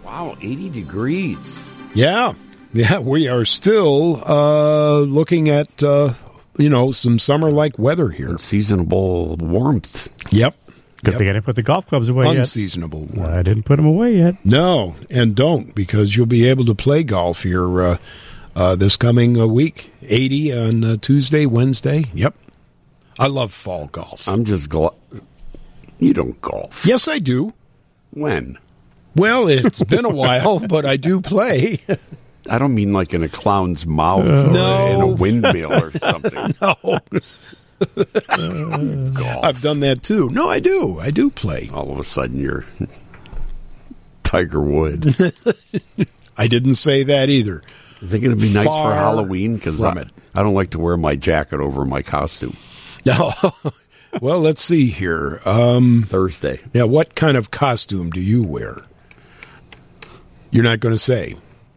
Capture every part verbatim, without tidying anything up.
Wow, eighty degrees. Yeah. Yeah, we are still uh, looking at, uh, you know, some summer-like weather here. Unseasonable warmth. Yep. Good yep. thing I didn't put the golf clubs away Unseasonable yet. warmth. I didn't put them away yet. No, and don't, because you'll be able to play golf here uh, uh, this coming uh, week. eighty on uh, Tuesday, Wednesday. Yep. I love fall golf. I'm just glad. You don't golf. Yes, I do. When? Well, it's been a while, but I do play. I don't mean like in a clown's mouth Uh, or no. in a windmill or something. No. Golf. I've done that too. No, I do. I do play. All of a sudden, you're Tiger Wood. I didn't say that either. Is it going to be nice Far for Halloween? Because from I, it. I don't like to wear my jacket over my costume. No. Well, let's see here. Um, Thursday. yeah, what kind of costume do you wear? You're not going to say.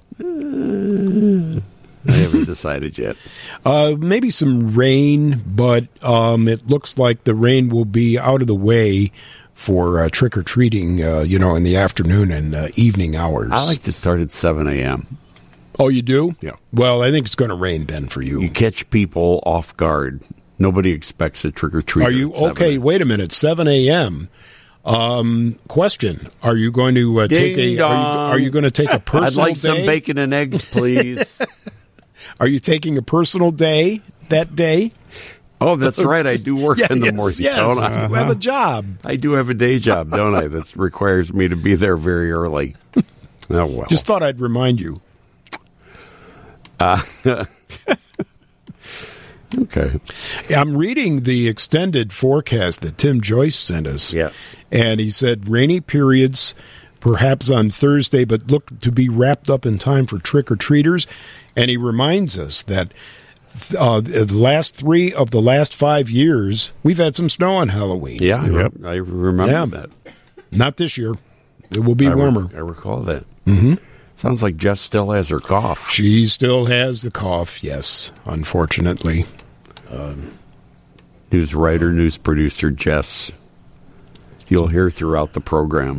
I haven't decided yet. Uh, maybe some rain, but um, it looks like the rain will be out of the way for uh, trick-or-treating, uh, you know, in the afternoon and uh, evening hours. I like to start at seven a.m. Oh, you do? Yeah. Well, I think it's going to rain then for you. You catch people off guard. Nobody expects a trick-or-treater. Are you at seven okay? Wait a minute, seven a.m. Um, question: Are you going to uh, take a? Are you, are you going to take a personal? I'd like day? some bacon and eggs, please. Are you taking a personal day that day? Oh, that's right. I do work Yeah, in the yes, morning, yes. don't I? You have a job. I do have a day job, don't I? That requires me to be there very early. Oh, well. Just thought I'd remind you. Uh, okay. I'm reading the extended forecast that Tim Joyce sent us. Yes. And he said rainy periods perhaps on Thursday, but look to be wrapped up in time for trick-or-treaters. And he reminds us that uh, the last three of the last five years, we've had some snow on Halloween. Yeah, I, Yep. re- I remember Yeah. that. Not this year. It will be I re- warmer. I recall that. Mm-hmm. Sounds like Jess still has her cough. She still has the cough, yes, unfortunately. News writer, news producer Jess. You'll hear throughout the program.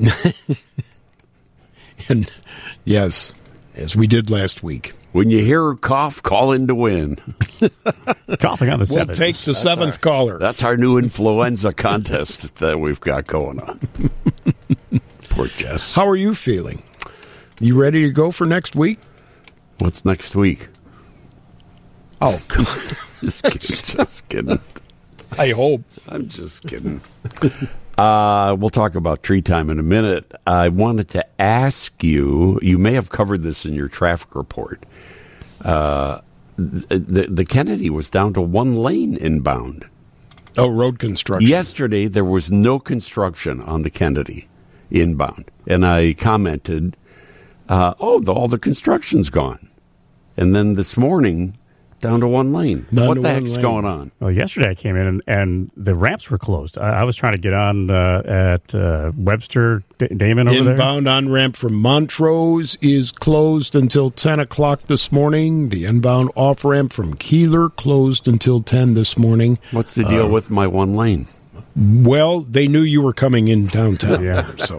And yes, as we did last week. When you hear her cough, call in to win. Coughing on the We'll seventh. take the seventh caller. That's our new influenza contest that we've got going on. Poor Jess. How are you feeling? You ready to go for next week? What's next week? Oh, God. Just kidding. Just kidding. I hope. I'm just kidding. Uh, we'll talk about tree time in a minute. I wanted to ask you, you may have covered this in your traffic report. Uh, the, the Kennedy was down to one lane inbound. Oh, road construction. Yesterday, there was no construction on the Kennedy inbound. And I commented, uh, oh, the, all the construction's gone. And then this morning, down to one lane. Down what to the one heck's lane. going on? Well, yesterday I came in and, and the ramps were closed. I, I was trying to get on uh, at uh, Webster D- Damon over there. Inbound on-ramp from Montrose is closed until ten o'clock this morning. The inbound off-ramp from Keeler closed until ten this morning. What's the deal uh, with my one lane? Well, they knew you were coming in downtown. Yeah. So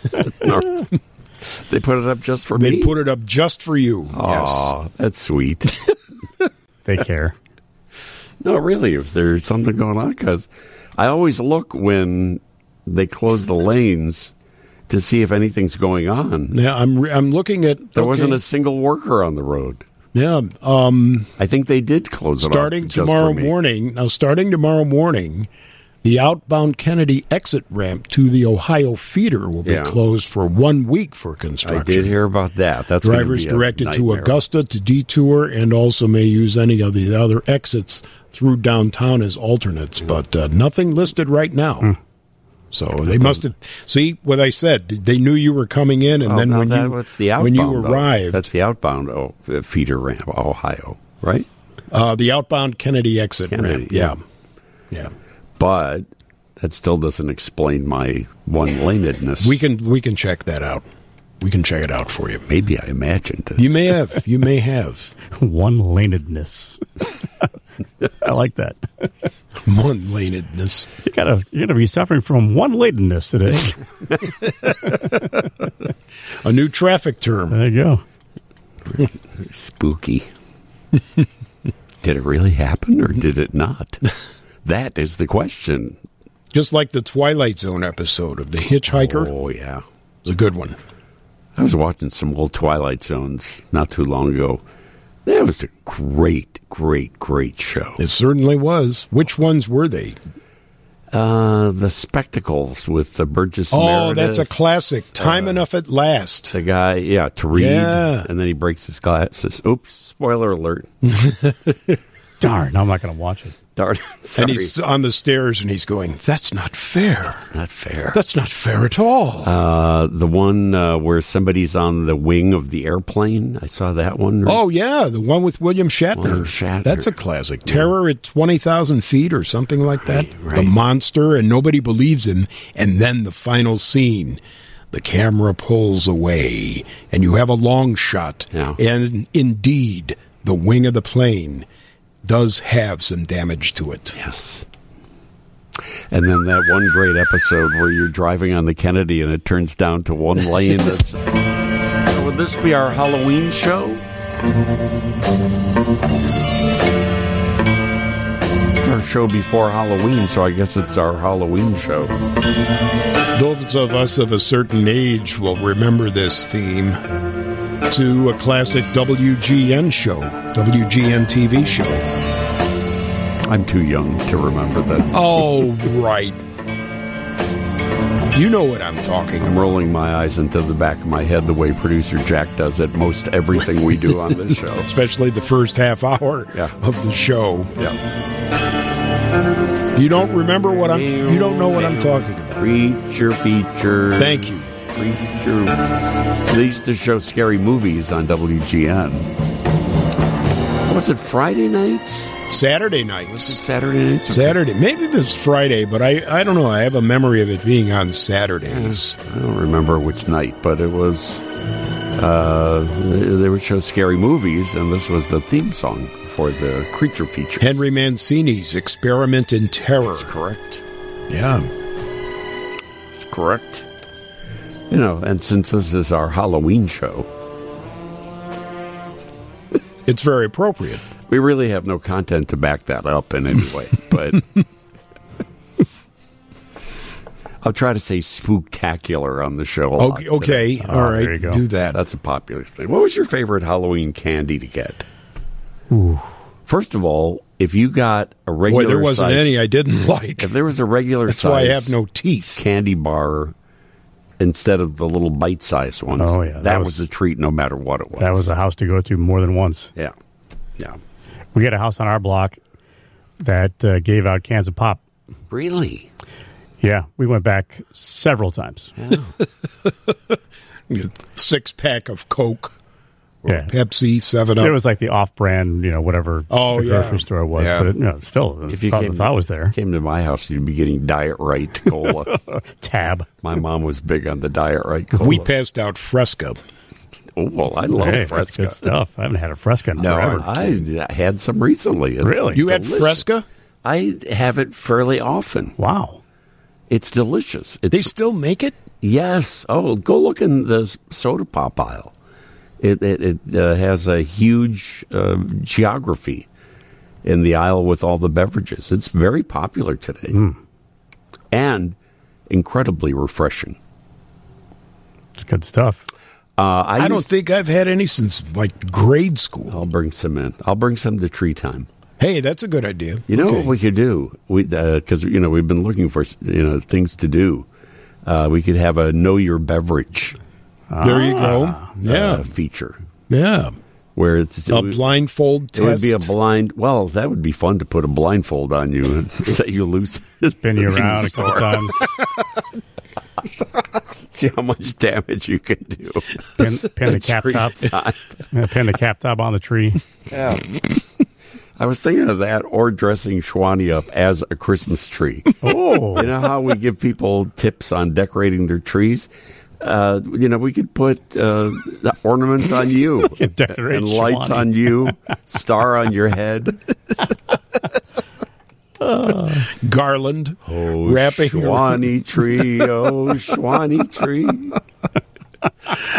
They put it up just for they me? put it up just for you. Oh, Yes. that's sweet. They care. No, really, is there something going on? Because I always look when they close the lanes to see if anything's going on. Yeah, I'm re- I'm looking at. There okay. wasn't a single worker on the road. Yeah. Um, I think they did close it starting off just tomorrow for me. morning. Now, starting tomorrow morning, the outbound Kennedy exit ramp to the Ohio feeder will be Yeah. closed for one week for I construction. did hear about that. That's gonna Drivers be a directed to nightmare. Augusta to detour and also may use any of the other exits through downtown as alternates, but uh, nothing listed right now. Hmm. So they must have see what I said. They knew you were coming in, and Oh, then now when that, you what's the outbound, when you though? arrived, That's the outbound oh, feeder ramp, Ohio, right? uh, the outbound Kennedy exit Kennedy, ramp. Yeah, yeah. yeah. But that still doesn't explain my one-lanedness. We can we can check that out. We can check it out for you. Maybe I imagined it. You may have. You may have. One-lanedness. I like that. One-lanedness. You gotta, you're going to be suffering from one-lanedness today. A new traffic term. There you go. Spooky. Did it really happen or did it not? That is the question. Just like the Twilight Zone episode of The Hitchhiker. Oh, yeah. It was a good one. I was watching some old Twilight Zones not too long ago. That was a great, great, great show. It certainly was. Which ones were they? Uh, the Spectacles with the Burgess Oh, Meredith. that's a classic. Time Uh, Enough at Last. The guy, yeah, to read, Yeah. and then he breaks his glasses. Oops, spoiler alert. Darn, I'm not going to watch it. Darn, sorry. And he's on the stairs and he's going, that's not fair. It's not fair. That's not fair at all. Uh, the one uh, where somebody's on the wing of the airplane. I saw that one. Oh, yeah, the one with William Shatner. William Shatner. That's a classic. Terror at twenty thousand feet or something like that. Right, right. The monster, and nobody believes him. And then the final scene. The camera pulls away, and you have a long shot. Yeah. And indeed, the wing of the plane does have some damage to it. Yes. And then that one great episode where you're driving on the Kennedy and it turns down to one lane. That's. So would this be our Halloween show? It's our show before Halloween, so I guess it's our Halloween show. Those of us of a certain age will remember this theme to a classic W G N show, W G N T V show. I'm too young to remember that. Oh, right. You know what I'm talking I'm about. rolling my eyes into the back of my head the way producer Jack does at most everything we do on this show. Especially the first half hour Yeah. of the show. Yeah. You don't remember what I'm you don't know what I'm talking about. Creature feature. Thank you. Creature. They used to show scary movies on W G N. Was it Friday nights? Saturday nights. Saturday nights? Saturday. Maybe it was Friday, but I, I don't know. I have a memory of it being on Saturdays. I don't remember which night, but it was. Uh, they would show scary movies, and this was the theme song for the creature feature. Henry Mancini's Experiment in Terror. Correct. Yeah. That's correct. You know, and since this is our Halloween show, It's very appropriate. we really have no content to back that up in any way, but I'll try to say spooktacular on the show a lot Okay, okay. today. all Oh, right. there you go. Do that. That's a popular thing. What was your favorite Halloween candy to get? Ooh. First of all, if you got a Boy, regular there wasn't size, any I didn't like. if there was a regular That's size why I have no teeth. candy bar instead of the little bite-sized ones, Oh, yeah, that, that was, was- a treat no matter what it was. That was a house to go to more than once. yeah, yeah. We had a house on our block that uh, gave out cans of pop. Really? Yeah, we went back several times. Six pack of Coke or Yeah. Pepsi, Seven Up. It was like the off-brand, you know, whatever Oh, the yeah. grocery store was. Yeah. But it, you know, still, If you thought, came, thought I was there. came to my house, you'd be getting Diet Right cola. Tab. My mom was big on the Diet Right cola. We passed out Fresca. Oh, well, I love Hey, that's Fresca. good stuff. I haven't had a Fresca in No, forever. I had some recently. It's Really? You had delicious. Fresca? I have it fairly often. Wow. It's delicious. It's, They still make it? yes. Oh, go look in the soda pop aisle. It it, it uh, has a huge uh, geography in the aisle with all the beverages. It's very popular today, Mm. and incredibly refreshing. It's good stuff. Uh, I, I don't used- think I've had any since like grade school. I'll bring some in. I'll bring some to Tree Time. Hey, that's a good idea. You know Okay. what we could do? We because you know we've been looking for you know things to do. Uh, we could have a know your beverage There you go. uh, Yeah. feature Yeah. where it's A it would- blindfold It test. would be a blind. Well, that would be fun to put a blindfold on you and say you lose. Spin you around a couple times. See how much damage you can do. Pin, pin the cap Tree top. time. Yeah, pin the cap top on the tree. Yeah. I was thinking of that, or dressing Schwani up as a Christmas tree. Oh, You know how we give people tips on decorating their trees? Uh, you know, we could put uh, the ornaments on you can decorate and lights Schwani. on you, star on your head. garland. Oh, Wrapping Schwani tree, oh, Schwani tree.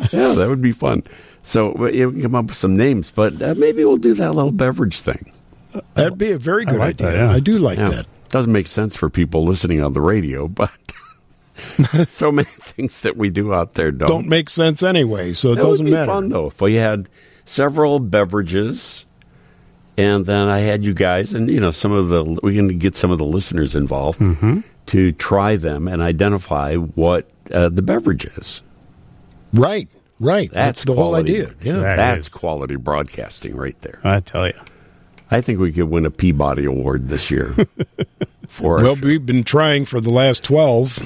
Yeah, that would be fun. So uh, we can come up with some names, but uh, maybe we'll do that little beverage thing. That'd be a very good like idea. that, yeah. I do like Yeah. that. Doesn't make sense for people listening on the radio, but so many things that we do out there don't. Don't make sense anyway, so it That doesn't would be matter. fun, though, if we had several beverages, and then I had you guys, and, you know, some of the, we can get some of the listeners involved Mm-hmm. to try them and identify what uh, the beverage is. Right, right. That's That's, the whole quality. idea. Yeah. That That's is- quality broadcasting right there. I tell you. I think we could win a Peabody Award this year. for Well, we've been trying for the last twelve.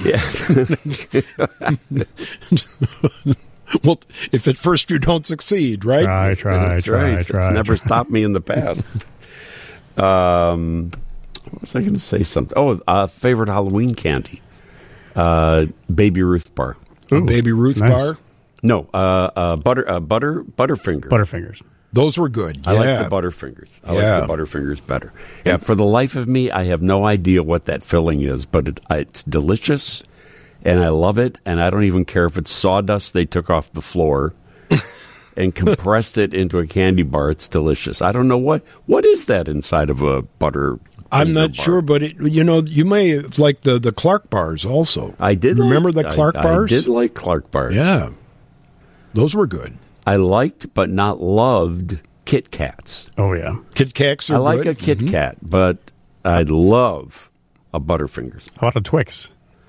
Well, if at first you don't succeed, right? Try, try, That's try, right. try. It's never stopped me in the past. Um, what was I going to say? Something. Oh, uh, favorite Halloween candy, uh, Baby Ruth bar. A Ooh, Baby Ruth nice. bar. No, uh, uh, butter, uh, butter, Butterfinger. Butterfingers. Those were good. I yeah. like the Butterfingers. I Yeah. like the Butterfingers better. Yeah, for the life of me, I have no idea what that filling is, but it, it's delicious, and I love it. And I don't even care if it's sawdust they took off the floor and compressed it into a candy bar. It's delicious. I don't know what what is that inside of a butter. I'm not bar? sure, but it, you know, you may have liked the, the Clark bars also. I did remember like, the Clark I, bars. I did like Clark bars. Yeah, those were good. I liked but not loved Kit Kats. Oh, yeah. Kit Kats are I like good. a Kit Kat, but I love a Butterfingers. How about a Twix?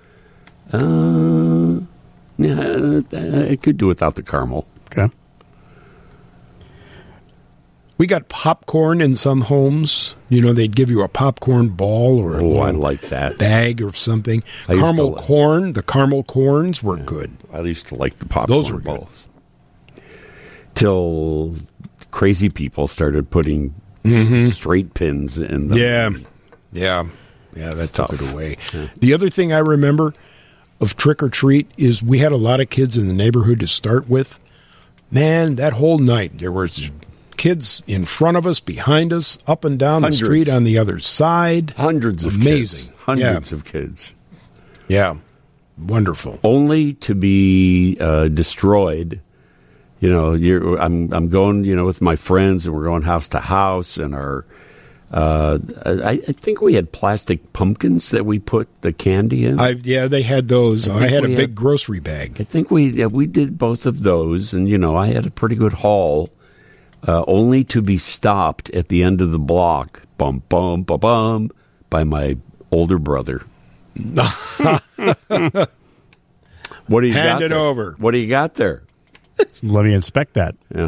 Uh, yeah, I could do without the caramel. Okay. We got popcorn in some homes. You know, they'd give you a popcorn ball or a Oh, I little like that. bag or something. I used to Caramel like- corn. The caramel corns were good. I used to like the popcorn Those were good. balls. Till crazy people started putting s- straight pins in them. Yeah, yeah, yeah. That took Tough. it away. The other thing I remember of trick or treat is we had a lot of kids in the neighborhood to start with. Man, that whole night there was kids in front of us, behind us, up and down Hundreds. the street on the other side. Hundreds of Amazing. kids. Hundreds Yeah. of kids. Yeah, wonderful. Only to be uh, destroyed. You know, you're, I'm I'm going, you know, with my friends, and we're going house to house, and our, uh, I, I think we had plastic pumpkins that we put the candy in. I yeah, they had those. I I, think had a we big had- grocery bag. I think we yeah, we did both of those, and you know, I had a pretty good haul, uh, only to be stopped at the end of the block, bum bum bum bum, by my older brother. What do you Hand got it there? over. What do you got there? Let me inspect that. Yeah.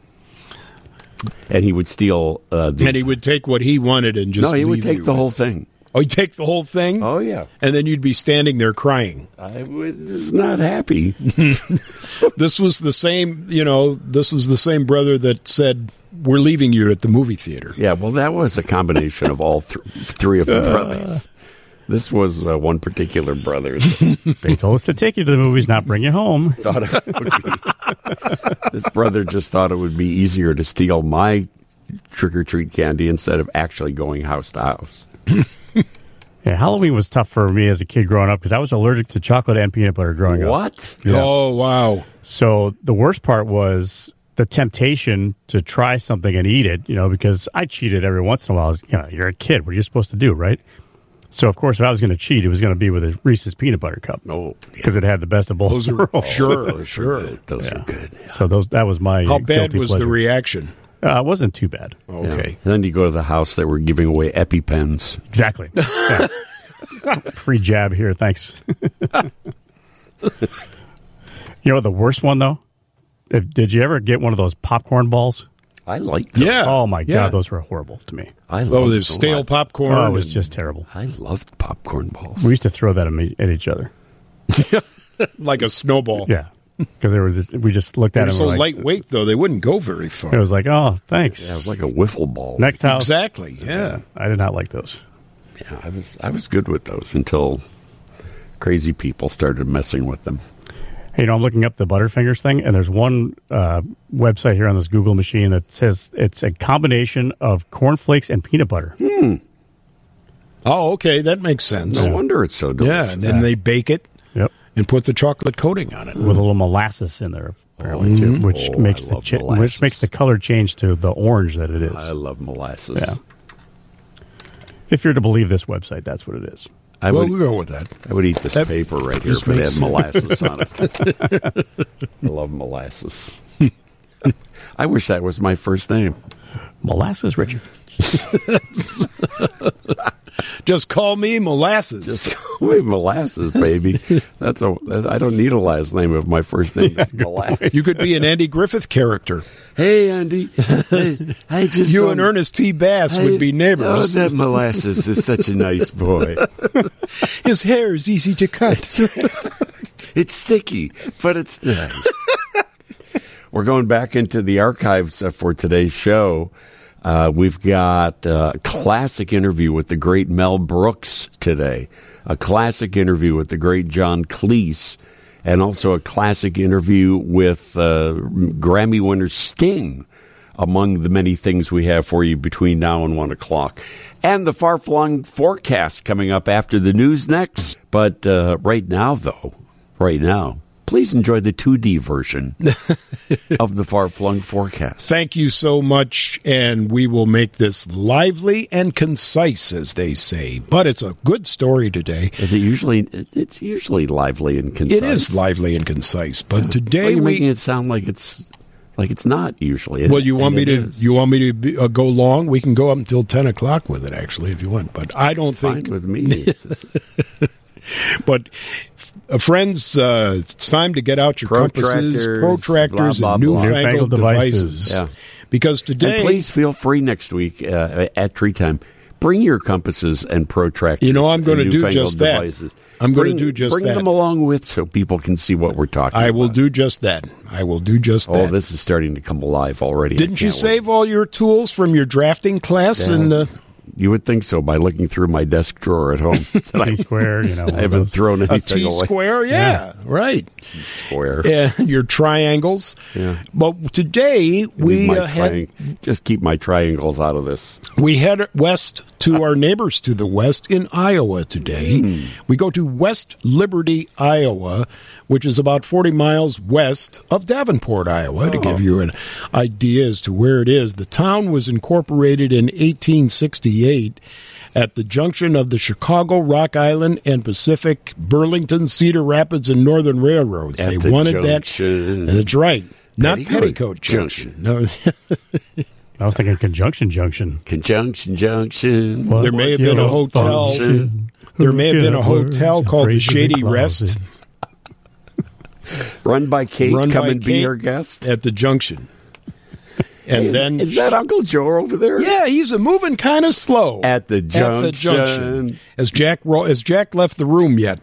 And he would steal uh, the. And he would take what he wanted and just no, he would leave take you the with- whole thing. Oh, he'd take the whole thing. Oh yeah, And then you'd be standing there crying. I was not happy. This was the same, you know, this was the same brother that said, "We're leaving you at the movie theater." Yeah, well, that was a combination of all th- three of the brothers. This was uh, one particular brother. They told us to take you to the movies, not bring you home. Thought it would be. This brother just thought it would be easier to steal my trick or treat candy instead of actually going house to house. Yeah, Halloween was tough for me as a kid growing up because I was allergic to chocolate and peanut butter growing up. What? Yeah. Oh, wow. So the worst part was the temptation to try something and eat it, you know, because I cheated every once in a while. You know, you're a kid. What are you supposed to do, right? So, of course, if I was going to cheat, it was going to be with a Reese's peanut butter cup Oh, because it had the best of both Those are worlds. sure, those sure. Are good. Those Yeah. are good. Yeah. So those that was my How bad guilty was the pleasure. reaction? Uh, it wasn't too bad. Yeah. Okay. And then you go to the house that were giving away EpiPens. Exactly. Yeah. Free jab here, thanks. You know what the worst one though? If, did you ever get one of those popcorn balls? I like them. Yeah. Oh my Yeah. god, those were horrible to me. I Oh, loved there's them. stale I- popcorn. Oh, it was and- just terrible. I loved popcorn balls. We used to throw that at, me, at each other. like a snowball. Yeah, because they were. Just, we just looked at They're them. so and we're like, lightweight, though, they wouldn't go very far. it was like, oh, thanks. Yeah, it was like a wiffle ball. Next house. Exactly, yeah. I did not like those. Yeah, I was I was good with those until crazy people started messing with them. Hey, you know, I'm looking up the Butterfingers thing, and there's one uh, website here on this Google machine that says it's a combination of cornflakes and peanut butter. Oh, okay, that makes sense. No wonder it's so Yeah, delicious. and then they bake it, Yep. and put the chocolate coating on it. With a little molasses in there, apparently, too, which Oh, makes I the love cha- molasses. which makes the color change to the orange that it is. I love molasses. Yeah. If you're to believe this website, that's what it is. I Well, would, we'll go with that. I would eat this That paper right here just if it makes had molasses on it. I love molasses. I wish that was my first name. Molasses Richard. Just call me Molasses. Just call me molasses, baby. That's a. I don't need a last name if my first name is molasses. You could be an Andy Griffith character. Hey, Andy. Hey, I just You saw- and Ernest T. Bass would be Oh, neighbors. that molasses is such a nice boy. His hair is easy to cut. It's sticky, but it's nice. We're going back into the archives uh, for today's show. Uh, we've got uh, a classic interview with the great Mel Brooks today, a classic interview with the great John Cleese, and also a classic interview with uh, Grammy winner Sting, among the many things we have for you between now and one o'clock. And the far-flung forecast coming up after the news next. But uh, right now, though, right now, please enjoy the two D version of the far-flung forecast. Thank you so much, and we will make this lively and concise, as they say. But it's a good story today. Is it usually? It's usually lively and concise. It is lively and concise, but Well, today you're we. making it sound like it's like it's not usually. Well, you want And me it to? is. You want me to be, uh, go long? We can go up until ten o'clock with it, actually, if you want. But I don't Fine think. with me. But uh, friends, uh, it's time to get out your compasses, Protractors, protractors, blah, and blah, blah. newfangled Newfangled devices. devices. Yeah. Because today, And please feel free next week uh, at Tree Time. Bring your compasses and protractors. You know, I'm gonna and do newfangled just that. devices. I'm gonna Bring- do just bring that. them along with so people can see what we're talking I about. will do just that. I will do just Oh, that. this is starting to come alive already. I Didn't you can't save wait. all your tools from your drafting class? Yeah. And uh, You would think so by looking through my desk drawer at home. T square, you know. I haven't thrown a anything T away. square, yeah, right. Square. And your triangles. Yeah. But today Leave we my uh, had triang- just keep my triangles out of this. we head west to our neighbors to the west in Iowa today. Hmm. We go to West Liberty, Iowa, which is about forty miles west of Davenport, Iowa, to Oh. give you an idea as to where it is. The town was incorporated in eighteen sixty-eight at the junction of the Chicago, Rock Island, and Pacific, Burlington, Cedar Rapids, and Northern Railroads. At they the wanted junction. that. That's right. Not Petticoat Petticoat Junction. No. I was thinking Conjunction Junction. Conjunction Junction. What There may have was been a your hotel. function? There may have Who been a get hotel words, called the phrases, Shady and Rest clauses? Run by Kate. Run Come by and be Kate her guest. at the junction. And Is- then is that Uncle Joe over there? yeah, he's a moving kind of slow At the At the junction. junction. As Jack ro- as Jack left the room yet.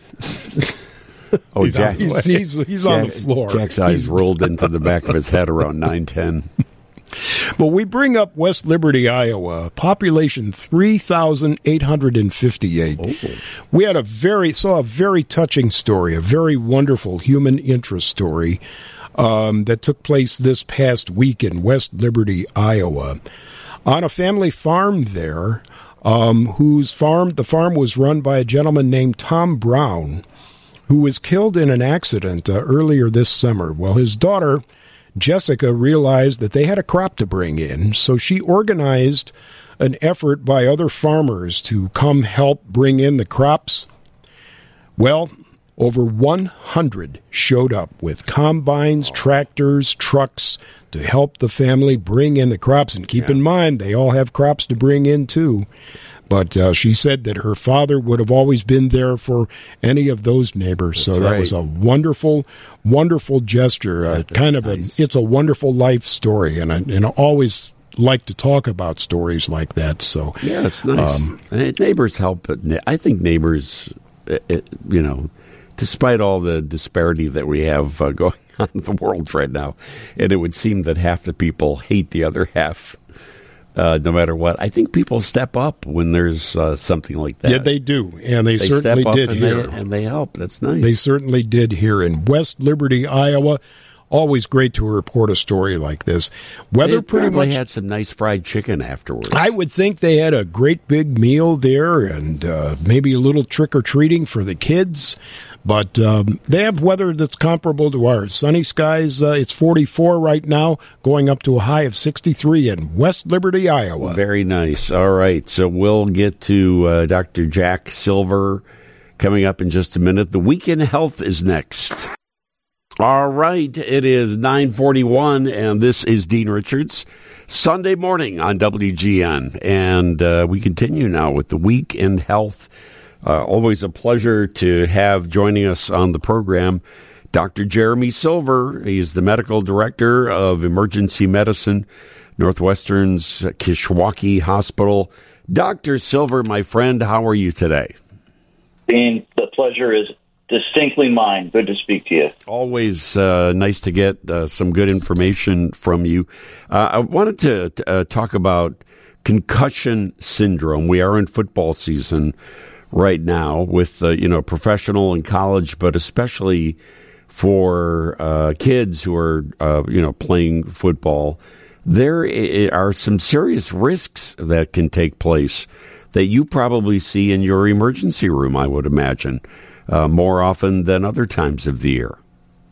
Oh, He's Jack. He's he's, he's on the Jack- floor. Jack's eyes He's- rolled into the back of his head around nine ten. But we bring up West Liberty, Iowa, population three thousand eight hundred fifty-eight. Oh. We had a very saw a very touching story, a very wonderful human interest story um, that took place this past week in West Liberty, Iowa, on a family farm there, um, whose farm the farm was run by a gentleman named Tom Brown, who was killed in an accident uh, earlier this summer. Well, his daughter, Jessica, realized that they had a crop to bring in, so she organized an effort by other farmers to come help bring in the crops. Well, over one hundred showed up with combines, tractors, trucks to help the family bring in the crops. And keep in mind, they all have crops to bring in, too. But uh, she said that her father would have always been there for any of those neighbors. So That's that right. was a wonderful, wonderful gesture. Uh, kind of nice. an, it's a wonderful life story. And I, and I always like to talk about stories like that. So Yeah, it's nice. Um, Uh, neighbors help. But ne- I think neighbors, uh, uh, you know, despite all the disparity that we have uh, going on in the world right now, and it would seem that half the people hate the other half, uh, no matter what. I think people step up when there's uh, something like that. yeah, they do. And they, They certainly step up did and here. they, and they help. That's nice. They certainly did here in West Liberty, Iowa. always great to report a story like this. Weather they pretty probably much had some nice fried chicken afterwards. I would think they had a great big meal there, and uh, maybe a little trick or treating for the kids. But um, they have weather that's comparable to ours. Sunny skies. Uh, it's forty-four right now, going up to a high of sixty-three in West Liberty, Iowa. Very nice. All right, so we'll get to uh, Doctor Jack Silver coming up in just a minute. The Weekend Health is next. All right, it is nine forty-one, and this is Dean Richards, Sunday morning on W G N. And uh, we continue now with the Weekend Health. Uh, always a pleasure to have joining us on the program Doctor Jeremy Silver. He's the medical director of emergency medicine, Northwestern's Kishwaukee Hospital. Doctor Silver, my friend, how are you today? Dean, the pleasure is distinctly mine. Good to speak to you. Always uh, nice to get uh, some good information from you. Uh, I wanted to uh, talk about concussion syndrome. We are in football season right now with, uh, you know, professional and college, but especially for uh, kids who are, uh, you know, playing football. There are some serious risks that can take place that you probably see in your emergency room, I would imagine, uh, more often than other times of the year.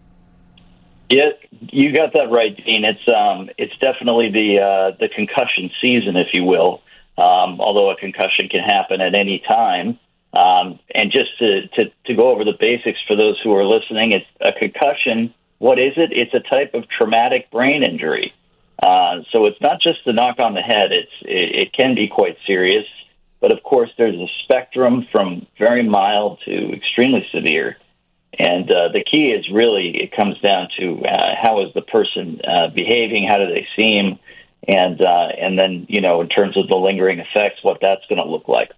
Yeah, you got that right, Dean. It's um, it's definitely the uh, the concussion season, if you will. Um, although a concussion can happen at any time. Um, and just to, to, to go over the basics for those who are listening, it's a concussion. What is it? It's a type of traumatic brain injury. Uh, so it's not just a knock on the head. It's it, it can be quite serious. But, of course, there's a spectrum from very mild to extremely severe. And uh, the key is really it comes down to uh, how is the person uh, behaving, how do they seem, and uh, and then, you know, in terms of the lingering effects, what that's going to look like.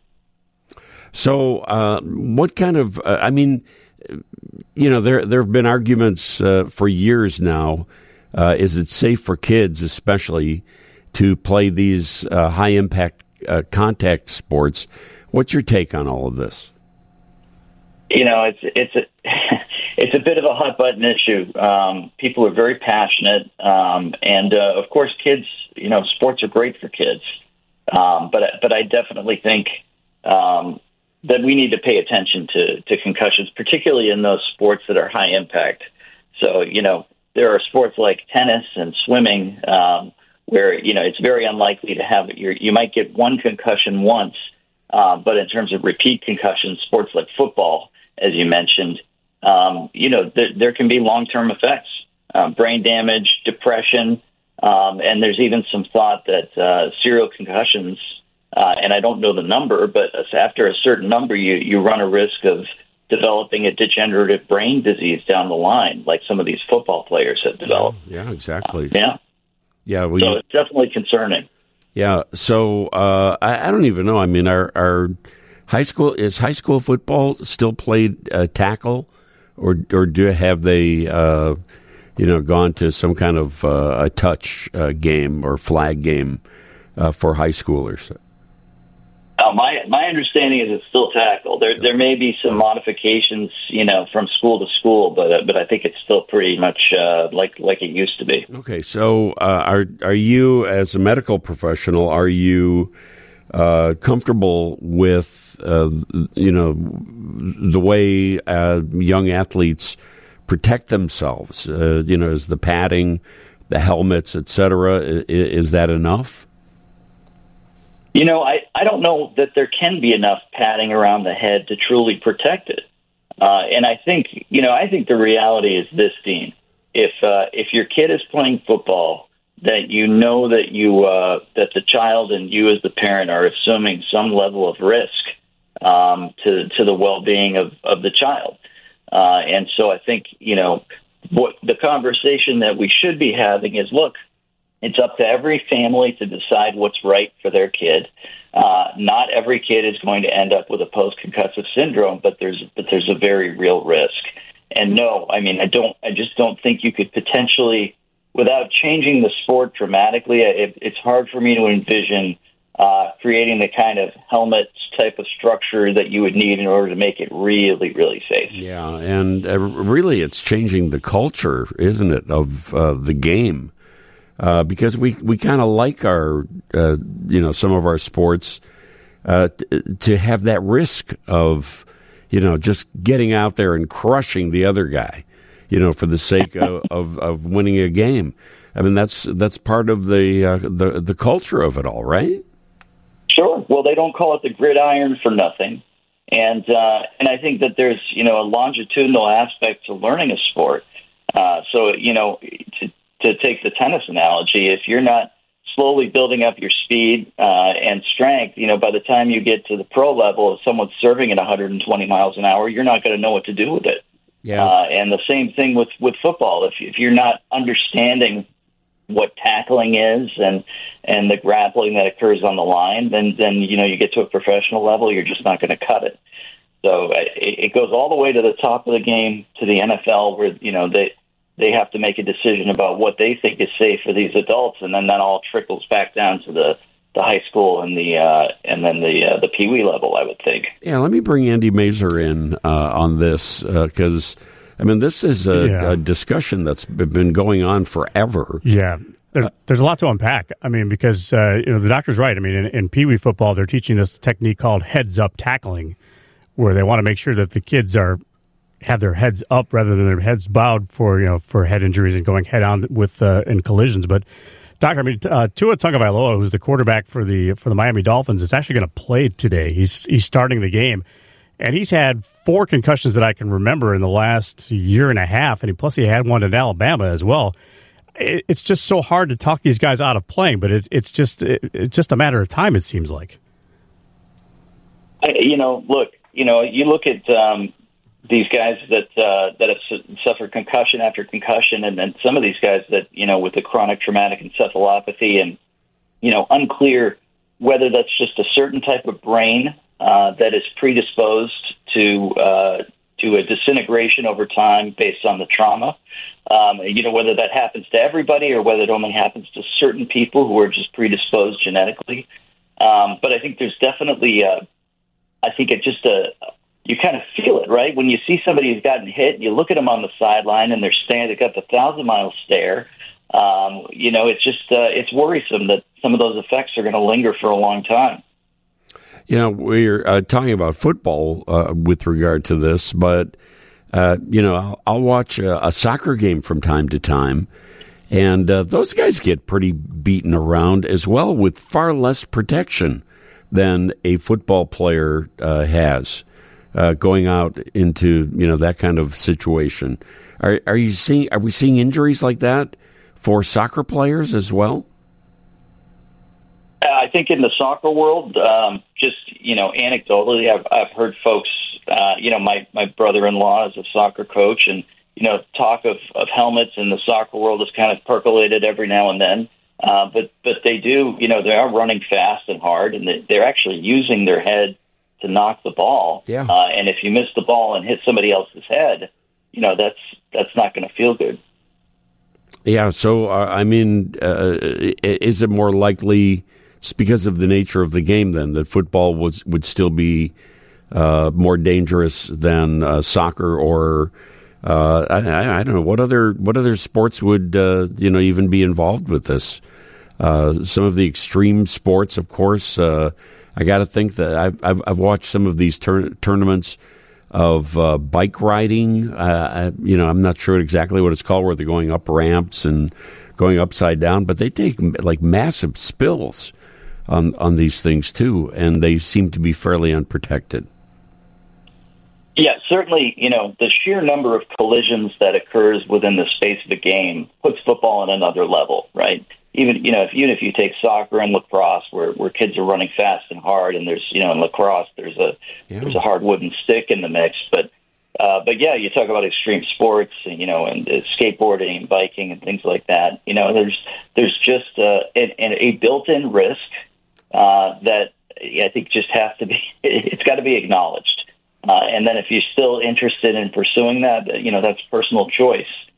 So uh, what kind of, uh, I mean, you know, there there have been arguments uh, for years now. Uh, is it safe for kids, especially, to play these uh, high-impact uh, contact sports? What's your take on all of this? You know, it's it's a it's a bit of a hot button issue. Um, people are very passionate, um, and uh, of course, kids. You know, sports are great for kids, um, but but I definitely think um, that we need to pay attention to to concussions, particularly in those sports that are high impact. So, you know, there are sports like tennis and swimming um, where you know it's very unlikely to have your you might get one concussion once, uh, but in terms of repeat concussions, sports like football, as you mentioned, um, you know, there, there can be long-term effects, um, brain damage, depression, um, and there's even some thought that uh, serial concussions, uh, and I don't know the number, but after a certain number, you, you run a risk of developing a degenerative brain disease down the line, like some of these football players have developed. Yeah, exactly. Uh, yeah. Yeah. We, so it's definitely concerning. Yeah. So uh, I, I don't even know. I mean, our, our high school, is high school football still played uh, tackle, or or do have they, uh, you know, gone to some kind of uh, a touch uh, game or flag game uh, for high schoolers? Uh, my my understanding is it's still tackle. There there may be some modifications, you know, from school to school, but uh, but I think it's still pretty much uh, like like it used to be. Okay, so uh, are are you, as a medical professional, are you uh, comfortable with uh, you know the way uh, young athletes protect themselves? Uh, you know, is the padding, the helmets, et cetera, is, is that enough? You know, I, I don't know that there can be enough padding around the head to truly protect it. Uh, and I think, you know, I think the reality is this, Dean. If uh, if your kid is playing football, that you know that you uh, that the child and you as the parent are assuming some level of risk um, to to the well-being of, of the child. Uh, and so I think, you know, what the conversation that we should be having is, look, it's up to every family to decide what's right for their kid. Uh, not every kid is going to end up with a post-concussive syndrome, but there's but there's a very real risk. And no, I mean, I don't. I just don't think you could potentially, without changing the sport dramatically. It, it's hard for me to envision uh, creating the kind of helmet type of structure that you would need in order to make it really, really safe. Yeah, and uh, really it's changing the culture, isn't it, of uh, the game? Uh, because we, we kind of like our, uh, you know, some of our sports uh, t- to have that risk of, you know, just getting out there and crushing the other guy, you know, for the sake of, of, of winning a game. I mean, that's that's part of the uh, the the culture of it all, right? Sure. Well, they don't call it the gridiron for nothing, and uh, and I think that there's you know a longitudinal aspect to learning a sport. Uh, so you know, to to take the tennis analogy, if you're not slowly building up your speed uh, and strength, you know, by the time you get to the pro level, if someone's serving at one hundred twenty miles an hour, you're not going to know what to do with it. Yeah. Uh, and the same thing with, with football. If if you're not understanding what tackling is and and the grappling that occurs on the line, then then you know you get to a professional level, you're just not going to cut it. So it, it goes all the way to the top of the game to the N F L, where you know they they have to make a decision about what they think is safe for these adults, and then that all trickles back down to the, the high school and the uh, and then the uh, the Pee Wee level, I would think. Yeah, let me bring Andy Masur in uh, on this because. Uh, I mean, this is a, yeah. a discussion that's been going on forever. Yeah, there's, there's a lot to unpack. I mean, because uh, you know the doctor's right. I mean, in, in Pee Wee football, they're teaching this technique called heads-up tackling, where they want to make sure that the kids are have their heads up rather than their heads bowed for you know for head injuries and going head on with uh, in collisions. But doctor, I mean, uh, Tua Tagovailoa, who's the quarterback for the for the Miami Dolphins, is actually going to play today. He's he's starting the game. And he's had four concussions that I can remember in the last year and a half, and he, plus he had one in Alabama as well. It, it's just so hard to talk these guys out of playing, but it, it's just it, it's just a matter of time, it seems like. You know, look, you know, you look at um, these guys that uh, that have suffered concussion after concussion, and then some of these guys that, you know, with the chronic traumatic encephalopathy, and, you know, unclear whether that's just a certain type of brain Uh, that is predisposed to uh, to a disintegration over time based on the trauma. Um, you know, whether that happens to everybody or whether it only happens to certain people who are just predisposed genetically. Um, but I think there's definitely, uh, I think it just, uh, you kind of feel it, right? When you see somebody who's gotten hit, you look at them on the sideline and they're standing, they've got the thousand mile stare. Um, you know, it's just, uh, it's worrisome that some of those effects are going to linger for a long time. You know, we're uh, talking about football uh, with regard to this, but, uh, you know, I'll, I'll watch a, a soccer game from time to time, and uh, those guys get pretty beaten around as well with far less protection than a football player uh, has uh, going out into, you know, that kind of situation. Are, are you seeing, are we seeing injuries like that for soccer players as well? I think in the soccer world, um, just, you know, anecdotally, I've, I've heard folks, uh, you know, my, my brother-in-law is a soccer coach, and, you know, talk of, of helmets in the soccer world has kind of percolated every now and then. Uh, but, but they do, you know, they are running fast and hard, and they, they're actually using their head to knock the ball. Yeah. Uh, and if you miss the ball and hit somebody else's head, you know, that's, that's not going to feel good. Yeah. So, uh, I mean, uh, is it more likely, it's because of the nature of the game, then, that football was would still be uh, more dangerous than uh, soccer, or uh, I, I don't know what other what other sports would uh, you know even be involved with this. Uh, some of the extreme sports, of course. Uh, I got to think that I've, I've I've watched some of these tur- tournaments of uh, bike riding. Uh, I, you know, I'm not sure exactly what it's called, where they're going up ramps and going upside down, but they take like massive spills on on these things too, and they seem to be fairly unprotected. Yeah, certainly, you know, the sheer number of collisions that occurs within the space of a game puts football on another level, right? Even, you know, if even if you take soccer and lacrosse, where, where kids are running fast and hard, and there's, you know, in lacrosse, there's a yeah. there's a hard wooden stick in the mix, but uh, but yeah, you talk about extreme sports, and, you know, and uh, skateboarding and biking and things like that. You know, there's there's just uh, an, an, a built-in risk uh, that I think just has to be, it's got to be acknowledged. Uh, and then if you're still interested in pursuing that, you know, that's personal choice.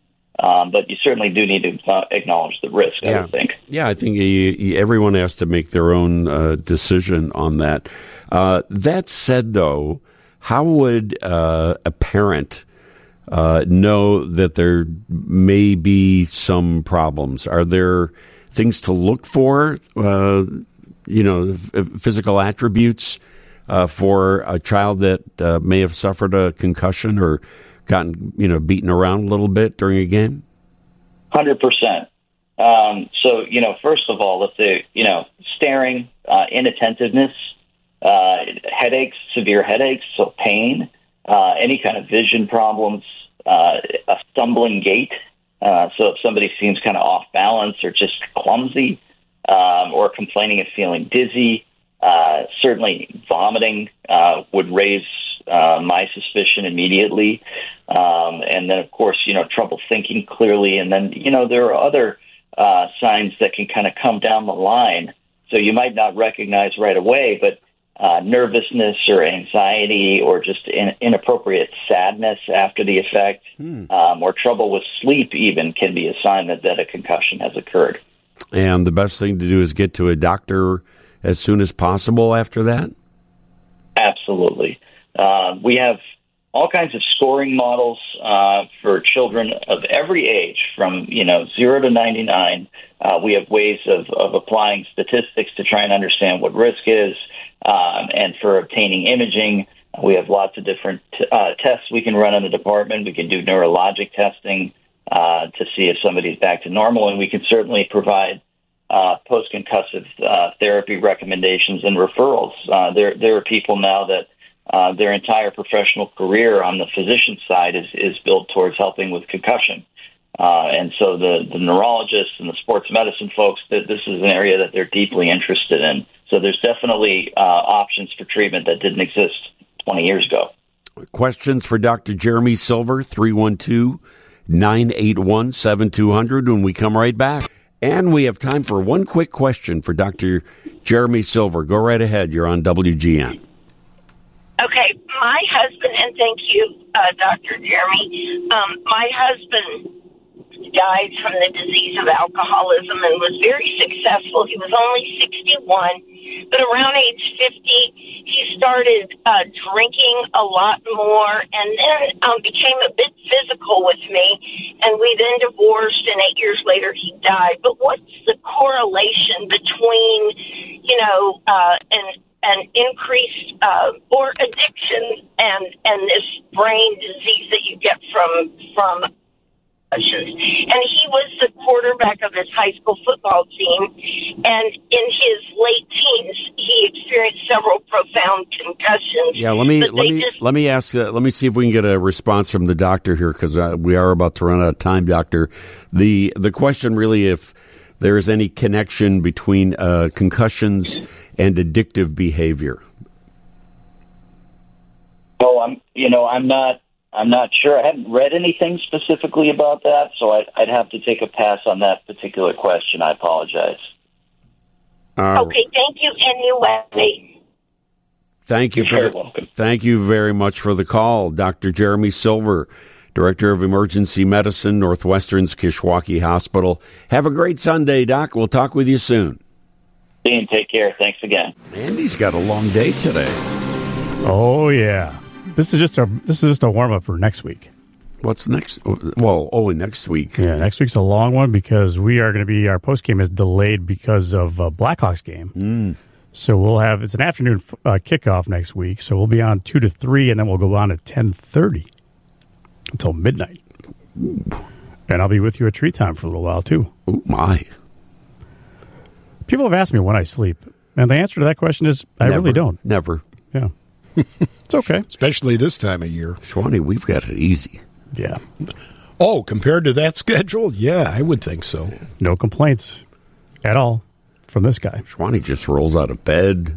Um, but you certainly do need to uh, acknowledge the risk, I yeah. would think. Yeah, I think you, you, everyone has to make their own uh, decision on that. Uh, that said, though, how would uh, a parent uh, know that there may be some problems? Are there things to look for, uh, you know, f- physical attributes uh, for a child that uh, may have suffered a concussion or gotten, you know, beaten around a little bit during a game? one hundred percent. Um, so, you know, first of all, let's say, you know, staring, uh, inattentiveness, uh, headaches, severe headaches, so pain, uh, any kind of vision problems, uh, a stumbling gait. Uh, so if somebody seems kind of off balance or just clumsy, um, or complaining of feeling dizzy, uh, certainly vomiting uh, would raise uh, my suspicion immediately. Um, and then, of course, you know, trouble thinking clearly. And then, you know, there are other uh, signs that can kind of come down the line. So you might not recognize right away, but uh, nervousness or anxiety or just in, inappropriate sadness after the effect, hmm. um, or trouble with sleep even can be a sign that, that a concussion has occurred. And the best thing to do is get to a doctor as soon as possible after that? Absolutely. Uh, we have all kinds of scoring models uh, for children of every age, from you know zero to ninety-nine. Uh, we have ways of, of applying statistics to try and understand what risk is, um, and for obtaining imaging, we have lots of different t- uh, tests we can run in the department. We can do neurologic testing uh, to see if somebody's back to normal, and we can certainly provide uh, post-concussive uh, therapy recommendations and referrals. Uh, there, there are people now that Uh, their entire professional career on the physician side is, is built towards helping with concussion. Uh, and so the, the neurologists and the sports medicine folks, th- this is an area that they're deeply interested in. So there's definitely uh, options for treatment that didn't exist twenty years ago. Questions for Doctor Jeremy Silver, three one two, nine eight one, seven two zero zero when we come right back. And we have time for one quick question for Doctor Jeremy Silver. Go right ahead. You're on W G N. Okay, my husband, and thank you, uh, Doctor Jeremy, um, my husband died from the disease of alcoholism and was very successful. He was only sixty-one, but around age fifty, he started uh, drinking a lot more and then um, became a bit physical with me, and we then divorced, and eight years later he died. But what's the correlation between, you know, uh, and an increased uh, or addiction and and this brain disease that you get from from concussions? And he was the quarterback of his high school football team, and in his late teens, he experienced several profound concussions. Yeah, let me let me just, let me ask. Uh, let me see if we can get a response from the doctor here, because uh, we are about to run out of time, Doctor. The the question really, if there is any connection between uh, concussions and addictive behavior. Well, I'm, you know, I'm not, I'm not sure. I haven't read anything specifically about that, so I'd, I'd have to take a pass on that particular question. I apologize. Uh, okay, thank you anyway. Thank you. You're For, welcome. Thank you very much for the call, Doctor Jeremy Silver, Director of Emergency Medicine, Northwestern's Kishwaukee Hospital. Have a great Sunday, Doc. We'll talk with you soon. Dean, take care. Thanks again. Andy's got a long day today. Oh yeah, this is just a this is just a warm up for next week. What's next? Well, oh, next week. Yeah, next week's a long one because we are going to be our post game is delayed because of uh, Blackhawks game. Mm. So we'll have it's an afternoon uh, kickoff next week. So we'll be on two to three, and then we'll go on at ten thirty until midnight. Ooh. And I'll be with you at Tree Time for a little while too. Oh my. People have asked me when I sleep, and the answer to that question is I Never, really don't. Never. Yeah. It's okay. Especially this time of year. Shawnee, we've got it easy. Yeah. Oh, compared to that schedule? Yeah, I would think so. No complaints at all from this guy. Shawnee just rolls out of bed,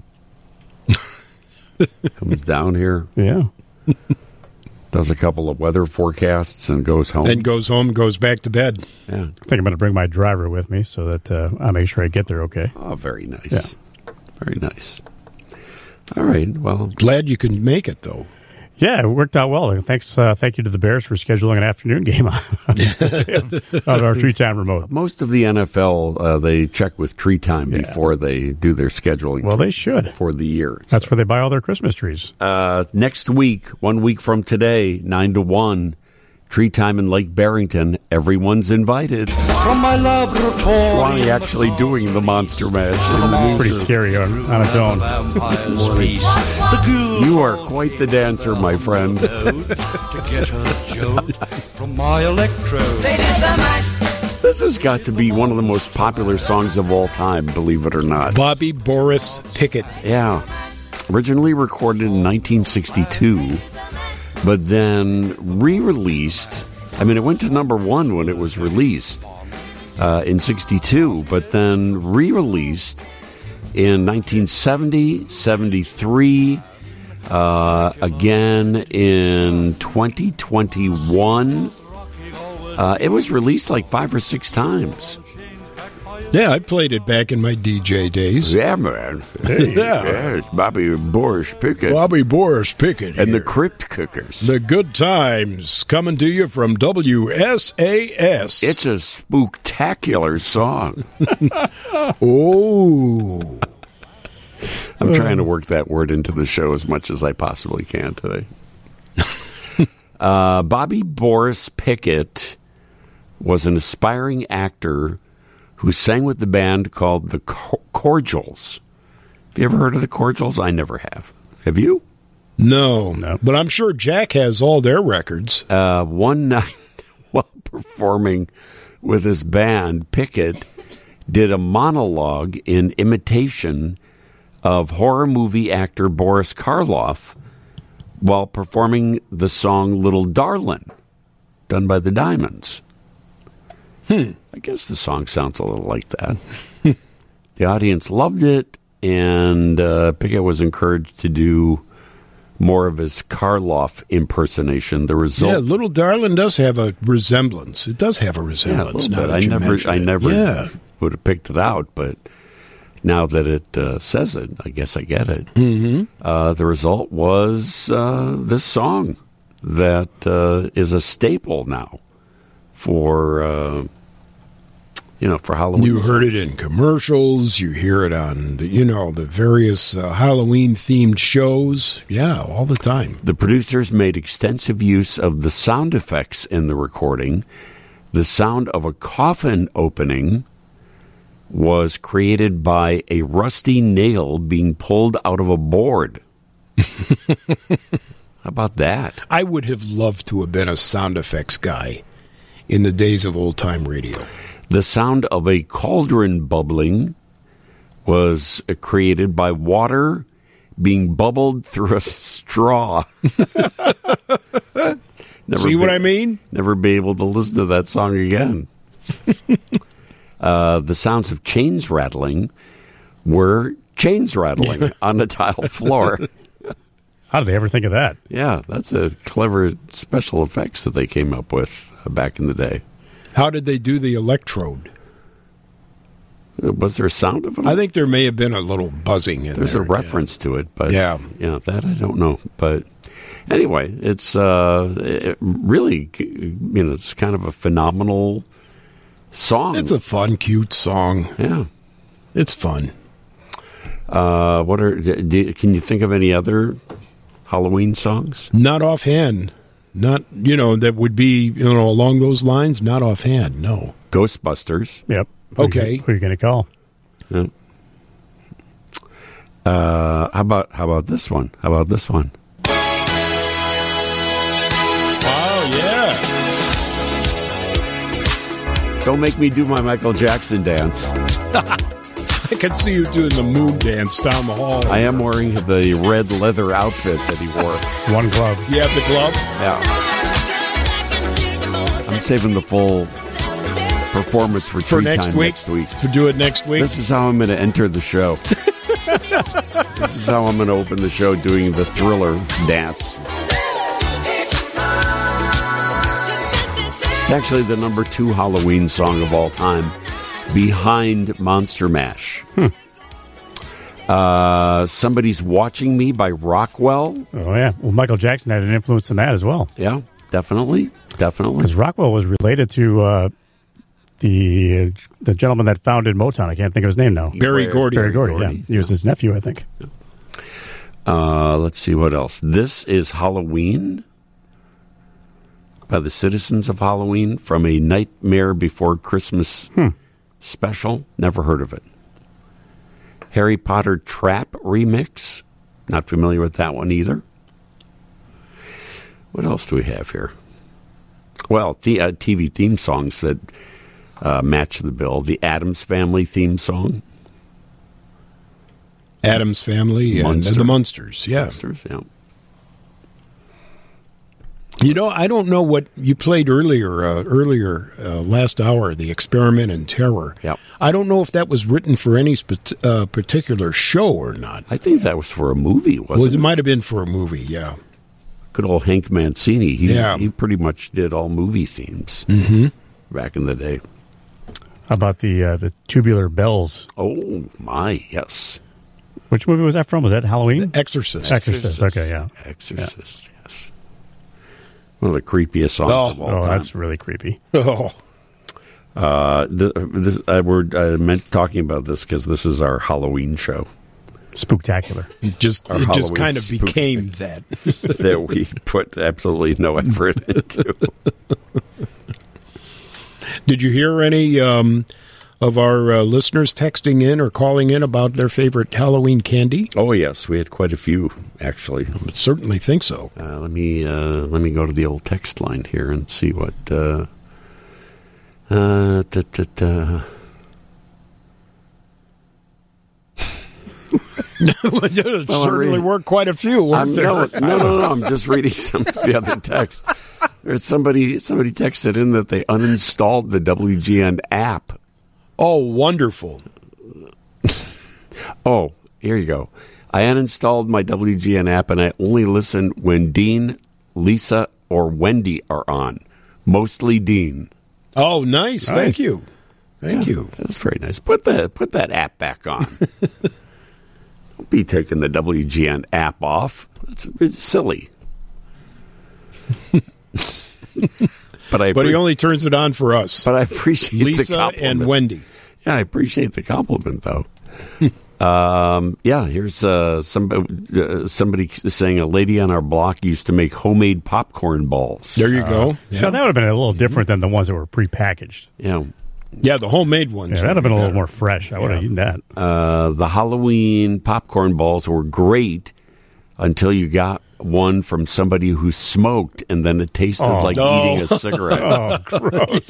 comes down here, Yeah. does a couple of weather forecasts, and goes home. Then goes home, goes back to bed. Yeah. I think I'm going to bring my driver with me so that uh, I make sure I get there okay. Oh, very nice. Yeah. Very nice. All right. Well, Glad you can make it, though. Yeah, it worked out well. Thanks, uh, thank you to the Bears for scheduling an afternoon game on our Tree Time remote. Most of the N F L, uh, they check with Tree Time yeah. before they do their scheduling. Well, for, they should. For the year. That's so. where they buy all their Christmas trees. Uh, next week, one week from today, nine to one, Tree Time in Lake Barrington. Everyone's invited. From my laboratory. Ronnie actually doing the Monster Mash. It's pretty scary on, on its own. You are quite the dancer, my friend. To get a jolt from my electrode. This has got to be one of the most popular songs of all time, believe it or not. Bobby Boris Pickett. Yeah. Originally recorded in nineteen sixty-two, but then re-released. I mean, it went to number one when it was released uh, in sixty-two, but then re-released in nineteen seventy, seventy-three, uh, again in twenty twenty-one. Uh, it was released like five or six times. Yeah, I played it back in my D J days. Yeah, man. Hey, yeah. yeah, it's Bobby Boris Pickett. Bobby Boris Pickett. And here. the Crypt Cookers. The Good Times coming to you from W S A S. It's a spooktacular song. Oh. I'm trying to work that word into the show as much as I possibly can today. uh, Bobby Boris Pickett was an aspiring actor who sang with the band called the Cordials. Have you ever heard of the Cordials? I never have. Have you? No, no. But I'm sure Jack has all their records. Uh, one night while performing with his band, Pickett did a monologue in imitation of horror movie actor Boris Karloff while performing the song Little Darlin', done by the Diamonds. Hmm. I guess the song sounds a little like that. The audience loved it, and uh, Pickett was encouraged to do more of his Karloff impersonation. The result, yeah, Little Darlin' does have a resemblance. It does have a resemblance. Yeah, a now I that you never, I it. never yeah. would have picked it out, but now that it uh, says it, I guess I get it. Mm-hmm. Uh, the result was uh, this song that uh, is a staple now for. Uh, You know, for Halloween. You heard it in commercials. You hear it on, the, you know, the various uh, Halloween-themed shows. Yeah, all the time. The producers made extensive use of the sound effects in the recording. The sound of a coffin opening was created by a rusty nail being pulled out of a board. How about that? I would have loved to have been a sound effects guy in the days of old-time radio. The sound of a cauldron bubbling was created by water being bubbled through a straw. Never See be, what I mean? Never be able to listen to that song again. uh, the sounds of chains rattling were chains rattling on the tile floor. How did they ever think of that? Yeah, that's a clever special effects that they came up with uh, back in the day. How did they do the electrode? Was there a sound of it? I think there may have been a little buzzing in There's there. There's a reference yeah. to it, but yeah. you know, that I don't know. But anyway, it's uh, it really, you know, it's kind of a phenomenal song. It's a fun, cute song. Yeah, it's fun. Uh, what are? Do, can you think of any other Halloween songs? Not offhand. Not, you know, that would be, you know, along those lines. Not offhand, no. Ghostbusters. Yep. Okay. Who are you going to call? Yeah. Uh, how about how about this one? How about this one? Oh, yeah. Don't make me do my Michael Jackson dance. I could see you doing the moon dance down the hall. I am wearing the red leather outfit that he wore. One glove. You have the glove? Yeah. I'm saving the full performance for, for next time week. next week. To do it next week? This is how I'm going to enter the show. This is how I'm going to open the show, doing the Thriller dance. It's actually the number two Halloween song of all time, behind Monster Mash. Hmm. Uh, Somebody's Watching Me by Rockwell. Oh, yeah. Well, Michael Jackson had an influence in that as well. Yeah, definitely. Definitely. Because Rockwell was related to uh, the uh, the gentleman that founded Motown. I can't think of his name now. Barry Gordy. Barry Gordy, Gordy, yeah. He was his nephew, I think. Uh, let's see what else. This is Halloween by the Citizens of Halloween from a Nightmare Before Christmas Hmm. special. Never heard of it. Harry Potter Trap remix. Not familiar with that one either. What else do we have here? Well, the uh, T V theme songs that uh, match the bill. The Addams Family theme song. Addams Family and Munster. the Munsters. Yeah. Monsters, yeah. You know, I don't know what you played earlier, uh, earlier uh, last hour, The Experiment in Terror. Yep. I don't know if that was written for any spe- uh, particular show or not. I think that was for a movie, wasn't Was, it? it might have been for a movie, yeah. Good old Hank Mancini. He, Yeah. he pretty much did all movie themes Mm-hmm. back in the day. How about the uh, the Tubular Bells? Oh, my, yes. Which movie was that from? Was that Halloween? Exorcist. Exorcist. Okay, yeah. Exorcist, yes. One of the creepiest songs Oh. of all Oh, time. that's really creepy. Oh, Uh, th- this, I, we're, I meant talking about this because this is our Halloween show Spooktacular. it just Our it just Halloween kind of spooks. became that. that we put absolutely no effort into. Did you hear any um, of our uh, listeners texting in or calling in about their favorite Halloween candy? Oh, yes, we had quite a few, actually. I would certainly think so. Uh, let me uh, let me go to the old text line here and see what. Uh, uh, da, da, da. There certainly reading- were quite a few, weren't I'm, there? no, no, no, no. I'm just reading some of the other texts. There's somebody somebody texted in that they uninstalled the W G N app. Oh, wonderful. Oh, here you go. I uninstalled my W G N app and I only listen when Dean, Lisa, or Wendy are on. Mostly Dean. Oh, nice. Nice. Thank you. Thank Yeah, you. That's very nice. Put that put that app back on. Don't be taking the W G N app off. That's it's silly. but I But he appre- only turns it on for us. but I appreciate the Lisa compliment. and Wendy. Yeah, I appreciate the compliment, though. um, yeah, here's uh, somebody, uh, somebody saying a lady on our block used to make homemade popcorn balls. There you go. So Yeah. that would have been a little different than the ones that were prepackaged. Yeah. Yeah, the homemade ones. Yeah, that'd have been a little more fresh. I would have eaten that. Uh, the Halloween popcorn balls were great until you got one from somebody who smoked, and then it tasted Oh. like No. eating a cigarette. Oh, gross.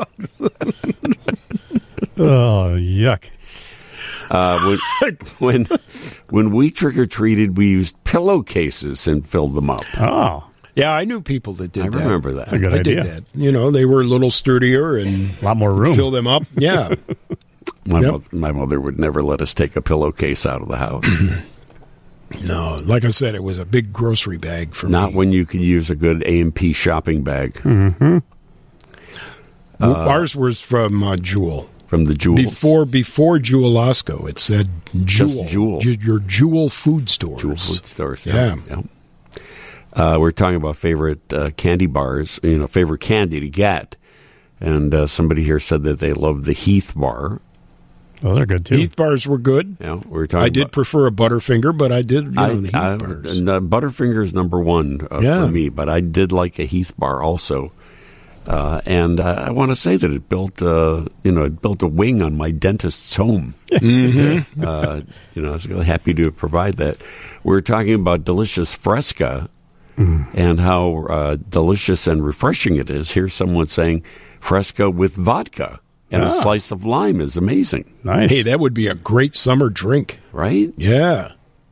Oh, yuck. Uh, when, when when we trick or treated, we used pillowcases and filled them up. Oh, Yeah, I knew people that did I that. remember that. that's a good I idea. did that. You know, they were a little sturdier and A lot more room. fill them up. Yeah. My, Yep. mo- my mother would never let us take a pillowcase out of the house. No, like I said, it was a big grocery bag for Not me. when you could use a good A and P shopping bag W- Ours was from uh, Jewel. from the Jewels. Before before Jewel-Osco, it said Jewel. Just Jewel. Ju- Your Jewel food stores. Jewel food stores. Yeah. yeah. Uh, we're talking about favorite uh, candy bars, you know, favorite candy to get. And uh, somebody here said that they love the Heath bar. Those are good, too. Heath bars were good. You know, we were talking I did about, prefer a Butterfinger, but I did, you know, I, the Heath I, bars. and, uh, Butterfinger is number one uh, Yeah. for me, but I did like a Heath bar also. Uh, and uh, I want to say that it built, uh, you know, it built a wing on my dentist's home. Mm-hmm. uh, you know, I was really happy to provide that. We were talking about delicious Fresca and how uh, delicious and refreshing it is. Here's someone saying Fresca with vodka and a Ah. slice of lime is amazing, Nice. Hey, that would be a great summer drink. right? Yeah.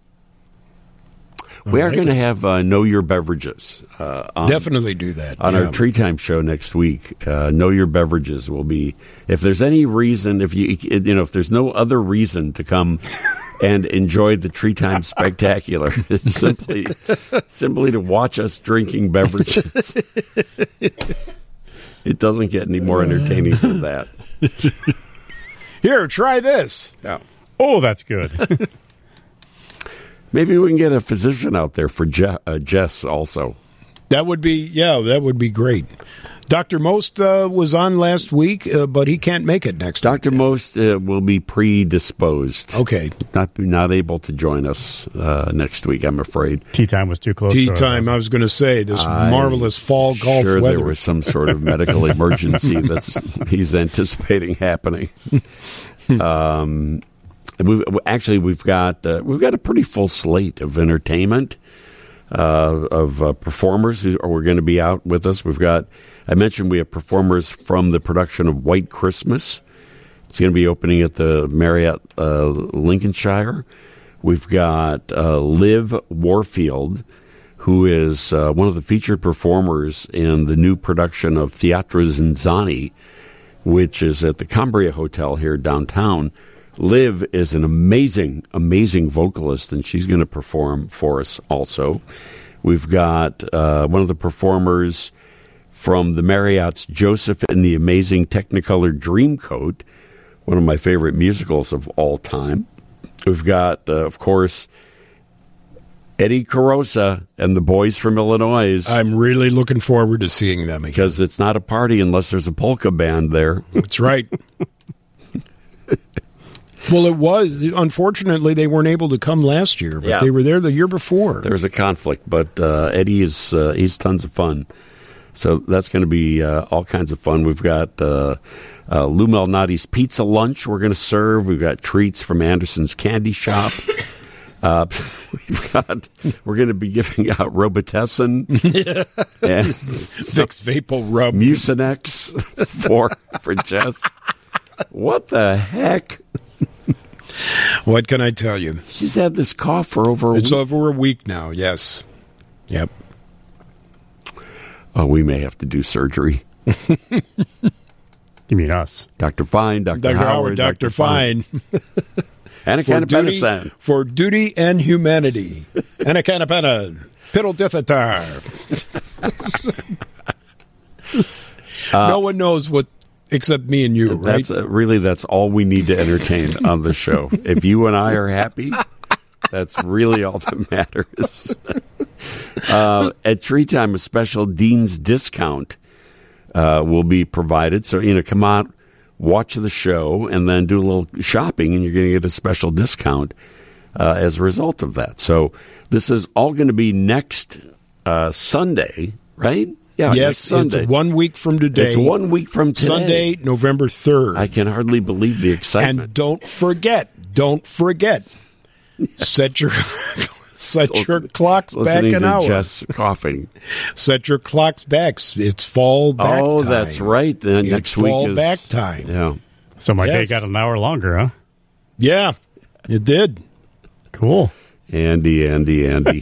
We are like going to have uh, Know Your Beverages uh, on, Definitely do that. on yeah. our Tree Time show next week. Uh, Know Your Beverages will be, if there's any reason, if you you know, if there's no other reason to come and enjoy the Tree Time Spectacular, it's simply simply to watch us drinking beverages. It doesn't get any more entertaining than that. Here, try this. Yeah. Oh, that's good. Maybe we can get a physician out there for Je- uh, Jess also. That would be, yeah, that would be great. Doctor Most uh, was on last week, uh, but he can't make it next Doctor week. Most uh, will be predisposed. Okay. Not not able to join us uh, next week, I'm afraid. Tea time was too close. Tea to it, time, wasn't I was going to say, this I'm marvelous fall golf sure weather. there was some sort of medical emergency that's he's anticipating happening. um, we've, actually, we've got uh, we've got a pretty full slate of entertainment. Uh, of uh, performers who are going to be out with us. We've got, I mentioned we have performers from the production of White Christmas. It's going to be opening at the Marriott uh, Lincolnshire. We've got uh, Liv Warfield, who is uh, one of the featured performers in the new production of Teatro Zinzani, which is at the Cambria Hotel here downtown. Liv is an amazing, amazing vocalist, and she's going to perform for us also. We've got uh, one of the performers from the Marriott's Joseph and the Amazing Technicolor Dreamcoat, one of my favorite musicals of all time. We've got, uh, of course, Eddie Carosa and the Boys from Illinois. I'm really looking forward to seeing them again. Because it's not a party unless there's a polka band there. That's right. Well, it was. Unfortunately, they weren't able to come last year, but Yeah. they were there the year before. There was a conflict, but uh, Eddie is uh, he's tons of fun. So that's going to be uh, all kinds of fun. We've got uh, uh, Lou Malnati's Pizza Lunch we're going to serve. We've got treats from Anderson's Candy Shop. Uh, we've got we're going to be giving out Robitussin and Vicks Vapor Rub. Mucinex for for Jess. What the heck? What can I tell you? She's had this cough for over a It's week. over a week now, yes. Yep. Oh, we may have to do surgery. You mean us? Doctor Fine, Doctor Doctor Howard, Howard, Doctor Fine. And a For can of duty, medicine. for duty and humanity. And a can of penna. Piddle dithatar. No one knows what except me and you, right? That's uh, really that's all we need to entertain on the show. If you and I are happy, that's really all that matters. uh, at Tree Time, a special Dean's discount uh, will be provided. So you know, come out, watch the show, and then do a little shopping, and you're going to get a special discount uh, as a result of that. So this is all going to be next uh, Sunday, right? Yeah, next yes, Sunday. it's one week from today. It's one week from today. Sunday, November third. I can hardly believe the excitement. And don't forget, don't forget, set your set your Listen- clocks back listening an to hour. Jess coughing. Set your clocks back. It's fall back Oh, time. that's right. Then It's next week fall is back time. Yeah. So my Yes. day got an hour longer, huh? Yeah, it did. Cool. Andy, Andy, Andy.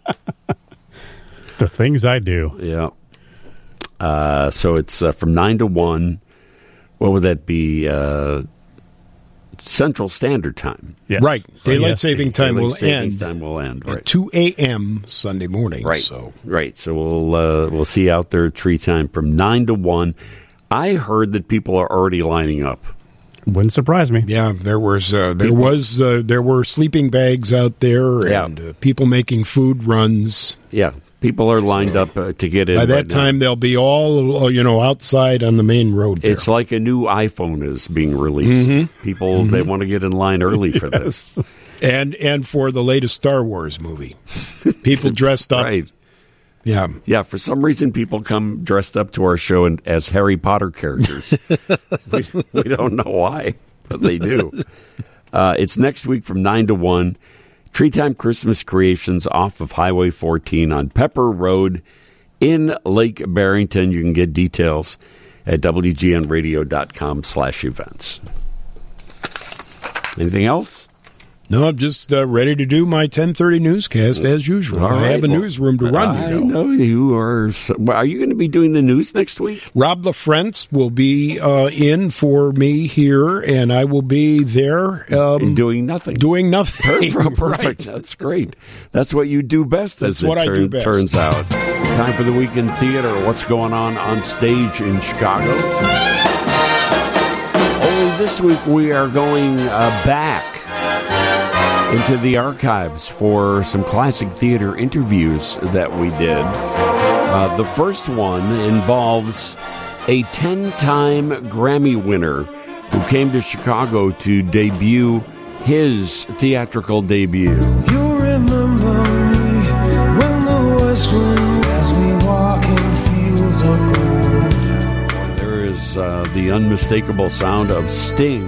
The things I do. Yeah. Uh, so it's uh, from nine to one. What would that be? Uh, Central Standard Time. Yes. Right. Daylight Yes. saving time Daylight will savings end Time will end. Right. at two a.m. Sunday morning. Right. So Right. So we'll uh, we'll see you out there at Tree Time from nine to one. I heard that people are already lining up. Wouldn't surprise me. yeah, there was uh, there People- was uh, there were sleeping bags out there Yeah. and uh, people making food runs. Yeah. People are lined up uh, to get in. By that right now. time, they'll be all uh, you know outside on the main road. There. It's like a new iPhone is being released. Mm-hmm. People, they want to get in line early for this. and and for the latest Star Wars movie, people dressed up. Right. Yeah. Yeah, for some reason, people come dressed up to our show and, as Harry Potter characters. we, we don't know why, but they do. Uh, it's next week from nine to one. Tree Time Christmas Creations off of Highway fourteen on Pepper Road in Lake Barrington. You can get details at W G N radio dot com slash events. Anything else? No, I'm just uh, ready to do my ten thirty newscast as usual. All I right, have a well, newsroom to run. I You know. know you are. Well, are you going to be doing the news next week? Rob LaFrance will be uh, in for me here, and I will be there um, And doing nothing. doing nothing. Perfect. Right. That's great. That's what you do best, as That's it what I turn- do best. turns out. Time for the Weekend Theater. What's going on on stage in Chicago? Only this week we are going uh, back into the archives for some classic theater interviews that we did. Uh, the first one involves a ten-time Grammy winner who came to Chicago to debut his theatrical debut. You remember me when the west wind as we walk in fields of gold. There is uh, the unmistakable sound of Sting,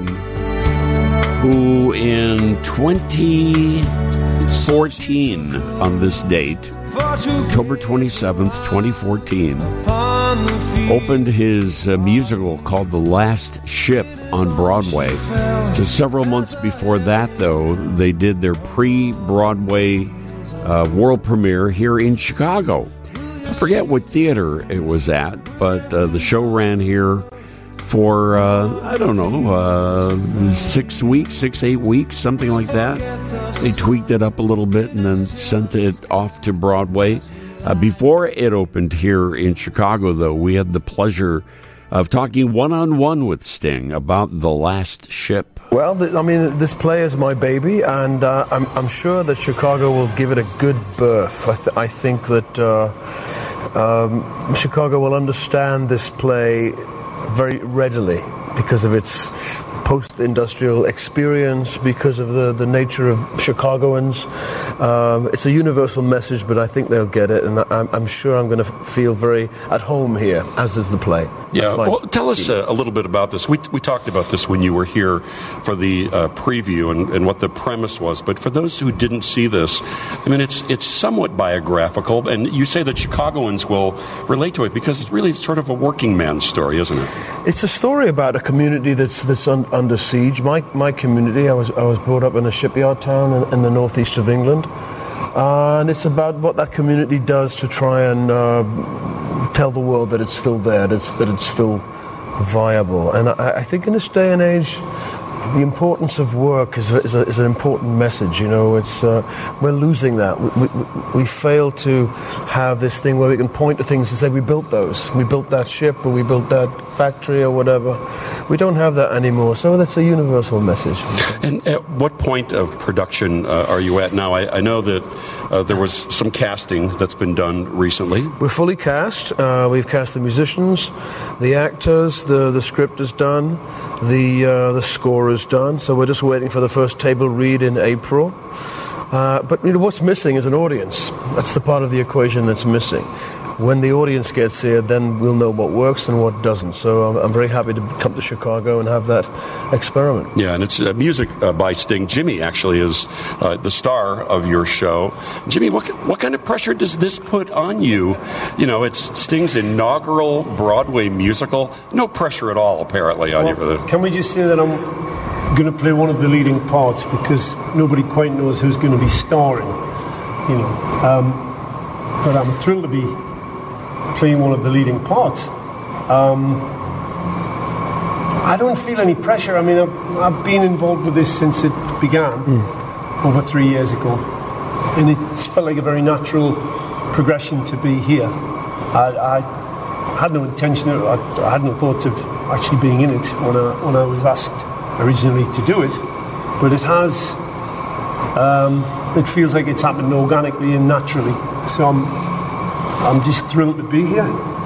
who in twenty fourteen, on this date, October twenty-seventh, twenty fourteen, opened his uh, musical called The Last Ship on Broadway. Just several months before that, though, they did their pre-Broadway uh, world premiere here in Chicago. I forget what theater it was at, but uh, the show ran here for, uh, I don't know, uh, six weeks, six, eight weeks, something like that. They tweaked it up a little bit and then sent it off to Broadway. Uh, before it opened here in Chicago, though, we had the pleasure of talking one-on-one with Sting about The Last Ship. Well, th- I mean, this play is my baby, and uh, I'm, I'm sure that Chicago will give it a good birth. I, th- I think that uh, um, Chicago will understand this play very readily because of its post-industrial experience, because of the, the nature of Chicagoans. Um, it's a universal message, but I think they'll get it, and I'm, I'm sure I'm going to f- feel very at home here, as is the play. Yeah, well, tell us uh, a little bit about this. We we talked about this when you were here for the uh, preview and, and what the premise was, but for those who didn't see this, I mean, it's it's somewhat biographical, and you say that Chicagoans will relate to it because it's really sort of a working man's story, isn't it? It's a story about a community that's that's un, under siege. My my community, I was I was brought up in a shipyard town in, in the northeast of England, uh, and it's about what that community does to try and uh, tell the world that it's still there, that it's, that it's still viable. And I, I think in this day and age, the importance of work is, is, a, is an important message. You know, it's uh, we're losing that. We, we, we fail to have this thing where we can point to things and say we built those, we built that ship, or we built that factory, or whatever. We don't have that anymore. So that's a universal message. And at what point of production uh, are you at now? I, I know that uh, there was some casting that's been done recently. We're fully cast. Uh, we've cast the musicians, the actors. The the script is done. The uh, the score is done, so we're just waiting for the first table read in April. Uh, but you know, what's missing is an audience. That's the part of the equation that's missing. When the audience gets here, then we'll know what works and what doesn't. So I'm, I'm very happy to come to Chicago and have that experiment. Yeah, and it's uh, music uh, by Sting. Jimmy actually is uh, the star of your show. Jimmy, what what kind of pressure does this put on you? You know, it's Sting's inaugural Broadway musical. No pressure at all, apparently, on well, you for this. Can we just say that I'm going to play one of the leading parts because nobody quite knows who's going to be starring, you know. Um, but I'm thrilled to be playing one of the leading parts. Um, I don't feel any pressure. I mean, I've, I've been involved with this since it began mm. over three years ago, and it's felt like a very natural progression to be here. I, I had no intention, I, I had no thoughts of actually being in it when I, when I was asked originally to do it, but it has, um, it feels like it's happened organically and naturally, so I'm I'm just thrilled to be here.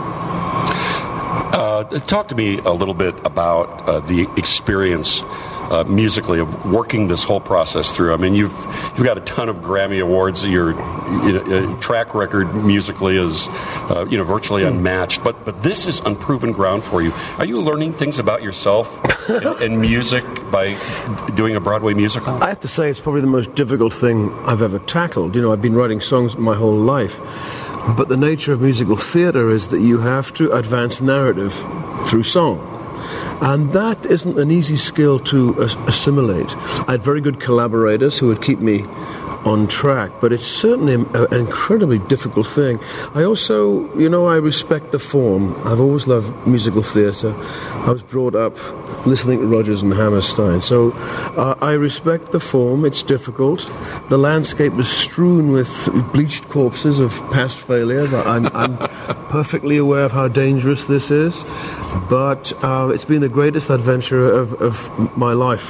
Uh, talk to me a little bit about uh, the experience uh, musically of working this whole process through. I mean, you've you've got a ton of Grammy awards. Your you know, track record musically is uh, you know virtually unmatched. But but this is unproven ground for you. Are you learning things about yourself and, and music by doing a Broadway musical? I have to say it's probably the most difficult thing I've ever tackled. You know, I've been writing songs my whole life. But the nature of musical theatre is that you have to advance narrative through song. And that isn't an easy skill to as- assimilate. I had very good collaborators who would keep me on track, but it's certainly an incredibly difficult thing. I also, you know, I respect the form. I've always loved musical theatre. I was brought up listening to Rodgers and Hammerstein. So uh, I respect the form. It's difficult. The landscape is strewn with bleached corpses of past failures. I, I'm, I'm perfectly aware of how dangerous this is, but uh, it's been the greatest adventure of, of my life.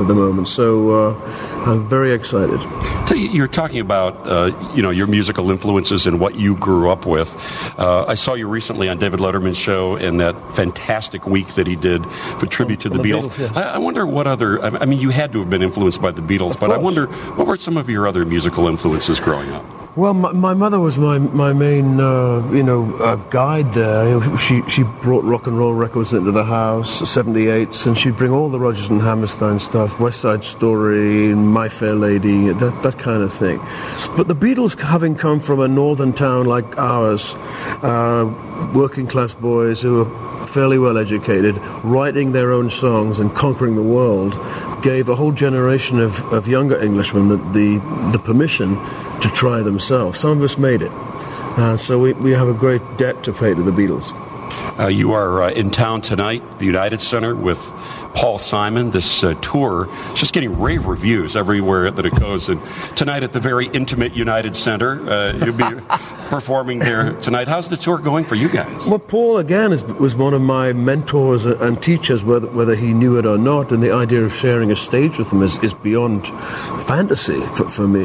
at the moment. So uh, I'm very excited. So you're talking about uh, you know your musical influences and what you grew up with. Uh, I saw you recently on David Letterman's show in that fantastic week that he did for tribute to the, the Beatles. Beatles, yeah. I, I wonder what other. I mean, you had to have been influenced by the Beatles, Of but I course. wonder what were some of your other musical influences growing up. Well, my, my mother was my my main, uh, you know, uh, guide there. You know, she she brought rock and roll records into the house, seventy-eights, and she'd bring all the Rodgers and Hammerstein stuff, West Side Story, My Fair Lady, that that kind of thing. But the Beatles, having come from a northern town like ours, uh, working class boys who were fairly well educated, writing their own songs and conquering the world, gave a whole generation of, of younger Englishmen the, the the permission to try themselves. Some of us made it. Uh, so we, we have a great debt to pay to the Beatles. Uh, you are uh, in town tonight, the United Center, with Paul Simon. This uh, tour is just getting rave reviews everywhere that it goes. And tonight at the very intimate United Center, uh, you'll be performing there tonight. How's the tour going for you guys? Well, Paul, again, is, was one of my mentors and teachers, whether, whether he knew it or not. And the idea of sharing a stage with him is, is beyond fantasy for, for me.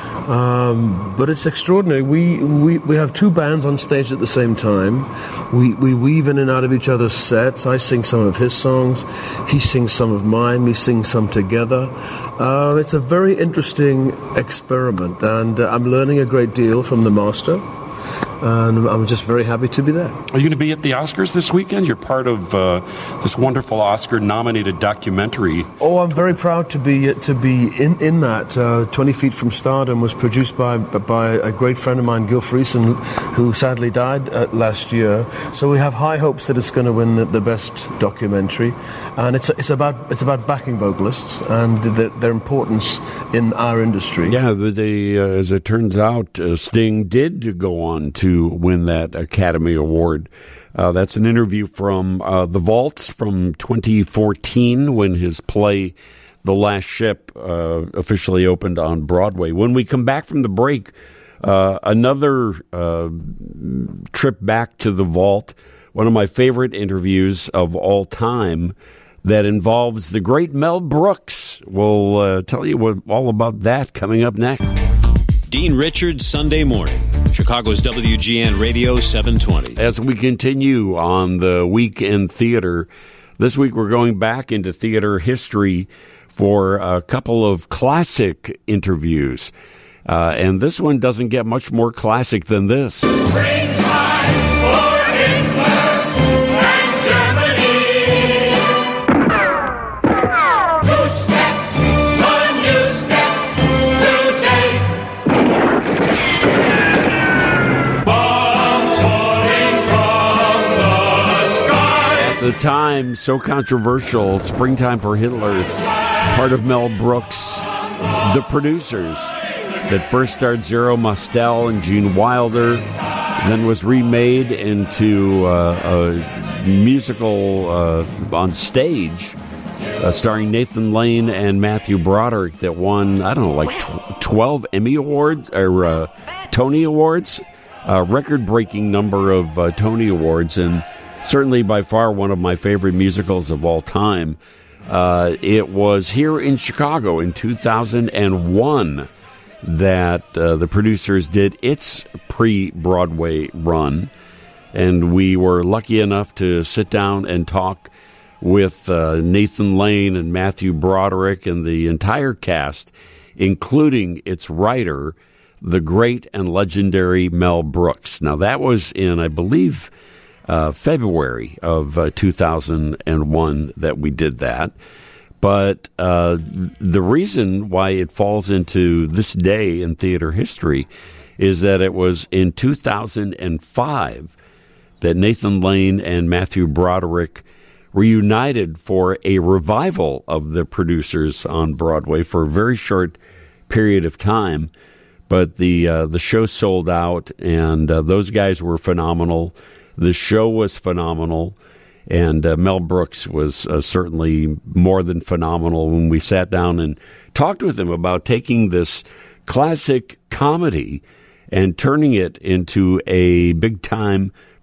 Um, but it's extraordinary. We, we we have two bands on stage at the same time. We we weave in and out of each other's sets. I sing some of his songs. He sings some of mine. We sing some together. Uh, it's a very interesting experiment, and uh, I'm learning a great deal from the master. And I'm just very happy to be there. Are you going to be at the Oscars this weekend? You're part of uh, this wonderful Oscar-nominated documentary. Oh, I'm very proud to be to be in in that. Uh, Twenty Feet from Stardom was produced by by a great friend of mine, Gil Friesen, who sadly died uh, last year. So we have high hopes that it's going to win the, the best documentary, and it's it's about it's about backing vocalists and the, their importance in our industry. Yeah, they, uh, as it turns out, uh, Sting did go on to win that Academy Award. Uh, that's an interview from uh, The Vaults from twenty fourteen when his play The Last Ship uh, officially opened on Broadway. When we come back from the break, uh, another uh, trip back to The Vault, one of my favorite interviews of all time that involves the great Mel Brooks. We'll uh, tell you what, all about that coming up next. Dean Richards, Sunday morning. Chicago's W G N Radio seven twenty. As we continue on the week in theater, this week we're going back into theater history for a couple of classic interviews. Uh, and this one doesn't get much more classic than this. Springtime for Hitler and Germany. Two steps, one new step today. Bombs falling from the sky. At the time, so controversial, Springtime for Hitler, part of Mel Brooks, The Producers, that first starred Zero Mostel and Gene Wilder, then was remade into uh, a musical uh, on stage, uh, starring Nathan Lane and Matthew Broderick, that won, I don't know, like tw- twelve Emmy Awards, or uh, Tony Awards, a record-breaking number of uh, Tony Awards, and certainly by far one of my favorite musicals of all time. Uh, it was here in Chicago in two thousand one that uh, The Producers did its pre-Broadway run, and we were lucky enough to sit down and talk with uh, Nathan Lane and Matthew Broderick and the entire cast, including its writer, the great and legendary Mel Brooks. Now, that was in, I believe, uh, February of uh, two thousand one that we did that. But uh, the reason why it falls into this day in theater history is that it was in two thousand five that Nathan Lane and Matthew Broderick reunited for a revival of The Producers on Broadway for a very short period of time. But the uh, the show sold out, and uh, those guys were phenomenal. The show was phenomenal. And uh, Mel Brooks was uh, certainly more than phenomenal when we sat down and talked with him about taking this classic comedy and turning it into a big-time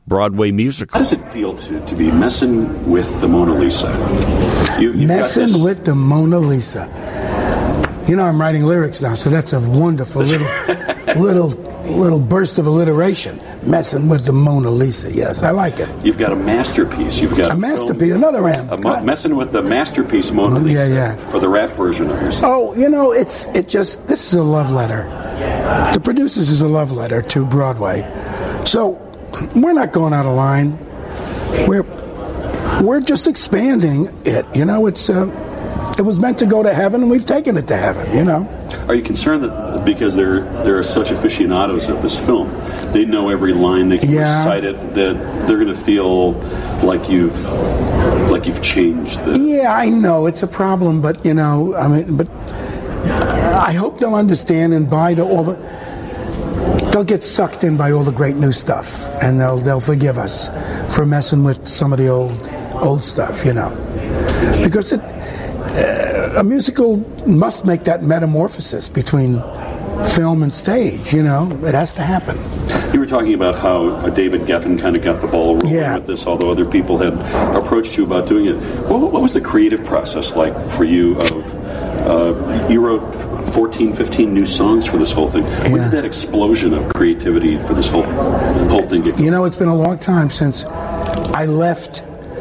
Broadway musical. How does it feel to, to be messing with the Mona Lisa? You, you've messing got this- with the Mona Lisa. You know, I'm writing lyrics now, so that's a wonderful little, little, little burst of alliteration. Messing with the Mona Lisa. Yes, I like it. You've got a masterpiece. You've got A a masterpiece, film, another round. a mo- messing with the masterpiece Mona Lisa. Yeah, yeah. For the rap version of your song. Oh, you know, it's it just this is a love letter. The Producers is a love letter to Broadway. So we're not going out of line. We're we're just expanding it. You know, it's uh, it was meant to go to heaven, and we've taken it to heaven. You know. Are you concerned that because there there are such aficionados of this film, they know every line, they can Yeah. recite it, that they're going to feel like you've like you've changed the Yeah, I know it's a problem, but you know, I mean, but I hope they'll understand and buy the all the. They'll get sucked in by all the great new stuff, and they'll they'll forgive us for messing with some of the old old stuff, you know, because it, uh, a musical must make that metamorphosis between film and stage. You know, it has to happen. You were talking about how uh, David Geffen kind of got the ball rolling Yeah. with this, although other people had approached you about doing it. What, what was the creative process like for you? Of uh, you wrote fourteen, fifteen new songs for this whole thing. When Yeah. did that explosion of creativity for this whole whole thing get? You know, it's been a long time since I left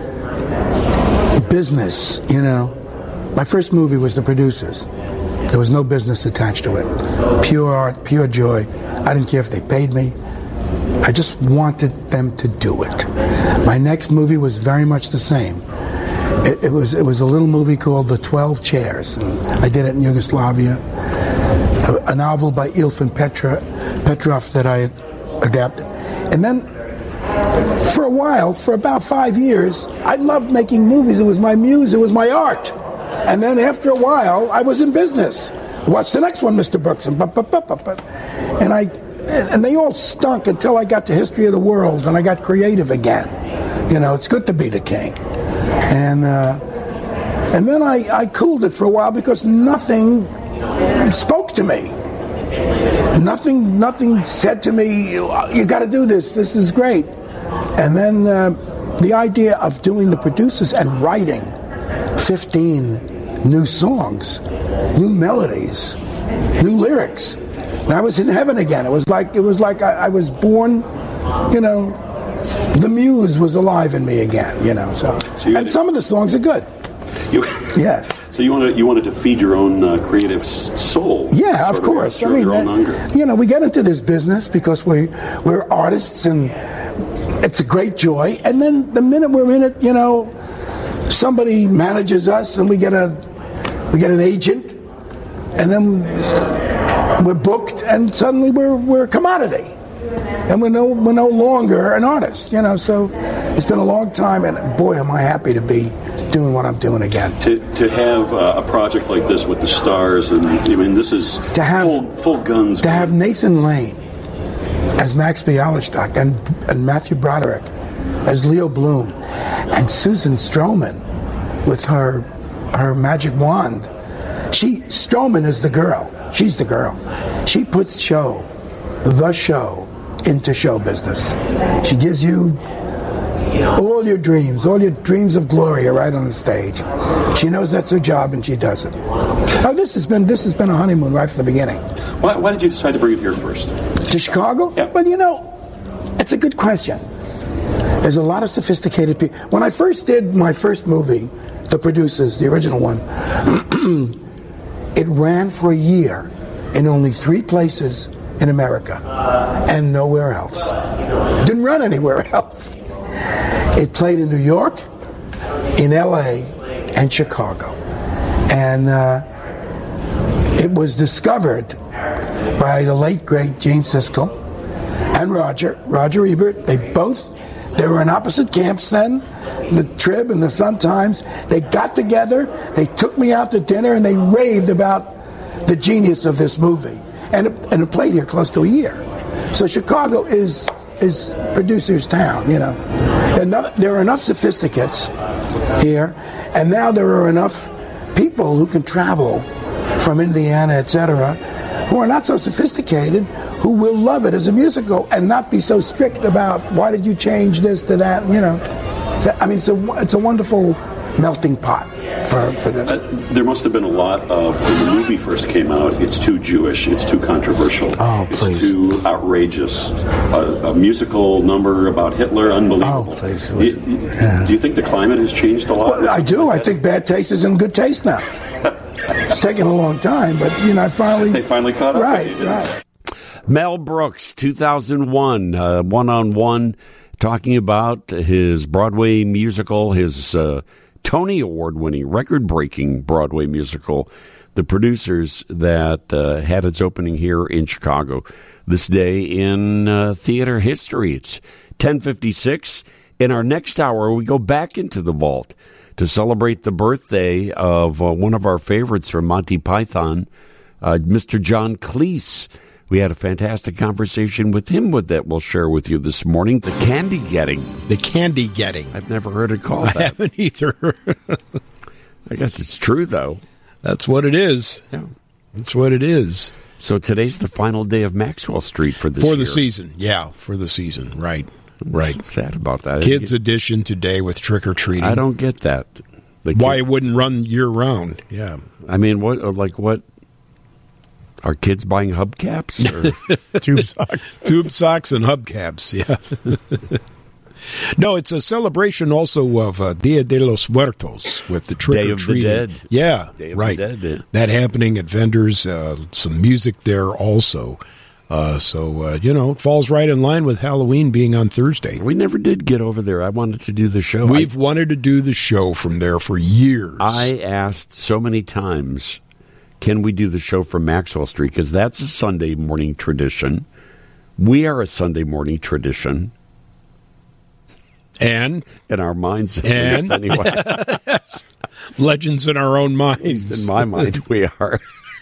business, you know. My first movie was The Producers. There was no business attached to it. Pure art, pure joy. I didn't care if they paid me. I just wanted them to do it. My next movie was very much the same. It, it was it was a little movie called The Twelve Chairs. I did it in Yugoslavia. A, a novel by Ilfin Petra, Petrov that I adapted. And then for a while, for about five years, I loved making movies. It was my muse. It was my art. And then after a while, I was in business. What's the next one, Mister Brooks? And, bu- bu- bu- bu- bu- and I, and they all stunk until I got to History of the World, and I got creative again. You know, it's good to be the king. And uh, and then I, I cooled it for a while because nothing spoke to me. Nothing, nothing said to me, you got to do this. This is great. And then uh, the idea of doing The Producers and writing fifteen new songs, new melodies, new lyrics. And I was in heaven again. It was like it was like I, I was born, you know, the muse was alive in me again, you know. So, So you and had- some of the songs are good. You, Yeah. So you wanted you wanted to feed your own uh, creative s- soul. Yeah, sort of course. Your, your own that- hunger. you know, we get into this business because we we're artists and it's a great joy. And then the minute we're in it, you know, somebody manages us and we get a we get an agent, and then we're booked, and suddenly we're we're a commodity, and we're no we're no longer an artist. You know, so it's been a long time, and boy, am I happy to be doing what I'm doing again. To to have uh, a project like this with the stars, and I mean, this is To have- full full guns. To have Nathan Lane as Max Bialystock and, and Matthew Broderick as Leo Bloom and Susan Stroman with her her magic wand. She Stroman is the girl. She's the girl. She puts show, the show, into show business. She gives you all your dreams, all your dreams of glory are right on the stage. She knows that's her job, and she does it. Oh, this has been this has been a honeymoon right from the beginning. Why, why did you decide to bring it here first? To Chicago? Yeah. Well, you know, it's a good question. There's a lot of sophisticated people. When I first did my first movie, The Producers, the original one, it ran for a year in only three places in America and nowhere else. Didn't run anywhere else. It played in New York, in L A, and Chicago. And uh, it was discovered by the late, great Gene Siskel and Roger, Roger Ebert. They both, they were in opposite camps then, the Trib and the Sun-Times. They got together, they took me out to dinner, and they raved about the genius of this movie. And it, and it played here close to a year. So Chicago is is producers' town, you know. Enough, there are enough sophisticates here, and now there are enough people who can travel from Indiana, et cetera, who are not so sophisticated, who will love it as a musical and not be so strict about why did you change this to that, you know. I mean, it's a, it's a wonderful melting pot for, for them. Uh, there must have been a lot of, when the movie first came out, it's too Jewish, it's too controversial, oh, it's too outrageous. Uh, a musical number about Hitler, unbelievable. Oh, please. Do you, yeah. do you think the climate has changed a lot? Well, I do. Like I think bad taste is in good taste now. It's taken a long time, but, you know, I finally... They finally caught up. Right, with you, right. Mel Brooks, two thousand one, uh, one-on-one, talking about his Broadway musical, his uh, Tony Award-winning, record-breaking Broadway musical, The Producers, that uh, had its opening here in Chicago this day in uh, theater history. It's ten fifty-six. In our next hour, we go back into the vault to celebrate the birthday of uh, one of our favorites from Monty Python, uh, Mister John Cleese. We had a fantastic conversation with him with that we'll share with you this morning. The candy getting. The candy getting. I've never heard it called that. I haven't either. I guess it's true, though. That's what it is. Yeah. That's what it is. So today's the final day of Maxwell Street for this For year. the season. Yeah, for the season. Right. Right. I'm sad about that. Kids edition today with trick-or-treating. I don't get that. The Why kid, it wouldn't run year-round. Yeah. I mean, what? like what? Are kids buying hubcaps? Or? Tube socks. Tube socks and hubcaps, yeah. No, it's a celebration also of uh, Dia de los Muertos with the trick Day or of the treating. Dead. Yeah, Day of right. the Dead, yeah. That happening at vendors. Uh, some music there also. Uh, so uh, you know, it falls right in line with Halloween being on Thursday. We never did get over there. I wanted to do the show. We've I, wanted to do the show from there for years. I asked so many times, can we do the show from Maxwell Street? Because that's a Sunday morning tradition. We are a Sunday morning tradition. And? In our minds, at and? least, anyway. Yes. Legends in our own minds. In my mind, we are.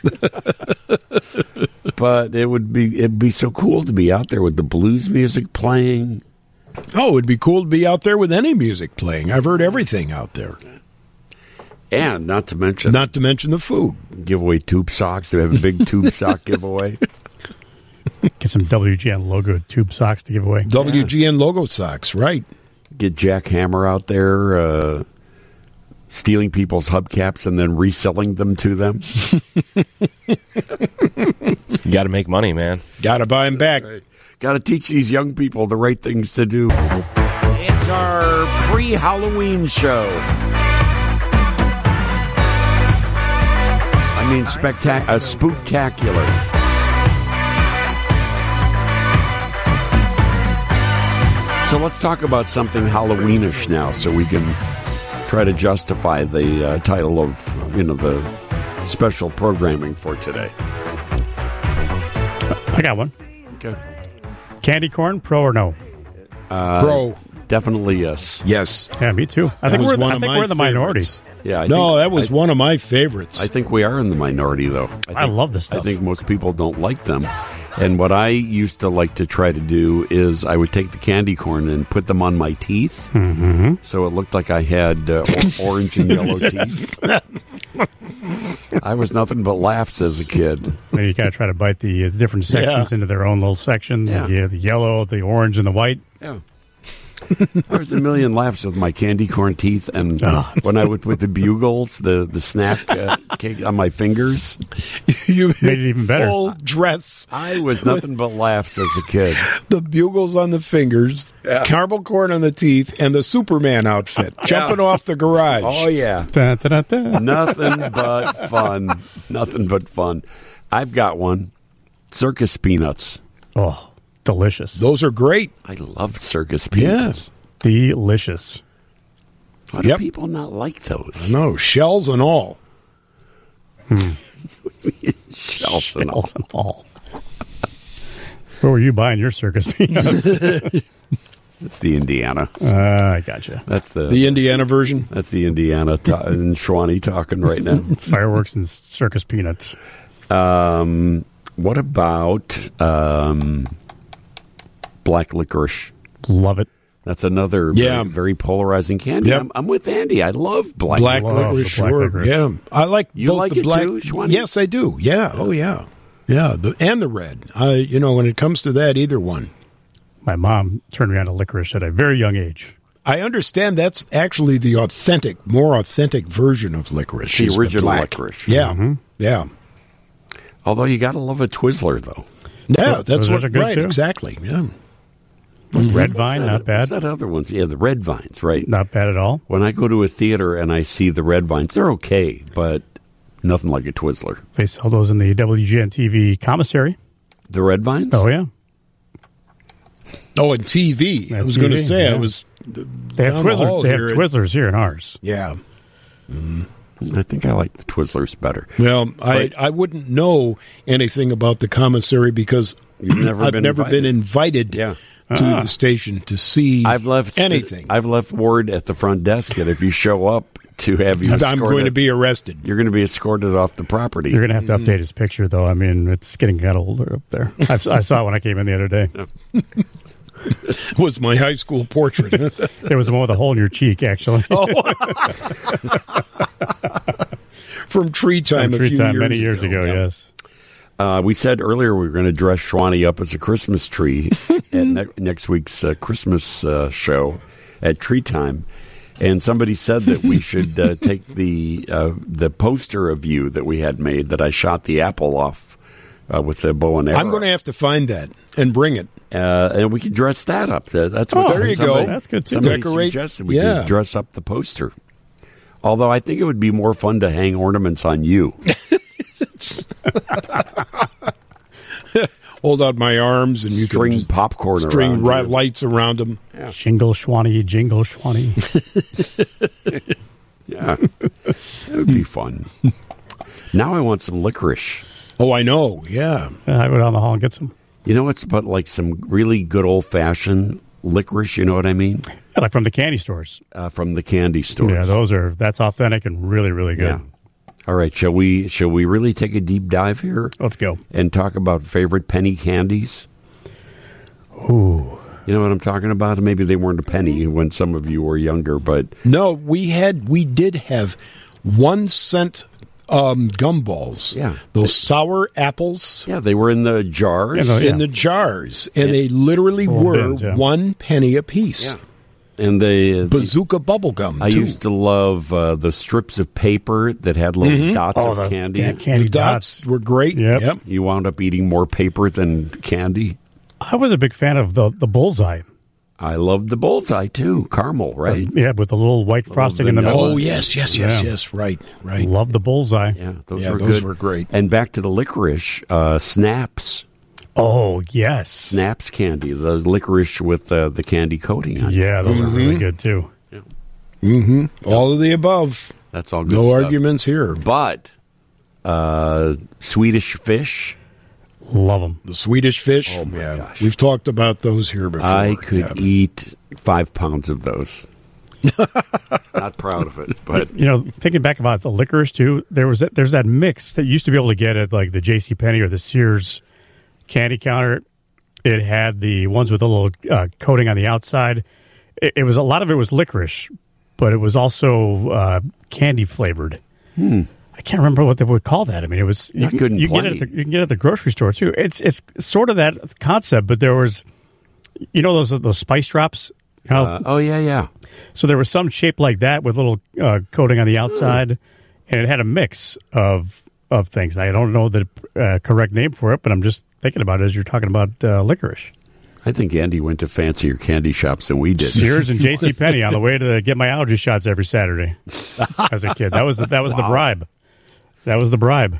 But it would be it'd be so cool to be out there with the blues music playing. Oh, it would be cool to be out there with any music playing. I've heard everything out there. And not to mention... Not to mention the food. Give away tube socks. Do we have a big tube sock giveaway? Get some W G N logo tube socks to give away. W G N yeah. logo socks, right. Get Jack Hammer out there uh, stealing people's hubcaps and then reselling them to them. You got to make money, man. Got to buy them back. Right. Got to teach these young people the right things to do. It's our pre-Halloween show. I mean, spectac- uh, spooktacular. So let's talk about something Halloweenish now, so we can try to justify the uh, title of, you know, the special programming for today. I got one. Okay. Candy corn, pro or no? Uh, pro. Definitely yes. Yes. Yeah, me too. I That think was we're, one I of think my we're the minority. Yeah. I no, think, that was I, one of my favorites. I think we are in the minority, though. I, think, I love this stuff. I think most people don't like them. And what I used to like to try to do is I would take the candy corn and put them on my teeth, mm-hmm. so it looked like I had uh, or- orange and yellow teeth. I was nothing but laughs as a kid. And you got to try to bite the uh, different sections Yeah. into their own little section. Yeah. The, the yellow, the orange, and the white. Yeah. There was a million laughs with my candy corn teeth, and Oh, when I would put the bugles, the the snack uh, cake on my fingers, you made it even better. Full dress. I was nothing but laughs as a kid. The bugles on the fingers, Yeah. caramel corn on the teeth, and the Superman outfit jumping off the garage. Oh yeah, Da, da, da, da. nothing but fun. Nothing but fun. I've got one. Circus peanuts. Oh, delicious. Those are great. I love circus peanuts. Delicious. Why do Yep. people not like those? No, shells and all. Shells and all. Shells and all. Where were you buying your circus peanuts? It's the Indiana. uh, I gotcha. That's the, The Indiana version. that's the Indiana ta- and Schwani talking right now. Fireworks and circus peanuts. Um, what about um, black licorice? Love it. That's another Yeah. very, very polarizing candy. Yep. I'm, I'm with Andy. I love black, Black Love licorice, the black sure. licorice. Yeah, I like You both like the it black. too, Schwani? Yes, I do. Yeah. Oh, yeah. Yeah, the, and the red. Uh, you know, when it comes to that, either one. My mom turned me on to licorice at a very young age. I understand that's actually the authentic, more authentic version of licorice. The is original black. licorice. Yeah, Mm-hmm. yeah. Although you got to love a Twizzler, though. Yeah, that's those what, are good, right, too. exactly, yeah. Red vine, What's that- not bad. What's that other ones? Yeah, the red vines, right. Not bad at all. When I go to a theater and I see the red vines, they're okay, but nothing like a Twizzler. They sell those in the W G N T V commissary. The red vines? Oh, yeah. Oh, and T V. Yeah, I was T V, going to say, yeah. I was They have down the Twizzlers. hall They have here at- Twizzlers here in ours. Yeah. I think I like the Twizzlers better. Well, I, But- I wouldn't know anything about the commissary because You've never I've been never invited. been invited Yeah. to Ah. the station to see I've left anything. I've left word at the front desk that if you show up to have you I'm escorted, going to be arrested. you're going to be escorted off the property. You're going to have to update his picture, though. I mean, it's getting kind of older up there. I, I saw it when I came in the other day. Was my high school portrait. There was the one with a hole in your cheek, actually. Oh. From Tree Time From a Tree few Time years many years ago, yeah. yes. Uh, we said earlier we were going to dress Schwani up as a Christmas tree at ne- next week's uh, Christmas uh, show at Tree Time, and somebody said that we should uh, take the uh, the poster of you that we had made that I shot the apple off uh, with the bow and arrow. I'm going to have to find that and bring it. Uh, and we could dress that up. That- That's what Oh, there you somebody, go. That's good, too. Somebody Decorate- suggested we yeah. could dress up the poster. Although I think it would be more fun to hang ornaments on you. Hold out my arms and you String can just popcorn string around ri- you. lights around them. Jingle Schwani, jingle Schwani. Yeah, that would be fun. Now I want some licorice. Oh, I know. Yeah. I go down the hall and get some. You know, it's but like some really good old fashioned licorice. You know what I mean? Yeah, like from the candy stores. Uh, from the candy stores. Yeah, those are, that's authentic and really, really good. Yeah. All right, shall we? Shall we really take a deep dive here? Let's go. And talk about favorite penny candies. Ooh. You know what I'm talking about? Maybe they weren't a penny when some of you were younger, but No, we had we did have one cent um, gumballs. Yeah. Those sour apples yeah, they were in the jars. Yeah, no, yeah. in the jars, and they literally Little were bins, yeah. one penny apiece. Yeah. And they, Bazooka bubble gum. I too. used to love uh, the strips of paper that had little Mhm. dots Oh, of the candy. damn candy the dots, dots. were great. Yep. Yep. You wound up eating more paper than candy. I was a big fan of the, the bullseye. I loved the bullseye too, caramel, right? Yeah, with the little white frosting in the vanilla. middle. Oh yes, yes, yes, Yeah. yes. Right, right. Love the bullseye. Yeah, those Yeah, were those good. were great. And back to the licorice, uh, Snaps, Oh, yes. Snaps candy, the licorice with uh, the candy coating on it. Yeah, those are really good, too. Mm-hmm. All of the above. That's all good No stuff. arguments here. But uh, Swedish fish, Love them. The Swedish fish. Oh, my yeah, gosh. we've talked about those here before. I could Yeah. eat five pounds of those. Not proud of it, but You know, thinking back about the licorice, too, there was that, there's that mix that you used to be able to get at, like, the JCPenney or the Sears candy counter. It had the ones with a little uh, coating on the outside. It, it was a lot of it was licorice, but it was also uh, candy flavored. Hmm. I can't remember what they would call that. I mean, it was you, Not can- good and you can get it at plenty. the, you can get it at the grocery store too. It's it's sort of that concept, but there was, you know, those those spice drops. You know? uh, oh yeah, yeah. So there was some shape like that with little uh, coating on the outside, and it had a mix of of things. I don't know the uh, correct name for it, but I'm just thinking about it as you're talking about uh, licorice. I think Andy went to fancier candy shops than we did. Sears and JCPenney on the way to get my allergy shots every Saturday as a kid. That was the, that was the Wow. bribe. That was the bribe.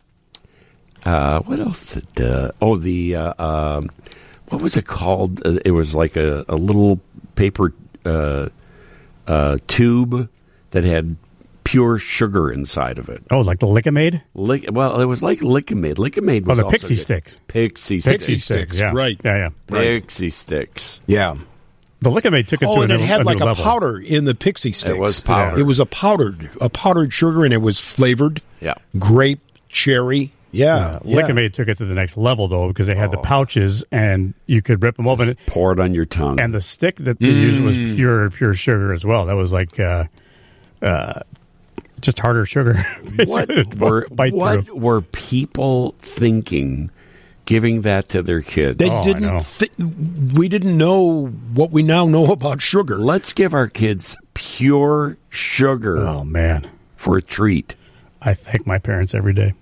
Uh, what else? Did, uh, oh, the uh, um, what was it called? Uh, it was like a, a little paper uh, uh, tube that had pure sugar inside of it. Oh, like the Lickamade? Lick, well, it was like Lickamade. Lickamade was Oh, the also Pixie good. sticks. Pixie, Pixie sticks. sticks, yeah. right. Yeah, yeah. Pixie sticks. Yeah. The Lickamade took it Oh, to and a it new, had a like new a level. powder in the Pixie sticks. was powder. It was a powdered, a powdered sugar, and it was flavored. Yeah. Grape, cherry. Yeah. Yeah. Lickamade took it to the next level, though, because they had the pouches, and you could rip them open. Just pour it on your tongue. And the stick that they used was pure pure sugar as well. That was like uh, uh, Just harder sugar. What were Bite what through. were people thinking, giving that to their kids? They Oh, I didn't. know. Th- we didn't know what we now know about sugar. Let's give our kids pure sugar Oh, man. for a treat. I thank my parents every day.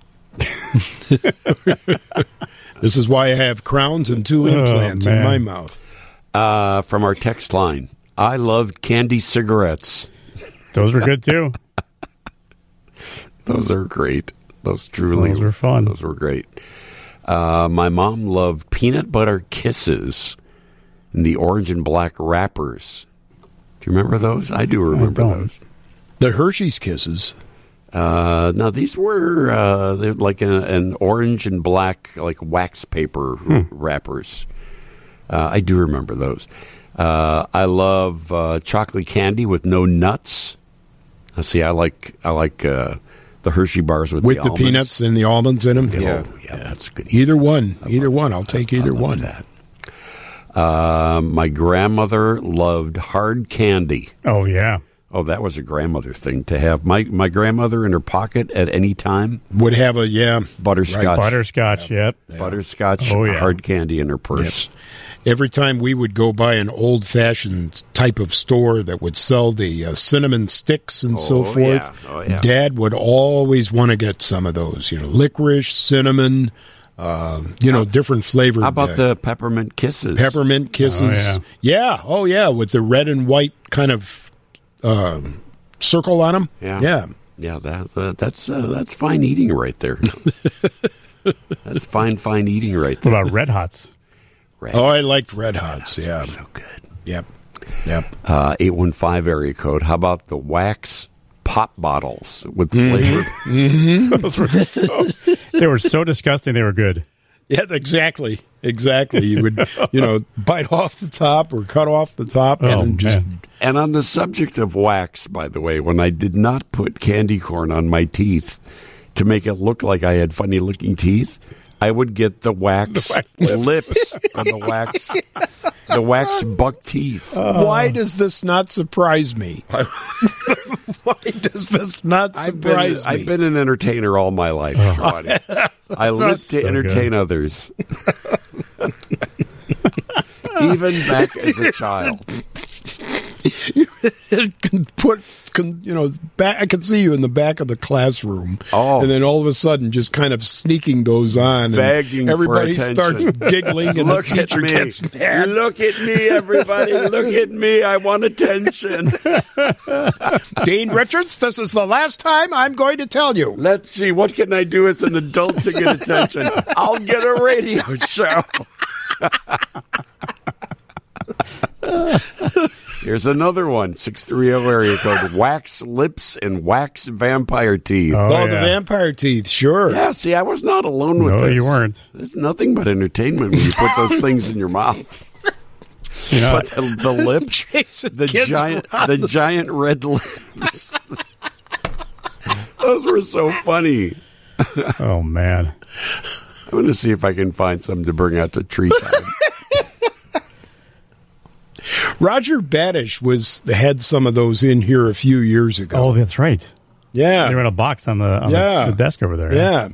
This is why I have crowns and two Oh, implants in man. my mouth. Uh, from our text line, I loved candy cigarettes. Those were good, too. Those are great. Those truly Those were fun. Those were great. Uh, my mom loved peanut butter kisses and the orange and black wrappers. Do you remember those? I do remember don't. those. The Hershey's Kisses. Uh, now these were uh, they're like an, an orange and black like wax paper Hmm. wrappers. Uh, I do remember those. Uh, I love uh, chocolate candy with no nuts. Uh, see, I like I like uh, the Hershey bars with, With the, the, almonds. peanuts and the almonds in them? Yeah, yeah, that's good. Either one. Either one. I'll take either one. That. Uh, my grandmother loved hard candy. Oh, yeah. Oh, that was a grandmother thing to have. My my grandmother in her pocket at any time Would have a, yeah. butterscotch, Butterscotch, yep. butterscotch, Oh, yeah. hard candy in her purse. Every time we would go by an old-fashioned type of store that would sell the uh, cinnamon sticks and so Oh, forth, yeah. Oh, yeah. Dad would always want to get some of those. You know, licorice, cinnamon, uh, you know, different flavored. How about uh, the peppermint kisses? peppermint kisses? Oh, yeah. yeah, oh yeah, with the red and white kind of uh, circle on them. Yeah. yeah. Yeah, that, that that's uh, that's fine eating right there. That's fine, fine eating right What there. about Red Hots? Red. Oh, I liked Red Hots. Yeah, So good. yep, yep. Uh, eight one five area code. How about the wax pop bottles with flavor? Those were so, they were so disgusting, they were good. Yeah, exactly, exactly. You would, you know, bite off the top or cut off the top, Oh, and just man. And on the subject of wax, by the way, when I did not put candy corn on my teeth to make it look like I had funny looking teeth, I would get the wax, wax lips on the wax, the wax buck teeth. Why does this not surprise me? Why does this not I've been, surprise me? I've been an entertainer all my life, Ronnie. I live to So entertain good. others. Even back as a child. It can put, can, you know, back, I can see you in the back of the classroom. Oh. And then all of a sudden, just kind of sneaking those on. And Begging for everybody attention. starts giggling, and Look the at teacher me. gets mad. Look at me, everybody. Look at me. I want attention. Dean Richards, this is the last time I'm going to tell you. Let's see. What can I do as an adult to get attention? I'll get a radio show. Here's another one. six three zero area code. Wax lips and wax vampire teeth. Oh, Oh, the yeah. vampire teeth, sure. Yeah, see, I was not alone with No, this. you weren't. There's nothing but entertainment when you put those things in your mouth. You know, But the, the lips, Jason the Kidd's giant, on the giant red lips. Those were so funny. oh, man. I'm going to see if I can find some to bring out to tree time. Roger Badish was had some of those in here a few years ago. Oh, that's right. yeah. They were in a box on the, on Yeah. the, the desk over there. Yeah.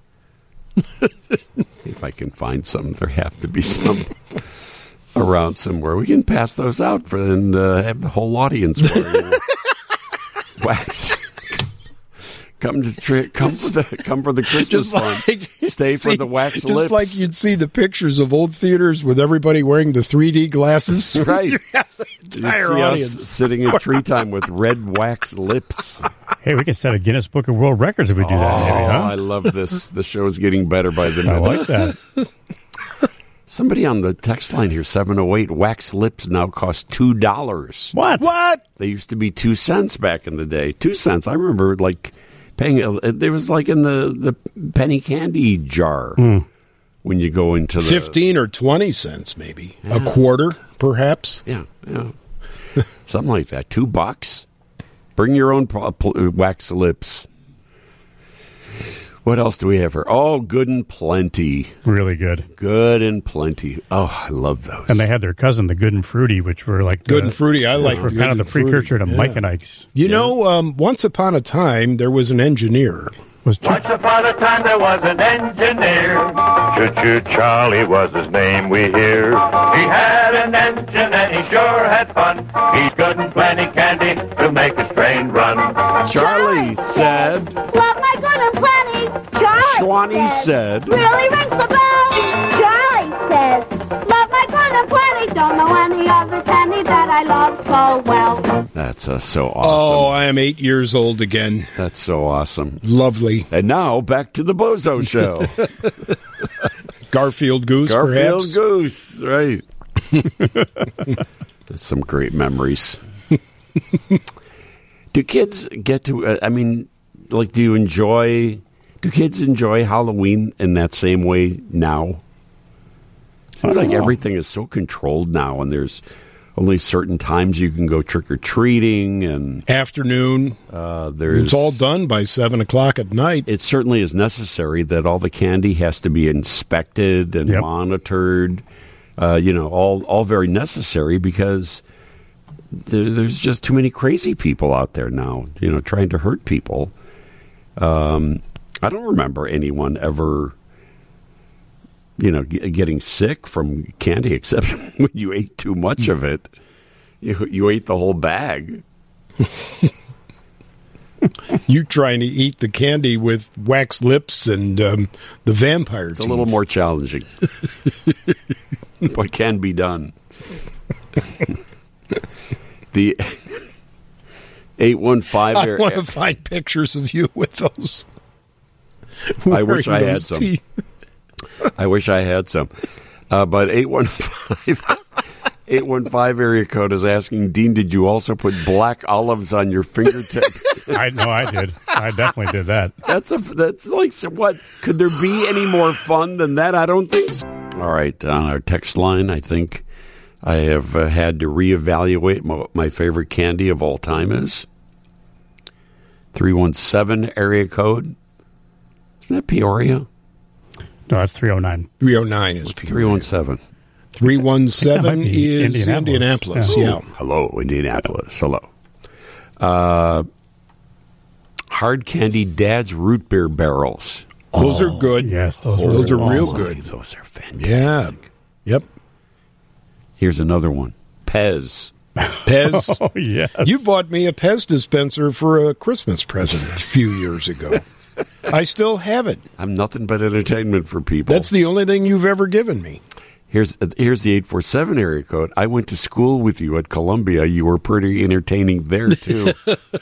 If I can find some, there have to be some around somewhere. We can pass those out for and uh, have the whole audience wearing wax. Come to tri- come for the come for the Christmas Just fun. like Stay see, for the wax just lips. like you'd see the pictures of old theaters with everybody wearing the three D glasses. Right. You have the You entire see audience. us sitting in tree time with red wax lips. Hey, we can set a Guinness Book of World Records if we do that, maybe, Oh, huh? I love this. The show's getting better by the I minute. like that. Somebody on the text line here, seven oh eight, wax lips now cost two dollars. What? What? They used to be two cents back in the day. Two cents. I remember, like, paying, it was like in the, the penny candy jar Mm. when you go into the... Fifteen or twenty cents, maybe a quarter, perhaps. Yeah, yeah. Something like that. Two bucks. Bring your own pro- pl- wax lips. What else do we have here? Oh, Good and Plenty. Really good. Good and Plenty. Oh, I love those. And they had their cousin, the Good and Fruity, which were like Good the, and Fruity. I like were Good kind of and the precursor Fruity. to Yeah. Mike and Ike's. You know, um, once upon a time, there was an engineer. Was Once upon a time there was an engineer. Choo-choo Charlie was his name, we hear. He had an engine and he sure had fun. He's good and plenty candy to make his train run. Charlie said, Love my good and plenty. Charlie Schwani said, really rings the bell. Charlie says, love my good and plenty. Don't know any other candy that I love so well. that's uh, so Oh, awesome. I am eight years old again. That's so awesome. Lovely. And now, back to the Bozo Show. Garfield Goose, Garfield perhaps? Goose, right. That's some great memories. Do kids get to, uh, I mean, like, do you enjoy, do kids enjoy Halloween in that same way now? Seems like know. everything is so controlled now, and there's only certain times you can go trick-or-treating, and Afternoon. uh, there's... It's all done by seven o'clock at night. It certainly is necessary that all the candy has to be inspected and Yep. monitored. Uh, you know, all all very necessary because there, there's just too many crazy people out there now. You know, trying to hurt people. Um, I don't remember anyone ever, you know, g- getting sick from candy except when you ate too much of it. You you ate the whole bag. You trying to eat the candy with wax lips and um, the vampire It's a little more challenging, but can be done. The eight one five. I want to find pictures of you with those. I wish I wearing had those some. teeth. I wish I had some. Uh, but eight one five. eight one five area code is asking, Dean, did you also put black olives on your fingertips? I know I did. I definitely did that. That's a that's like so what could there be any more fun than that? I don't think so. All right, on our text line, I think I have uh, had to reevaluate what my favorite candy of all time is. three one seven area code. Isn't that Peoria? No, that's three oh nine. three oh nine is three one seven. three one seven That might be is Indianapolis. Indianapolis. Yeah. Yeah. Oh, hello, Indianapolis. Hello. Uh, hard candy Dad's root beer barrels. Those are good. Yes, those, Oh, those are real Oh, good. Those are fantastic. Yeah. Yep. Here's another one. Pez. Pez. Oh, yes. You bought me a Pez dispenser for a Christmas present a few years ago. I still have it. I'm nothing but entertainment for people. That's the only thing you've ever given me. Here's here's the eight four seven area code. I went to school with you at Columbia. You were pretty entertaining there, too.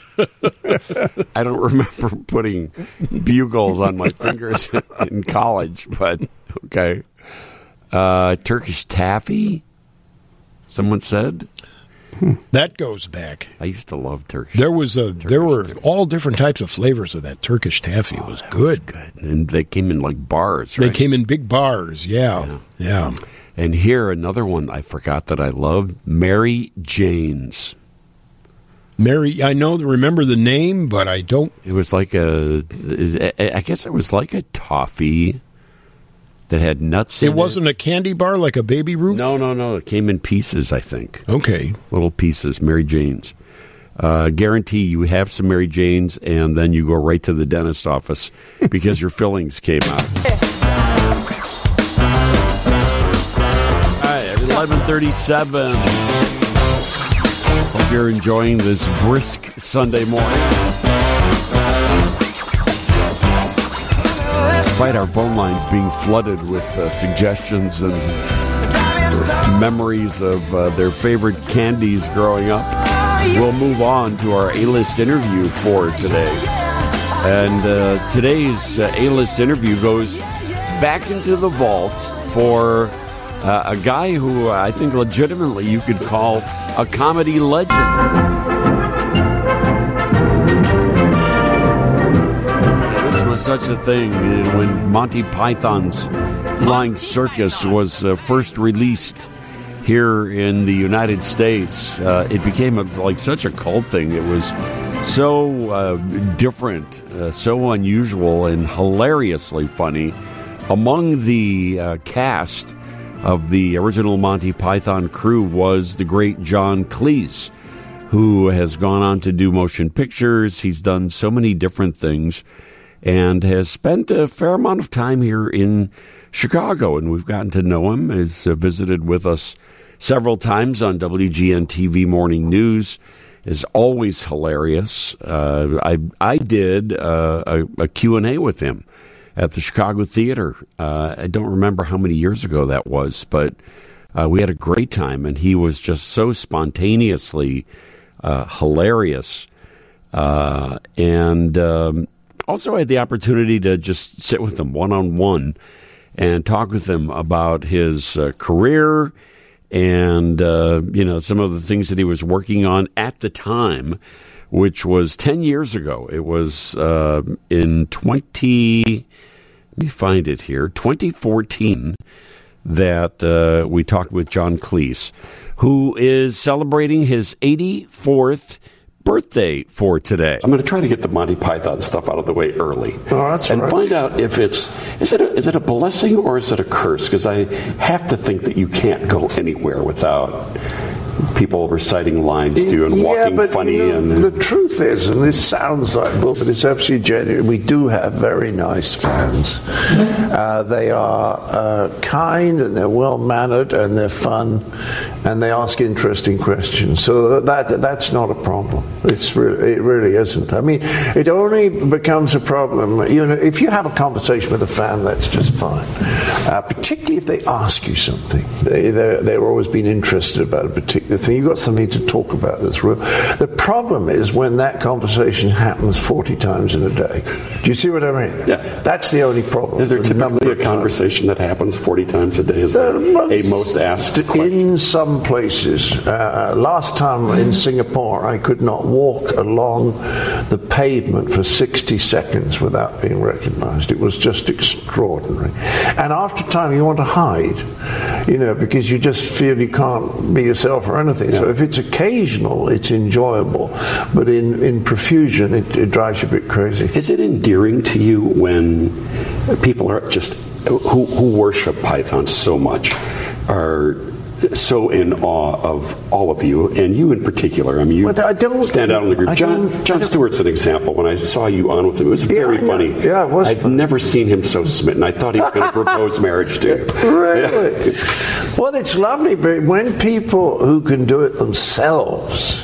I don't remember putting bugles on my fingers in college, but okay. Uh, Turkish taffy, someone said. That goes back. I used to love Turkish. There was a there were all different types of flavors of that Turkish taffy. It was good. Good. And they came in like bars, They right? came in big bars. Yeah. Yeah. And here, another one I forgot that I loved, Mary Jane's. Mary, I know, remember the name, but I don't. It was like a, I guess it was like a toffee that had nuts in It it. wasn't a candy bar like a Baby Ruth? No, no, no. It came in pieces, I think. Okay. Little pieces, Mary Jane's. Uh, guarantee you have some Mary Jane's, and then you go right to the dentist's office because your fillings came out. All right, eleven thirty-seven. Hope you're enjoying this brisk Sunday morning. Despite our phone lines being flooded with uh, suggestions and memories of uh, their favorite candies growing up, we'll move on to our A-list interview for today. And uh, today's uh, A-list interview goes back into the vault for uh, a guy who I think legitimately you could call a comedy legend. Was such a thing when Monty Python's Flying Circus was uh, first released here in the United States. Uh, it became a, like such a cult thing. It was So uh, different, uh, so unusual, and hilariously funny. Among the uh, cast of the original Monty Python crew was the great John Cleese, who has gone on to do motion pictures. He's done so many different things and has spent a fair amount of time here in Chicago, and we've gotten to know him. He's uh, visited with us several times on W G N T V Morning News. Is always hilarious. Uh, I I did uh, a, a Q and A with him at the Chicago Theater. Uh, I don't remember how many years ago that was, but uh, we had a great time, and he was just so spontaneously uh, hilarious. Uh, and um, also I had the opportunity to just sit with him one-on-one and talk with him about his uh, career and, uh, you know, some of the things that he was working on at the time, which was ten years ago. It was uh, in twenty, let me find it here, twenty fourteen, that uh, we talked with John Cleese, who is celebrating his eighty-fourth birthday for today. I'm going to try to get the Monty Python stuff out of the way early. Oh, that's and right. find out if it's, is it a, is it a blessing or is it a curse? Because I have to think that you can't go anywhere without people reciting lines to you and yeah, walking but, funny. You know, and the truth is, and this sounds like bull, but it's absolutely genuine, we do have very nice fans. Uh, they are uh, kind and they're well-mannered and they're fun and they ask interesting questions. So that that's not a problem. It's really, it really isn't. I mean, it only becomes a problem, you know, if you have a conversation with a fan, that's just fine. Uh, particularly if they ask you something. They, they're, they're always been interested about a particular thing. You've got something to talk about that's real. The problem is when that conversation happens forty times in a day. Do you see what I mean? Yeah. That's the only problem. Is there typically a conversation that happens forty times a day? Is there a most asked question? In some places. Uh, last time in Singapore, I could not walk along the pavement for sixty seconds without being recognized. It was just extraordinary. And after time, you want to hide, you know, because you just feel you can't be yourself or anything. Yeah. So if it's occasional, it's enjoyable. But in, in profusion, it, it drives you a bit crazy. Is it endearing to you when people are just, who, who worship Python so much, are so in awe of all of you, and you in particular? I mean, you I don't, stand out in the group. John, John Stewart's an example. When I saw you on with him, it was very yeah, funny. Yeah, it was I've funny. never seen him so smitten. I thought he was going to propose marriage to you. Really? Yeah. Well, it's lovely, but when people who can do it themselves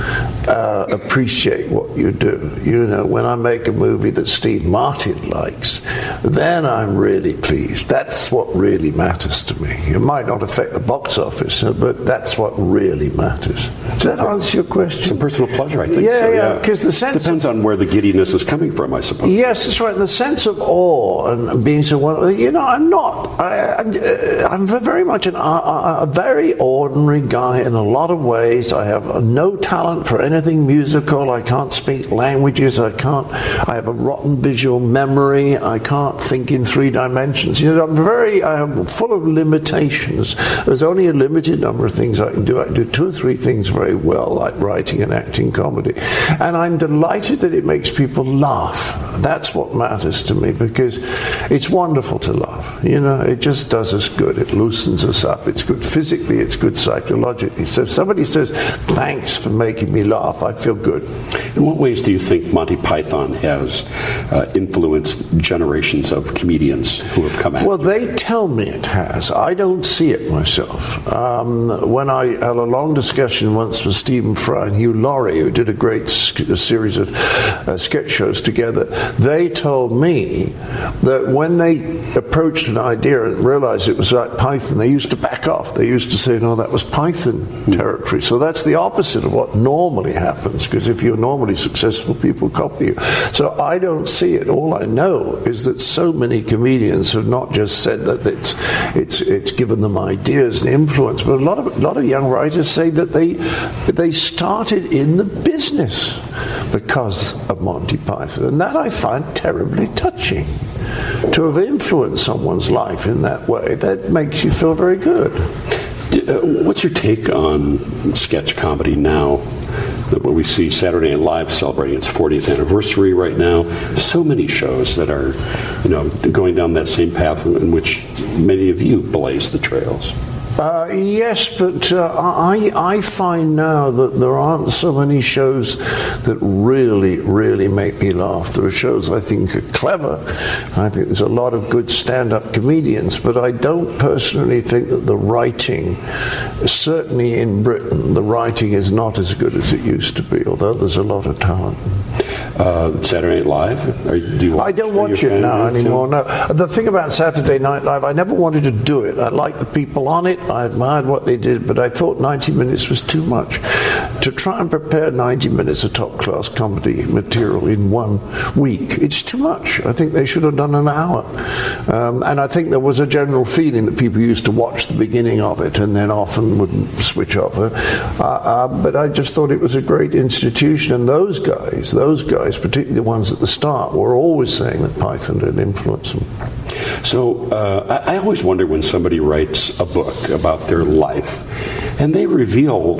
Uh, appreciate what you do. You know, when I make a movie that Steve Martin likes, then I'm really pleased. That's what really matters to me. It might not affect the box office, but that's what really matters. Does that answer your question? Some personal pleasure, I think. Yeah, so, yeah. Because the sense depends on where the giddiness is coming from, I suppose. Yes, that's right. The sense of awe and being so wonderful. You know, I'm not. I, I'm, uh, I'm very much an, uh, a very ordinary guy in a lot of ways. I have no talent for anything musical. I can't speak languages. I can't. I have a rotten visual memory. I can't think in three dimensions. You know, I'm very. I'm full of limitations. There's only a limited number of things I can do. I can do two or three things very well, like writing and acting comedy. And I'm delighted that it makes people laugh. That's what matters to me, because it's wonderful to laugh. You know, it just does us good. It loosens us up. It's good physically. It's good psychologically. So if somebody says, "Thanks for making me laugh," I feel good. In what ways do you think Monty Python has uh, influenced generations of comedians who have come out? Well, they tell me it has. I don't see it myself. Um, when I had a long discussion once with Stephen Fry and Hugh Laurie, who did a great sk- a series of uh, sketch shows together, they told me that when they approached an idea and realized it was like Python, they used to back off. They used to say, no, that was Python territory. So that's the opposite of what normally happens, because if you're normally successful, people copy you. So I don't see it. All I know is that so many comedians have not just said that it's it's it's given them ideas and influence, but a lot of a lot of young writers say that they they started in the business because of Monty Python, and that I find terribly touching. To have influenced someone's life in that way, that makes you feel very good. Uh, what's your take on sketch comedy now? what we see Saturday Night Live celebrating its fortieth anniversary right now. So many shows that are, you know, going down that same path in which many of you blaze the trails. Uh, yes, but uh, I, I find now that there aren't so many shows that really, really make me laugh. There are shows I think are clever. I think there's a lot of good stand-up comedians, but I don't personally think that the writing, certainly in Britain, the writing is not as good as it used to be, although there's a lot of talent. Uh, Saturday Night Live? Are, do you watch, I don't watch it now anymore. No, the thing about Saturday Night Live, I never wanted to do it. I liked the people on it. I admired what they did, but I thought ninety minutes was too much. To try and prepare ninety minutes of top-class comedy material in one week, it's too much. I think they should have done an hour. Um, and I think there was a general feeling that people used to watch the beginning of it and then often wouldn't switch off. Uh, uh, but I just thought it was a great institution, and those guys, those guys, particularly the ones at the start, were always saying that Python had influenced them. So uh, I, I always wonder when somebody writes a book about their life and they reveal,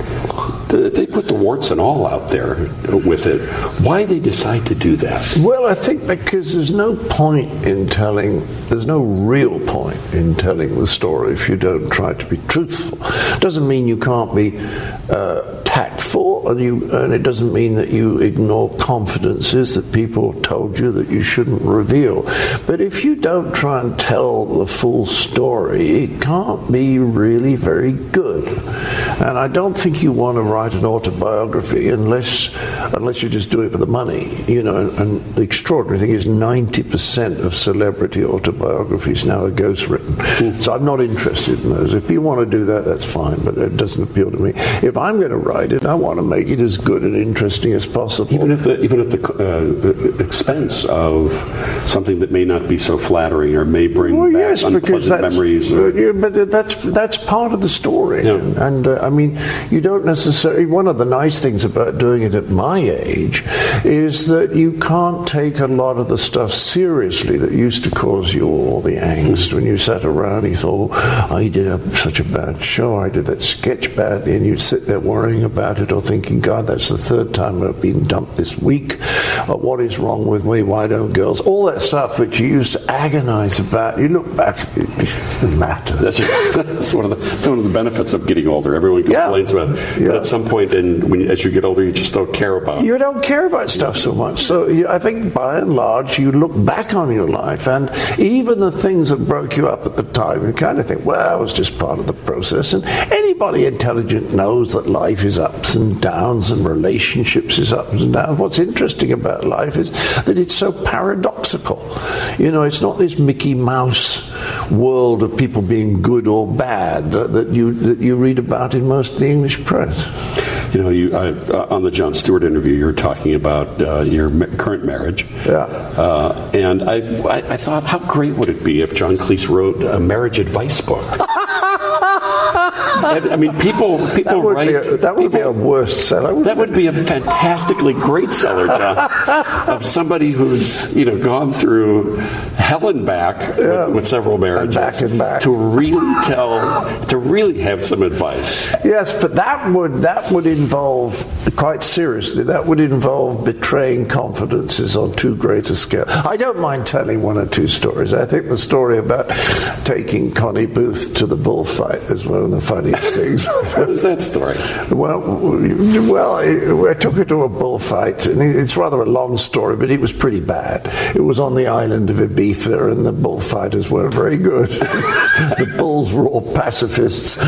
they put the warts and all out there with it, why they decide to do that. Well, I think because there's no point in telling, there's no real point in telling the story if you don't try to be truthful. Doesn't mean you can't be uh, tactful, and, you, and it doesn't mean that you ignore confidences that people told you that you shouldn't reveal. But if you don't try and tell the full story, it can't be really very good. And I don't think you want to write an autobiography unless unless you just do it for the money. You know, and the extraordinary thing is ninety percent of celebrity autobiographies now are ghostwritten. Mm. So I'm not interested in those. If you want to do that, that's fine, but it doesn't appeal to me. If I'm going to write it, I want to make it as good and interesting as possible. Even at the, even at the uh, expense of something that may not be so flattering or may bring well, back yes, unpleasant memories. Or... Yeah, but that's, that's part of the story. Yeah. And, and uh, I mean, you don't necessarily... One of the nice things about doing it at my age is that you can't take a lot of the stuff seriously that used to cause you all the angst when you sat around and you thought, oh, I did a, such a bad show, I did that sketch badly, and you'd sit there worrying about it or thinking, God, that's the third time I've been dumped this week. Uh, what is wrong with me? Why don't girls? All that stuff which you used to agonize about, you look back, it doesn't matter. That's, that's one, of the, one of the benefits of getting older. Everyone complains yeah. about it. Yeah. But at some point, in, when you, as you get older, you just don't care about it. You don't care about stuff so much. So you, I think by and large, you look back on your life, and even the things that broke you up at the time, you kind of think, well, it was just part of the process. And anybody intelligent knows that life is ups and downs, and relationships is ups and downs. What's interesting about life is that it's so paradoxical. You know, it's not this Mickey Mouse world of people being good or bad uh, that you that you read about in most of the English press. You know, you I, uh, on the Jon Stewart interview, you were talking about uh, your ma- current marriage. Yeah. Uh, and I, I, I thought, how great would it be if John Cleese wrote a marriage advice book? I, I mean, people people that would write... Be a, that would people, be a worst seller. That would be a fantastically great seller, John, of somebody who's, you know, gone through hell and back yeah. with, with several marriages. And back and back. To really tell, to really have some advice. Yes, but that would that would involve, quite seriously, that would involve betraying confidences on too great a scale. I don't mind telling one or two stories. I think the story about taking Connie Booth to the bullfight is one of the funniest things. What is that story? Well, well, I took her to a bullfight, and it's rather a long story, but it was pretty bad. It was on the island of Ibiza, and the bullfighters weren't very good. The bulls were all pacifists.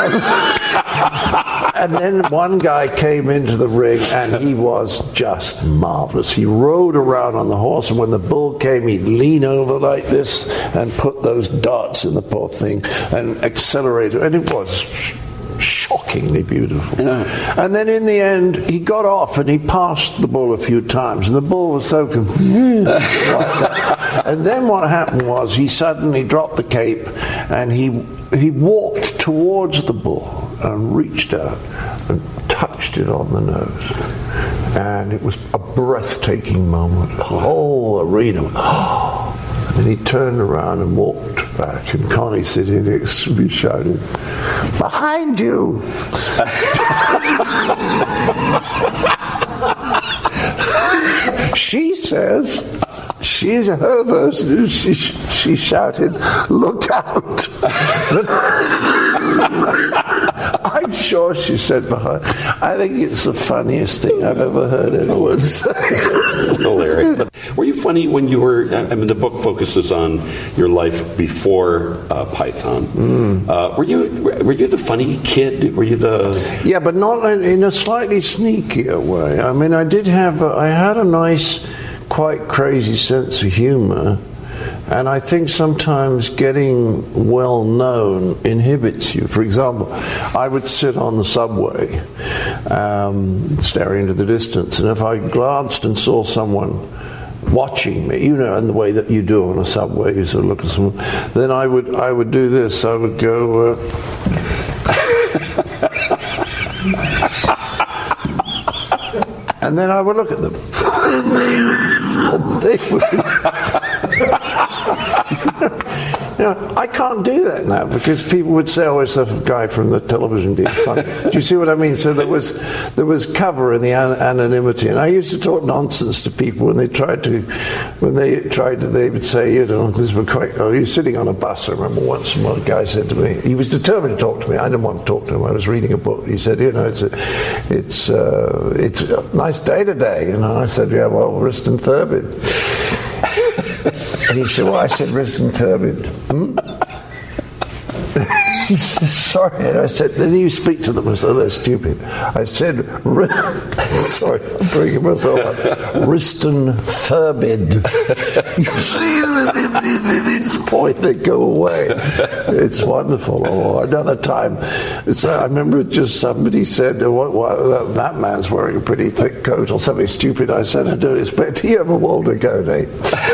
And then one guy came into the ring, and he was just marvelous. He rode around on the horse, and when the bull came, he'd lean over like this and put those darts in the poor thing and accelerate it. And it was shockingly beautiful. Yeah. And then in the end, he got off and he passed the bull a few times, and the bull was so confused. Like that. And then what happened was he suddenly dropped the cape, and he he walked towards the bull and reached out and touched it on the nose. And it was a breathtaking moment. The whole arena. And then he turned around and walked back, and Connie sitting next to me shouted, "Behind you!" She says, she's her version, she, she shouted, "Look out!" I'm sure she said behind. I think it's the funniest thing I've ever heard anyone say. It's hilarious. But were you funny when you were, I mean, the book focuses on your life before uh, Python. Mm. Uh, were you were you the funny kid? Were you the... Yeah, but not in a slightly sneakier way. I mean, I did have, a, I had a nice, quite crazy sense of humor. And I think sometimes getting well known inhibits you. For example, I would sit on the subway, um, staring into the distance, and if I glanced and saw someone watching me, you know, in the way that you do on a subway, you sort of look at someone, then I would I would do this. I would go. Uh, and then I would look at them. And they would. You know, I can't do that now because people would say, "Oh, it's a guy from the television being funny." Do you see what I mean? So there was there was cover in the an- anonymity, and I used to talk nonsense to people when they tried to, when they tried to, they would say, you know, this was quite. Oh, you're sitting on a bus. I remember once one guy said to me, he was determined to talk to me. I didn't want to talk to him. I was reading a book. He said, you know, it's a, it's uh, it's a nice day today. And I said, yeah, well, Riston Thurbid. And he said, well, I said, Riston Thurbid. Hmm? He said, sorry. And I said, then you speak to them as though they're stupid. I said, sorry, I'm bringing myself up. Riston Thurbid. You see, at this point, they go away. It's wonderful. Or another time, it's, I remember just somebody said, what, what, that man's wearing a pretty thick coat or something stupid. I said, I don't expect you ever Walter Gode.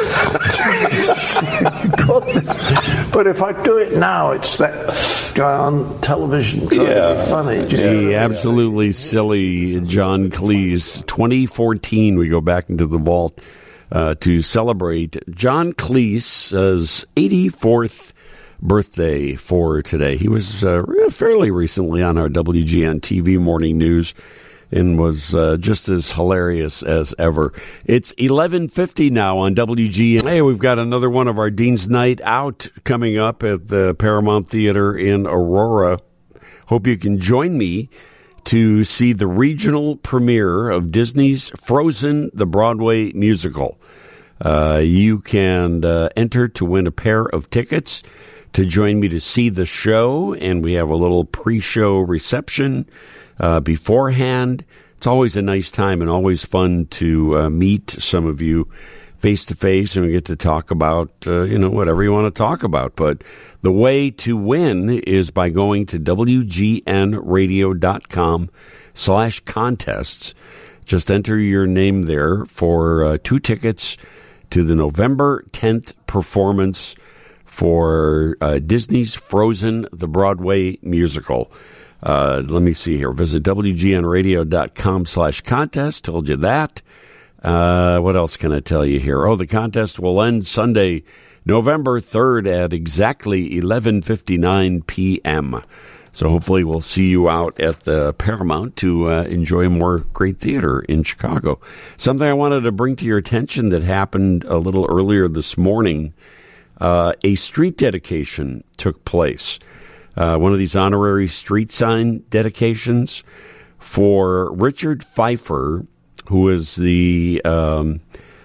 But if I do it now, it's that guy on television trying yeah. to be funny. Just the absolutely silly John Cleese. twenty fourteen, we go back into the vault uh, to celebrate John Cleese's eighty-fourth birthday for today. He was uh, fairly recently on our W G N T V Morning News and was uh, just as hilarious as ever. It's eleven fifty now on W G N. Hey, we've got another one of our Dean's Night Out coming up at the Paramount Theater in Aurora. Hope you can join me to see the regional premiere of Disney's Frozen, the Broadway musical. Uh, you can uh, enter to win a pair of tickets to join me to see the show, and we have a little pre-show reception Uh, beforehand. It's always a nice time and always fun to uh, meet some of you face to face, and we get to talk about, uh, you know, whatever you want to talk about. But the way to win is by going to W G N radio dot com slash contests. Just enter your name there for uh, two tickets to the November tenth performance for uh, Disney's Frozen, the Broadway musical. Uh, let me see here. Visit W G N radio dot com slash contest. Told you that. Uh, what else can I tell you here? Oh, the contest will end Sunday, November third at exactly eleven fifty-nine p.m. So hopefully we'll see you out at the Paramount to uh, enjoy more great theater in Chicago. Something I wanted to bring to your attention that happened a little earlier this morning. Uh, a street dedication took place. Uh, one of these honorary street sign dedications for Richard Pfeiffer, who is the um,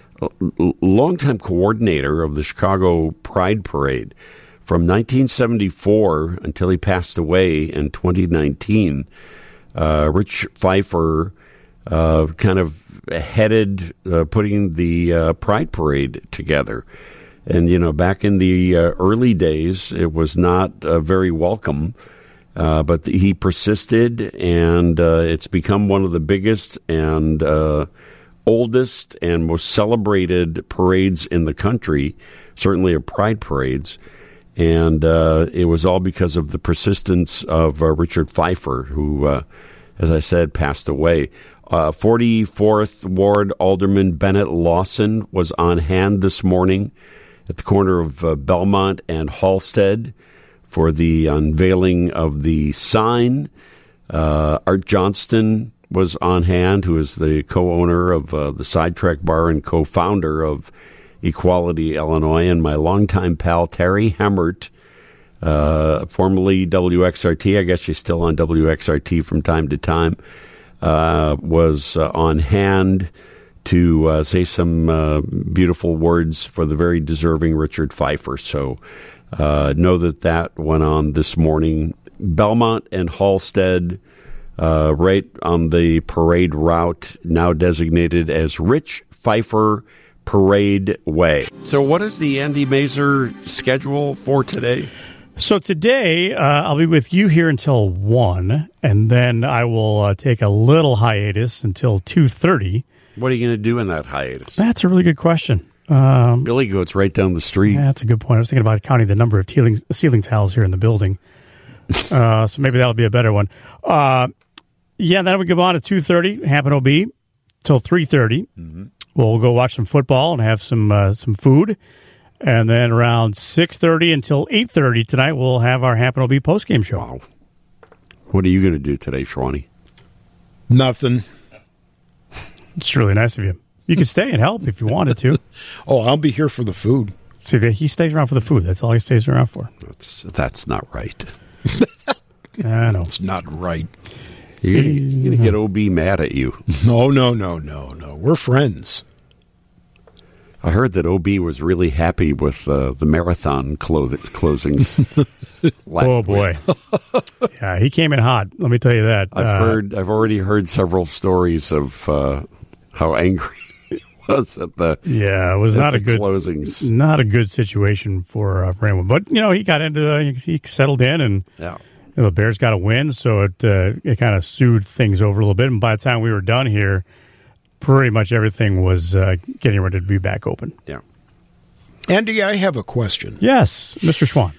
longtime coordinator of the Chicago Pride Parade from nineteen seventy-four until he passed away in twenty nineteen. Uh, Rich Pfeiffer uh, kind of headed uh, putting the uh, Pride Parade together. And, you know, back in the uh, early days, it was not uh, very welcome, uh, but the, he persisted, and uh, it's become one of the biggest and uh, oldest and most celebrated parades in the country, certainly of pride parades. And uh, it was all because of the persistence of uh, Richard Pfeiffer, who, uh, as I said, passed away. Uh, forty-fourth Ward Alderman Bennett Lawson was on hand this morning at the corner of uh, Belmont and Halstead for the unveiling of the sign. Uh, Art Johnston was on hand, who is the co-owner of uh, the Sidetrack Bar and co-founder of Equality Illinois, and my longtime pal Terry Hemmert, uh, formerly W X R T, I guess she's still on W X R T from time to time, uh, was uh, on hand to uh, say some uh, beautiful words for the very deserving Richard Pfeiffer. So uh, know that that went on this morning. Belmont and Halstead, uh, right on the parade route, now designated as Rich Pfeiffer Parade Way. So what is the Andy Mazer schedule for today? So today, uh, I'll be with you here until one, and then I will uh, take a little hiatus until two thirty. What are you going to do in that hiatus? That's a really good question. Um, Billy Goat's right down the street. Yeah, that's a good point. I was thinking about counting the number of ceiling, ceiling tiles here in the building. uh, so maybe that'll be a better one. Uh, yeah, then we go on at two thirty, Hampton O B, till three thirty. Mm-hmm. We'll go watch some football and have some uh, some food. And then around six thirty until eight thirty tonight, we'll have our Hampton O B postgame show. Wow. What are you going to do today, Shwani? Nothing. It's really nice of you. You could stay and help if you wanted to. Oh, I'll be here for the food. See, he stays around for the food. That's all he stays around for. That's that's not right. I know. It's not right. You're going to get O B mad at you. No, no, no, no, no. We're friends. I heard that O B was really happy with uh, the marathon clo- closings. last oh, boy. Yeah, he came in hot. Let me tell you that. I've uh, heard. I've already heard several stories of uh, how angry he was at the yeah. It was not a good closings. Not a good situation for uh, for anyone. But you know, he got into uh, he settled in, and yeah. you know, the Bears got a win, so it uh, it kind of soothed things over a little bit. And by the time we were done here, pretty much everything was uh, getting ready to be back open. Yeah. Andy, I have a question. Yes, Mister Schwan.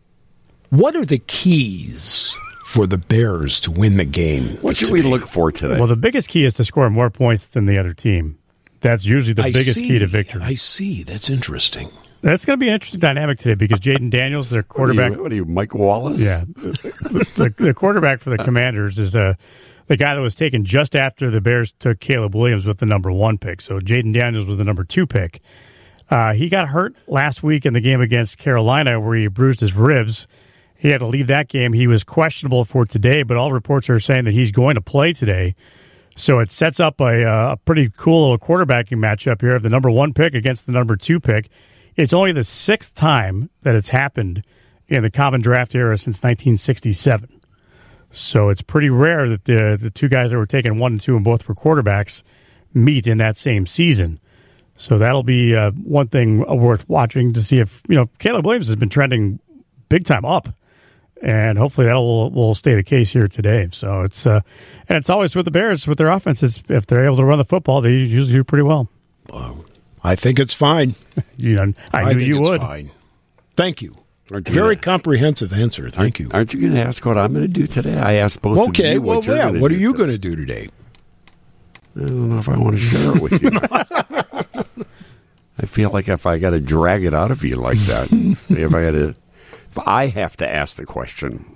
What are the keys for the Bears to win the game? What should we look for today? Well, the biggest key is to score more points than the other team. That's usually the I biggest see. key to victory. I see. That's interesting. That's going to be an interesting dynamic today because Jaden Daniels, their quarterback. What are you, what are you Mike Wallace? Yeah. the, the quarterback for the Commanders is uh, the guy that was taken just after the Bears took Caleb Williams with the number one pick. So Jaden Daniels was the number two pick. Uh, he got hurt last week in the game against Carolina where he bruised his ribs. He had to leave that game. He was questionable for today, but all reports are saying that he's going to play today. So it sets up a, a pretty cool little quarterbacking matchup here of the number one pick against the number two pick. It's only the sixth time that it's happened in the common draft era since nineteen sixty-seven. So it's pretty rare that the the two guys that were taken one and two and both were quarterbacks meet in that same season. So that'll be uh, one thing worth watching to see if, you know, Caleb Williams has been trending big time up. And hopefully that will will stay the case here today. So it's uh, and it's always with the Bears with their offenses. If they're able to run the football, they usually do pretty well. Wow. I think it's fine. you know, I, I knew think you it's would. Fine. Thank you. you Very gonna, comprehensive answer. Thank aren't, you. Aren't you going to ask what I'm going to do today? I asked both okay, of you well, what you're yeah. going What to are do you today. going to do today? I don't know if I want to share it with you. I feel like if I got to drag it out of you like that, if I got to, if I have to ask the question.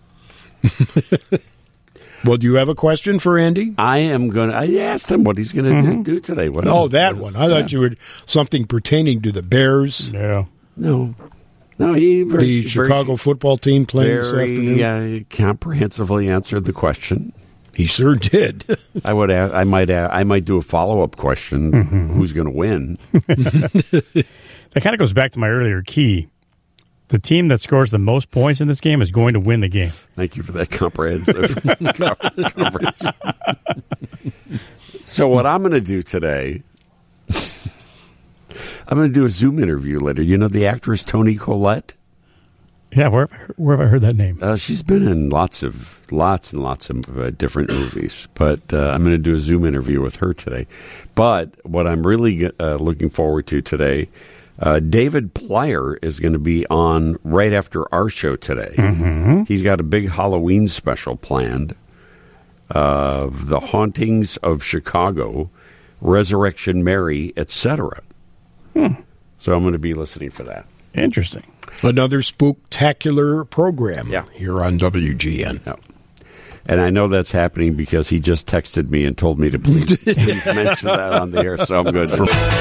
Well, do you have a question for Andy? I am going to. I asked him what he's going to Mm-hmm. do, do today. What Oh, is, that one. I yeah. thought you would something pertaining to the Bears. Yeah. No. No, he very, the Chicago very, football team playing this very, afternoon. Uh, comprehensively answered the question. He sure did. I would. Ask, I might. Ask, I might do a follow up question. Mm-hmm. Who's going to win? That kind of goes back to my earlier key. The team that scores the most points in this game is going to win the game. Thank you for that comprehensive coverage. So what I'm going to do today, I'm going to do a Zoom interview later. You know the actress Toni Collette? Yeah, where have I heard, where have I heard that name? Uh, she's been in lots of, lots and lots of uh, different movies. But uh, I'm going to do a Zoom interview with her today. But what I'm really uh, looking forward to today, Uh, David Plyer is going to be on right after our show today. Mm-hmm. He's got a big Halloween special planned of the hauntings of Chicago, Resurrection Mary, et cetera. Hmm. So I'm going to be listening for that. Interesting. Another spooktacular program Yeah. here on W G N. Yeah. And I know that's happening because he just texted me and told me to please, please mention that on the air, so I'm good.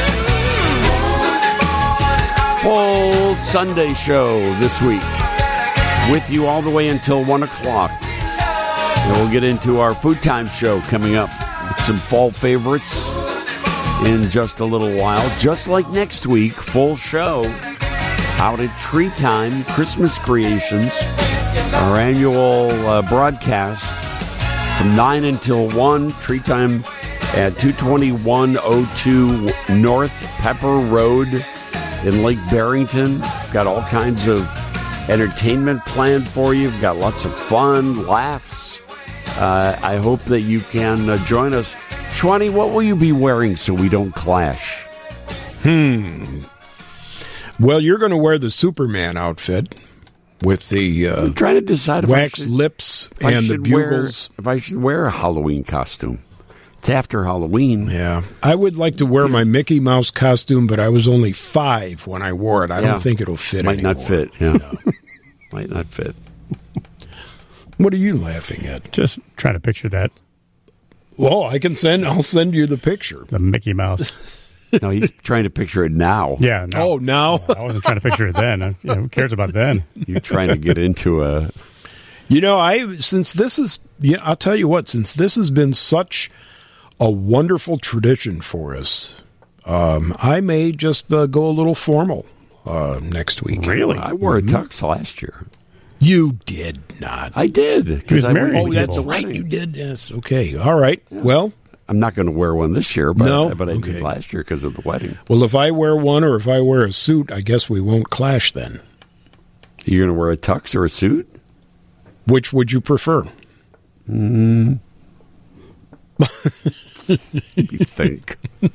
Full Sunday show this week with you all the way until one o'clock. And we'll get into our Food Time show coming up with some fall favorites in just a little while. Just like next week, full show out at Tree Time, Christmas Creations, our annual uh, broadcast from nine until one. Tree Time at two twenty-one oh two North Pepper Road in Lake Barrington. Got all kinds of entertainment planned for you. We've got lots of fun, laughs. Uh, I hope that you can uh, join us. Shwani, what will you be wearing so we don't clash? Hmm. Well, you're going to wear the Superman outfit with the uh, I'm trying to decide if wax I should, lips if I and the should wear- bugles. if I should wear a Halloween costume. It's after Halloween. Yeah. I would like to wear my Mickey Mouse costume, but I was only five when I wore it. I Yeah. don't think it'll fit Might anymore. not fit. Yeah. Might not fit. What are you laughing at? Just trying to picture that. Well, I can send. I'll send you the picture. The Mickey Mouse. No, he's trying to picture it now. Yeah. No. Oh, now I wasn't trying to picture it then. Uh, yeah, who cares about then? You're trying to get into a. You know, I since this is. Yeah, I'll tell you what. Since this has been such a wonderful tradition for us, um, I may just uh, go a little formal uh, next week. Really? I wore a tux last year. You did not. I did. He was I married Oh, to that's people. right. You did. Yes. Okay. All right. Well. I'm not going to wear one this year, but, No? but I Okay. did last year because of the wedding. Well, if I wear one or if I wear a suit, I guess we won't clash then. You're going to wear a tux or a suit? Which would you prefer? Mm. You think?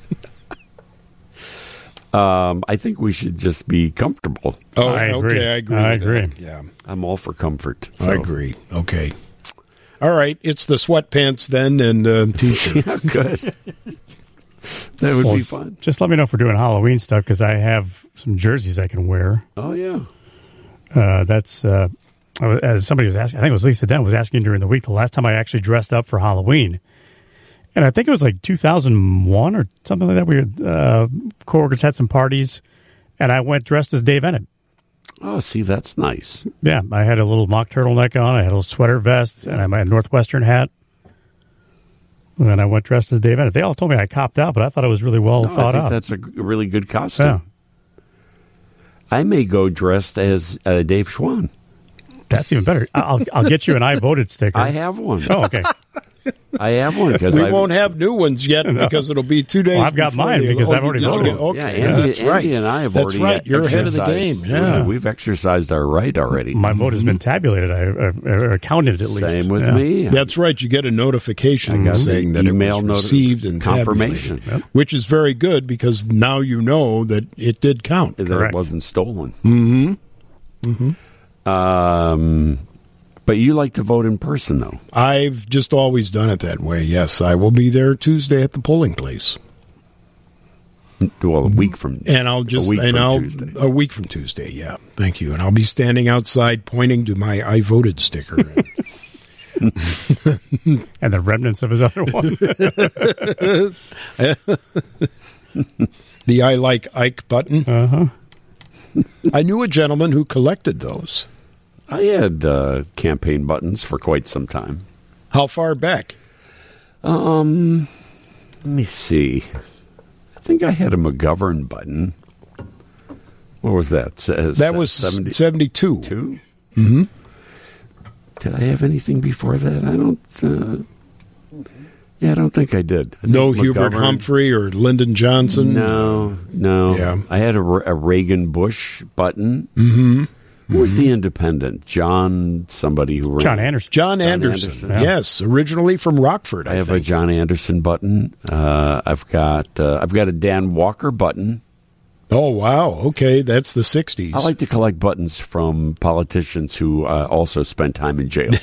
um, I think we should just be comfortable. Oh, I agree. okay. I agree. I with agree. that. Yeah, I'm all for comfort. I so. agree. Okay. All right. It's the sweatpants then and uh, t-shirt. Yeah, good. That would Well, be fun. Just let me know if we're doing Halloween stuff because I have some jerseys I can wear. Oh, yeah. Uh, that's uh, I was- as somebody was asking. I think it was Lisa Dent was asking during the week the last time I actually dressed up for Halloween, and I think it was like two thousand one or something like that. We had uh, coworkers had some parties, and I went dressed as Dave Ennett. Oh, see, that's nice. Yeah, I had a little mock turtleneck on. I had a little sweater vest, and I had a Northwestern hat. And then I went dressed as Dave Ennett. They all told me I copped out, but I thought it was really well No, I thought think out. that's a g- really good costume. Yeah. I may go dressed as uh, Dave Schwann. That's even better. I'll I'll get you an I voted sticker. I have one. Oh, okay. I have one because We I won't have new ones yet because it'll be two days. Well, I've got before mine the- because oh, I've already you did? voted. Okay, Yeah, yeah, Andy, that's right. Andy and I have That's already right. You're ahead of the game. exercised. Yeah. We've exercised our right already. My vote has been tabulated, I, uh, or counted at least. Same with Yeah. me. That's right. You get a notification got saying the that email it was noti- received and confirmation. tabulated, which is very good because now you know that it did count. That Correct. it wasn't stolen. Mm-hmm. Mm-hmm. Um, but you like to vote in person, though. I've just always done it that way. Yes, I will be there Tuesday at the polling place, Well, a week from and I'll just a week and from I'll Tuesday. a week from Tuesday. Yeah, thank you. And I'll be standing outside pointing to my "I voted" sticker. And the remnants of his other one. The "I like Ike" button. Uh-huh. I knew a gentleman who collected those. I had uh, campaign buttons for quite some time. How far back? Um, let me see. I think I had a McGovern button. What was that? Uh, That was seventy seventy-two. two. Mm-hmm. Did I have anything before that? I don't. Uh, yeah, I don't think I did. I No think Hubert McGovern- Humphrey or Lyndon Johnson. No, no. Yeah. I had a, a Reagan Bush button. Mm-hmm. Who was the independent? John somebody who ran. John Anderson. John, John Anderson. Anderson. Yeah. Yes, originally from Rockford. I, I have think. a John Anderson button. Uh, I've got uh, I've got a Dan Walker button. Oh wow! Okay, that's the sixties. I like to collect buttons from politicians who uh, also spend time in jail.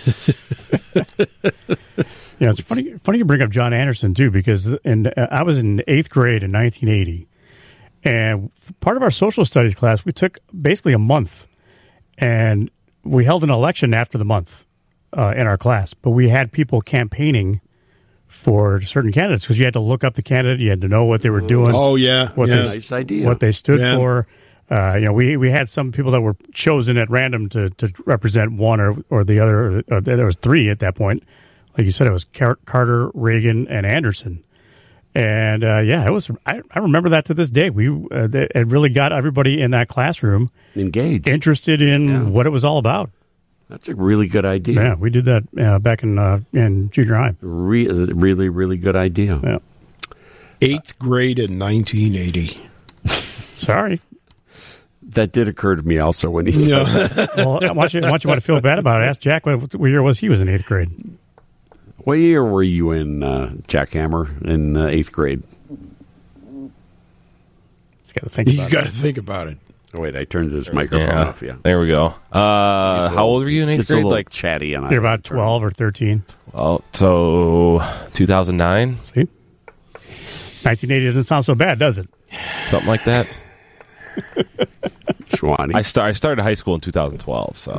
Yeah, it's funny. Funny you bring up John Anderson too, because in uh, I was in eighth grade in nineteen eighty, And part of our social studies class, we took basically a month, and we held an election after the month uh, in our class. But we had people campaigning for certain candidates because you had to look up the candidate, you had to know what they were doing. Oh yeah, what yeah. they, Nice idea. What they stood Yeah. for. Uh, you know, we we had some people that were chosen at random to, to represent one or or the other. Or there was three at that point. Like you said, it was Car- Carter, Reagan, and Anderson. And uh, yeah, it was. I, I remember that to this day. We uh, it really got everybody in that classroom engaged, interested in yeah. what it was all about. That's a really good idea. Yeah, we did that uh, back in uh, in junior high. Re- really, really good idea. Yeah. Eighth grade in nineteen eighty. Sorry. That did occur to me also when he said Yeah. that. Well, I want you, I want you to feel bad about it. Ask Jack what, what year was he was in eighth grade. What year were you in, uh, Jack Hammer, in uh, eighth grade? He's got to think about You it. got to think about it. Oh, wait, I turned this microphone Yeah. off. Yeah, There we go. Uh, It's a how little- old were you in eighth it's a grade? little Like chatty, and I You're about twelve or thirteen. Well, so two thousand nine, See, nineteen eighty doesn't sound so bad, does it? something like that. Schwani. I start. I started high school in two thousand twelve. So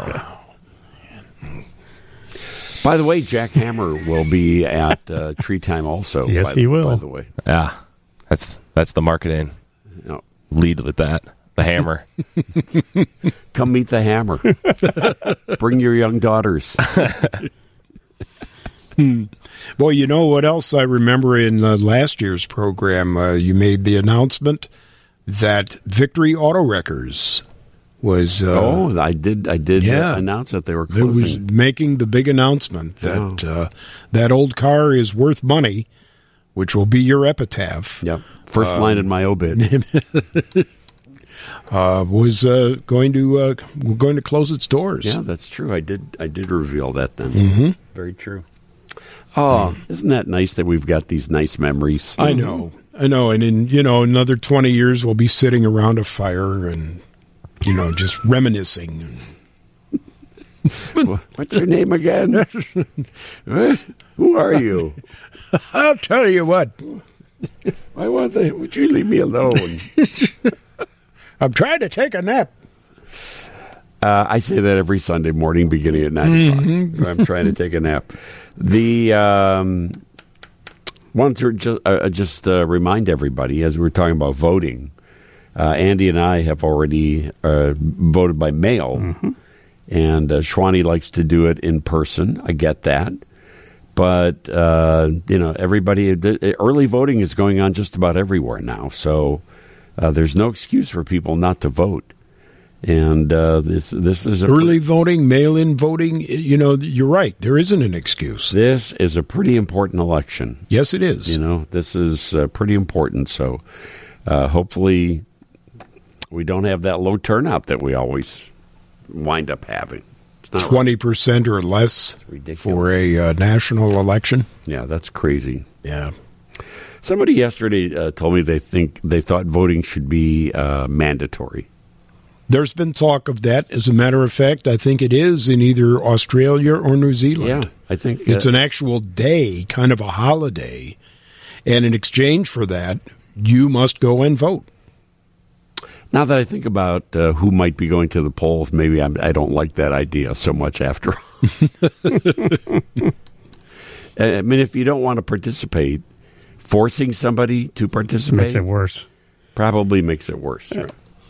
By the way, Jack Hammer will be at uh, Tree Time also. Yes, by, he will. By the way, yeah, that's that's the marketing. No. Lead with that. The hammer. Come meet the Hammer. Bring your young daughters. Hmm. Boy, you know what else I remember in uh, last year's program? Uh, you made the announcement that Victory Auto Wreckers was. Uh, oh, I did. I did yeah. uh, announce that they were It was closing. making the big announcement that Oh. uh, that old car is worth money, which will be your epitaph. Yep. First Um, line in my obit. uh, was uh, going to uh, going to close its doors. Yeah, that's true. I did. I did reveal that then. Mhm. Very true. Oh, isn't that nice that we've got these nice memories? I know, I know, and in you know another twenty years we'll be sitting around a fire and you know just reminiscing. What's your name again? What? Who are you? I'll tell you what. Why won't they? Would you leave me alone? I'm trying to take a nap. Uh, I say that every Sunday morning, beginning at nine Mhm. o'clock. I'm trying to take a nap. The um, wanted to just, uh, just uh, remind everybody as we're talking about voting. Uh, Andy and I have already uh, voted by mail, Mm-hmm. and uh, Schwani likes to do it in person. I get that, but uh, you know, everybody. The, early voting is going on just about everywhere now, so uh, there's no excuse for people not to vote. And uh, this this is a Early voting, mail-in voting. You know, you're right. There isn't an excuse. This is a pretty important election. Yes, it is. You know, this is uh, pretty important. So uh, hopefully we don't have that low turnout that we always wind up having. It's not Twenty percent or less for a uh, national election. Yeah, that's crazy. Yeah. Somebody yesterday uh, told me they think they thought voting should be uh, mandatory. There's been talk of that. As a matter of fact, I think it is in either Australia or New Zealand. Yeah, I think It's uh, an actual day, kind of a holiday. And in exchange for that, you must go and vote. Now that I think about uh, who might be going to the polls, maybe I'm, I don't like that idea so much after all. I mean, if you don't want to participate, forcing somebody to participate Makes it worse. Probably makes it worse. Yeah. Right?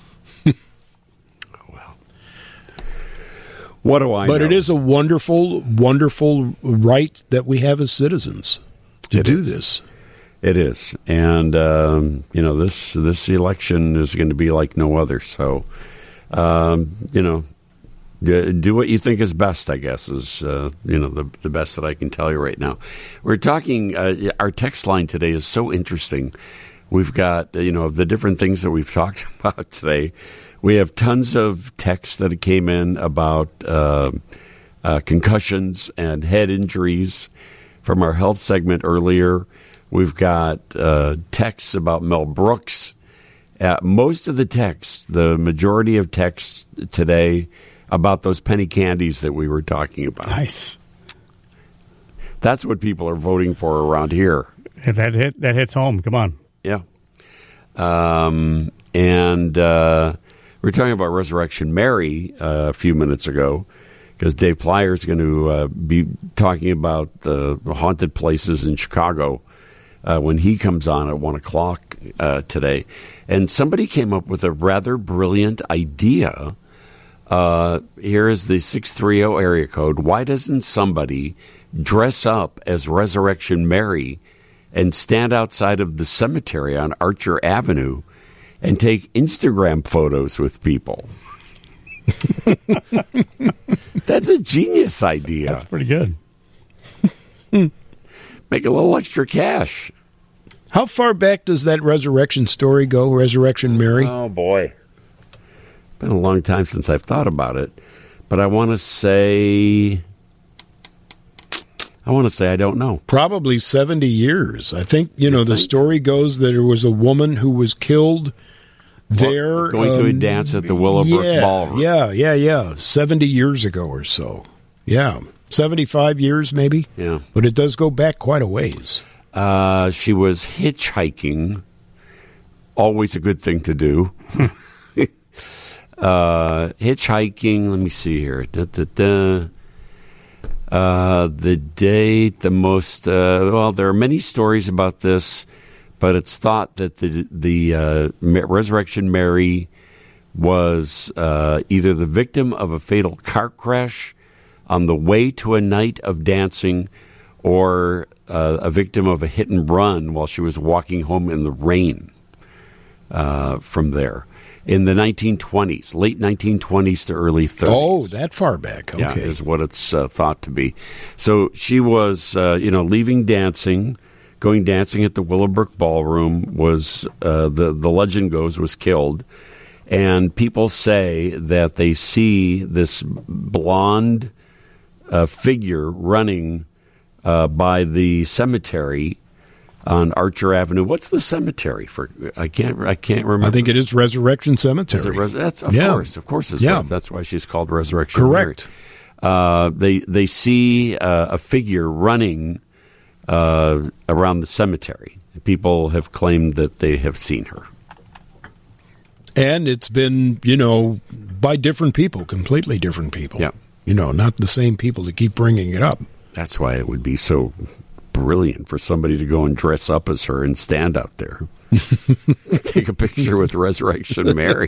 Oh, well. What do I But know? it is a wonderful, wonderful right that we have as citizens to It do is. this. It is, and um, you know this this election is going to be like no other. So, um, you know, do, do what you think is best. I guess is uh, you know the the best that I can tell you right now. We're talking. Uh, our text line today is so interesting. We've got you know the different things that we've talked about today. We have tons of texts that came in about uh, uh, concussions and head injuries from our health segment earlier. We've got uh, texts about Mel Brooks. Uh, most of the texts, the majority of texts today, about those penny candies that we were talking about. Nice. That's what people are voting for around here. If that hit that hits home, come on. Yeah. Um, and uh, we were talking about Resurrection Mary uh, a few minutes ago, because Dave Plyer is going to uh, be talking about the haunted places in Chicago uh, when he comes on at one o'clock uh, today. And somebody came up with a rather brilliant idea. Uh, here is the six three zero area code. Why doesn't somebody dress up as Resurrection Mary and stand outside of the cemetery on Archer Avenue and take Instagram photos with people? That's a genius idea. That's pretty good. Make a little extra cash. How far back does that resurrection story go, Resurrection Mary? Oh, boy. Been a long time since I've thought about it. But I want to say... I want to say I don't know. Probably seventy years. I think, you, you know, think? the story goes that there was a woman who was killed there. Well, going um, to a dance at the Willowbrook yeah, Ballroom. Yeah, yeah, yeah. seventy years ago or so. Yeah. seventy-five years, maybe. Yeah. But it does go back quite a ways. Uh, she was hitchhiking. Always a good thing to do. uh, hitchhiking, let me see here. Da, da, da. Uh, the date, the most, uh, well, there are many stories about this, but it's thought that the, the uh, Resurrection Mary was uh, either the victim of a fatal car crash on the way to a night of dancing, or uh, a victim of a hit and run while she was walking home in the rain uh, from there. In the nineteen twenties, late nineteen twenties to early thirties. Oh, that far back. Okay. Yeah, is what it's uh, thought to be. So she was, uh, you know, leaving dancing, going dancing at the Willowbrook Ballroom, was, uh, the, the legend goes, was killed. And people say that they see this blonde uh, figure running uh, by the cemetery on Archer Avenue. What's the cemetery for? I can't. I can't remember. I think it is Resurrection Cemetery. Is it Res- that's of yeah. course, of course. It's yeah. Res- that's why she's called Resurrection. Correct. Mary. Uh, they they see uh, a figure running uh, around the cemetery. People have claimed that they have seen her. And it's been, you know, by different people, completely different people. Yeah. You know, not the same people to keep bringing it up. That's why it would be so brilliant for somebody to go and dress up as her and stand out there. Take a picture with Resurrection Mary.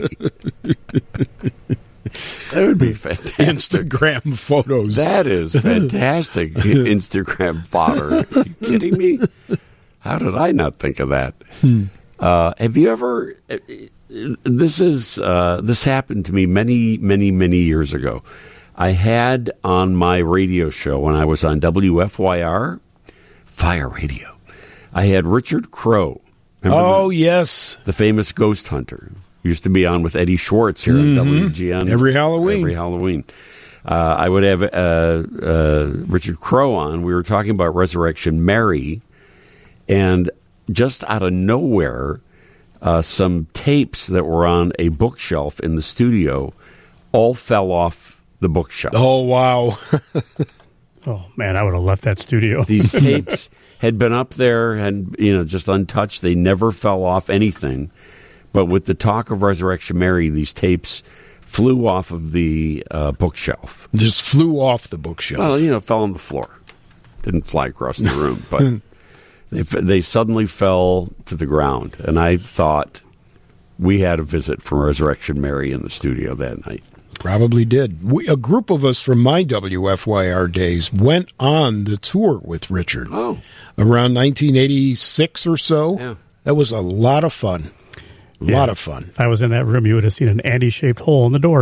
That would be fantastic. Instagram photos. That is fantastic. Instagram fodder. Are you kidding me? How did I not think of that? Hmm. Uh, have you ever... This is uh, this happened to me many, many, many years ago. I had on my radio show when I was on W F Y R, Fire Radio, I had Richard Crow. Oh, the, yes. The famous ghost hunter. He used to be on with Eddie Schwartz here mm-hmm. on W G N. Every Halloween. Every Halloween. Uh, I would have uh, uh, Richard Crow on. We were talking about Resurrection Mary, and just out of nowhere, uh, some tapes that were on a bookshelf in the studio all fell off the bookshelf. Oh, wow. Oh, man, I would have left that studio. These tapes had been up there and, you know, just untouched. They never fell off anything. But with the talk of Resurrection Mary, these tapes flew off of the uh, bookshelf. Just flew off the bookshelf. Well, you know, fell on the floor. Didn't fly across the room, but they they suddenly fell to the ground. And I thought we had a visit from Resurrection Mary in the studio that night. Probably did. We, a group of us from my W F Y R days went on the tour with Richard. Oh. Around nineteen eighty-six or so. Yeah. That was a lot of fun. A yeah. lot of fun. If I was in that room, you would have seen an Andy-shaped hole in the door.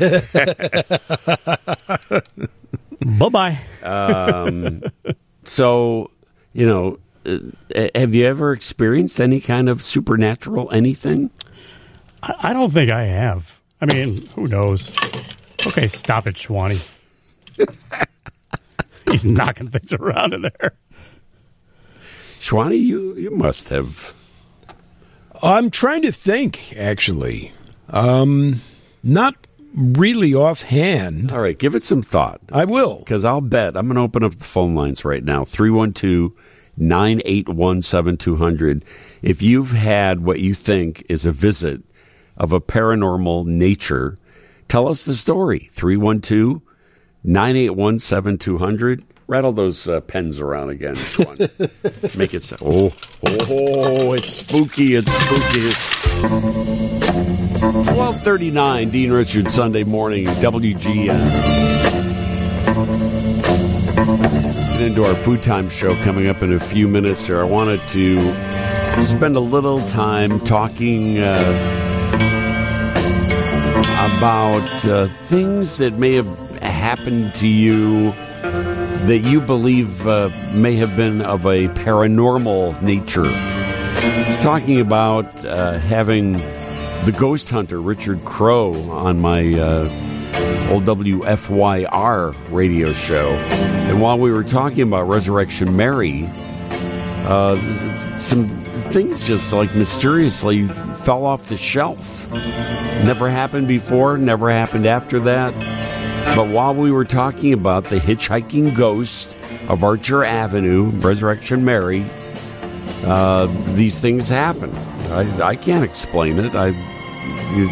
Bye-bye. Um, so, you know, uh, have you ever experienced any kind of supernatural anything? I, I don't think I have. I mean, who knows? Okay, stop it, Schwani. He's knocking things around in there. Schwani, you, you must have. I'm trying to think, actually. Um, not really offhand. All right, give it some thought. I will. Because I'll bet. I'm going to open up the phone lines right now. three one two, nine eight one, seven two zero zero. If you've had what you think is a visit of a paranormal nature, tell us the story. three one two, nine eight one, seven two zero zero. Rattle those uh, pens around again, Sean. Make it so. Oh, oh, it's spooky. It's spooky. twelve thirty-nine, Dean Richards, Sunday morning, W G N. Get into our Food Time show coming up in a few minutes here. I wanted to spend a little time talking uh, about uh, things that may have happened to you that you believe uh, may have been of a paranormal nature. Talking about uh, having the ghost hunter Richard Crow on my uh, old W F Y R radio show. And while we were talking about Resurrection Mary, uh, some things just like mysteriously fell off the shelf. Never happened before, never happened after that. But while we were talking about the hitchhiking ghost of Archer Avenue, Resurrection Mary, uh, these things happened. I, I can't explain it. I, you,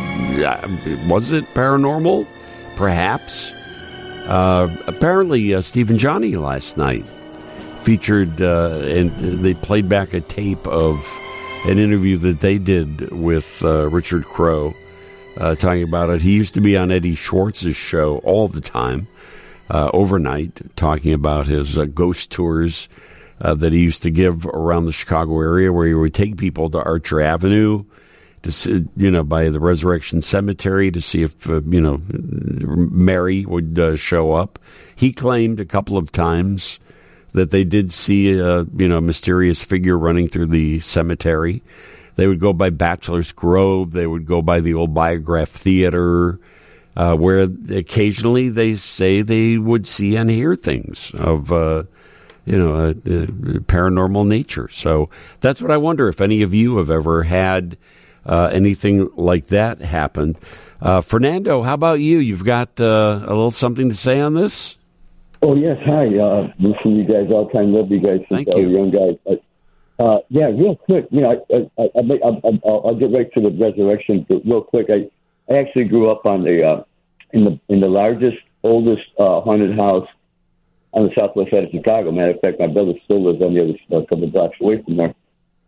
was it paranormal? Perhaps. Uh, apparently, uh, Steve and Johnny last night featured, uh, and they played back a tape of an interview that they did with uh, Richard Crow. Uh, talking about it. He used to be on Eddie Schwartz's show all the time, uh, overnight, talking about his uh, ghost tours uh, that he used to give around the Chicago area, where he would take people to Archer Avenue, to see, you know, by the Resurrection Cemetery to see if, uh, you know, Mary would uh, show up. He claimed a couple of times that they did see a, you know, mysterious figure running through the cemetery. They would go by Bachelor's Grove. They would go by the old Biograph Theater, uh, where occasionally they say they would see and hear things of, uh, you know, uh, uh, paranormal nature. So that's what I wonder if any of you have ever had uh, anything like that happen. Uh, Fernando, how about you? You've got uh, a little something to say on this? Oh, yes. Hi. Uh, listen to you guys all the time. Love you guys. Thank you. you. Young guys. Uh, Uh, yeah, real quick. You know, I, I, I, I, I'll, I'll get right to the resurrection. But real quick, I, I actually grew up on the uh, in the in the largest, oldest uh, haunted house on the southwest side of Chicago. Matter of fact, my brother still lives on the other a couple of blocks away from there.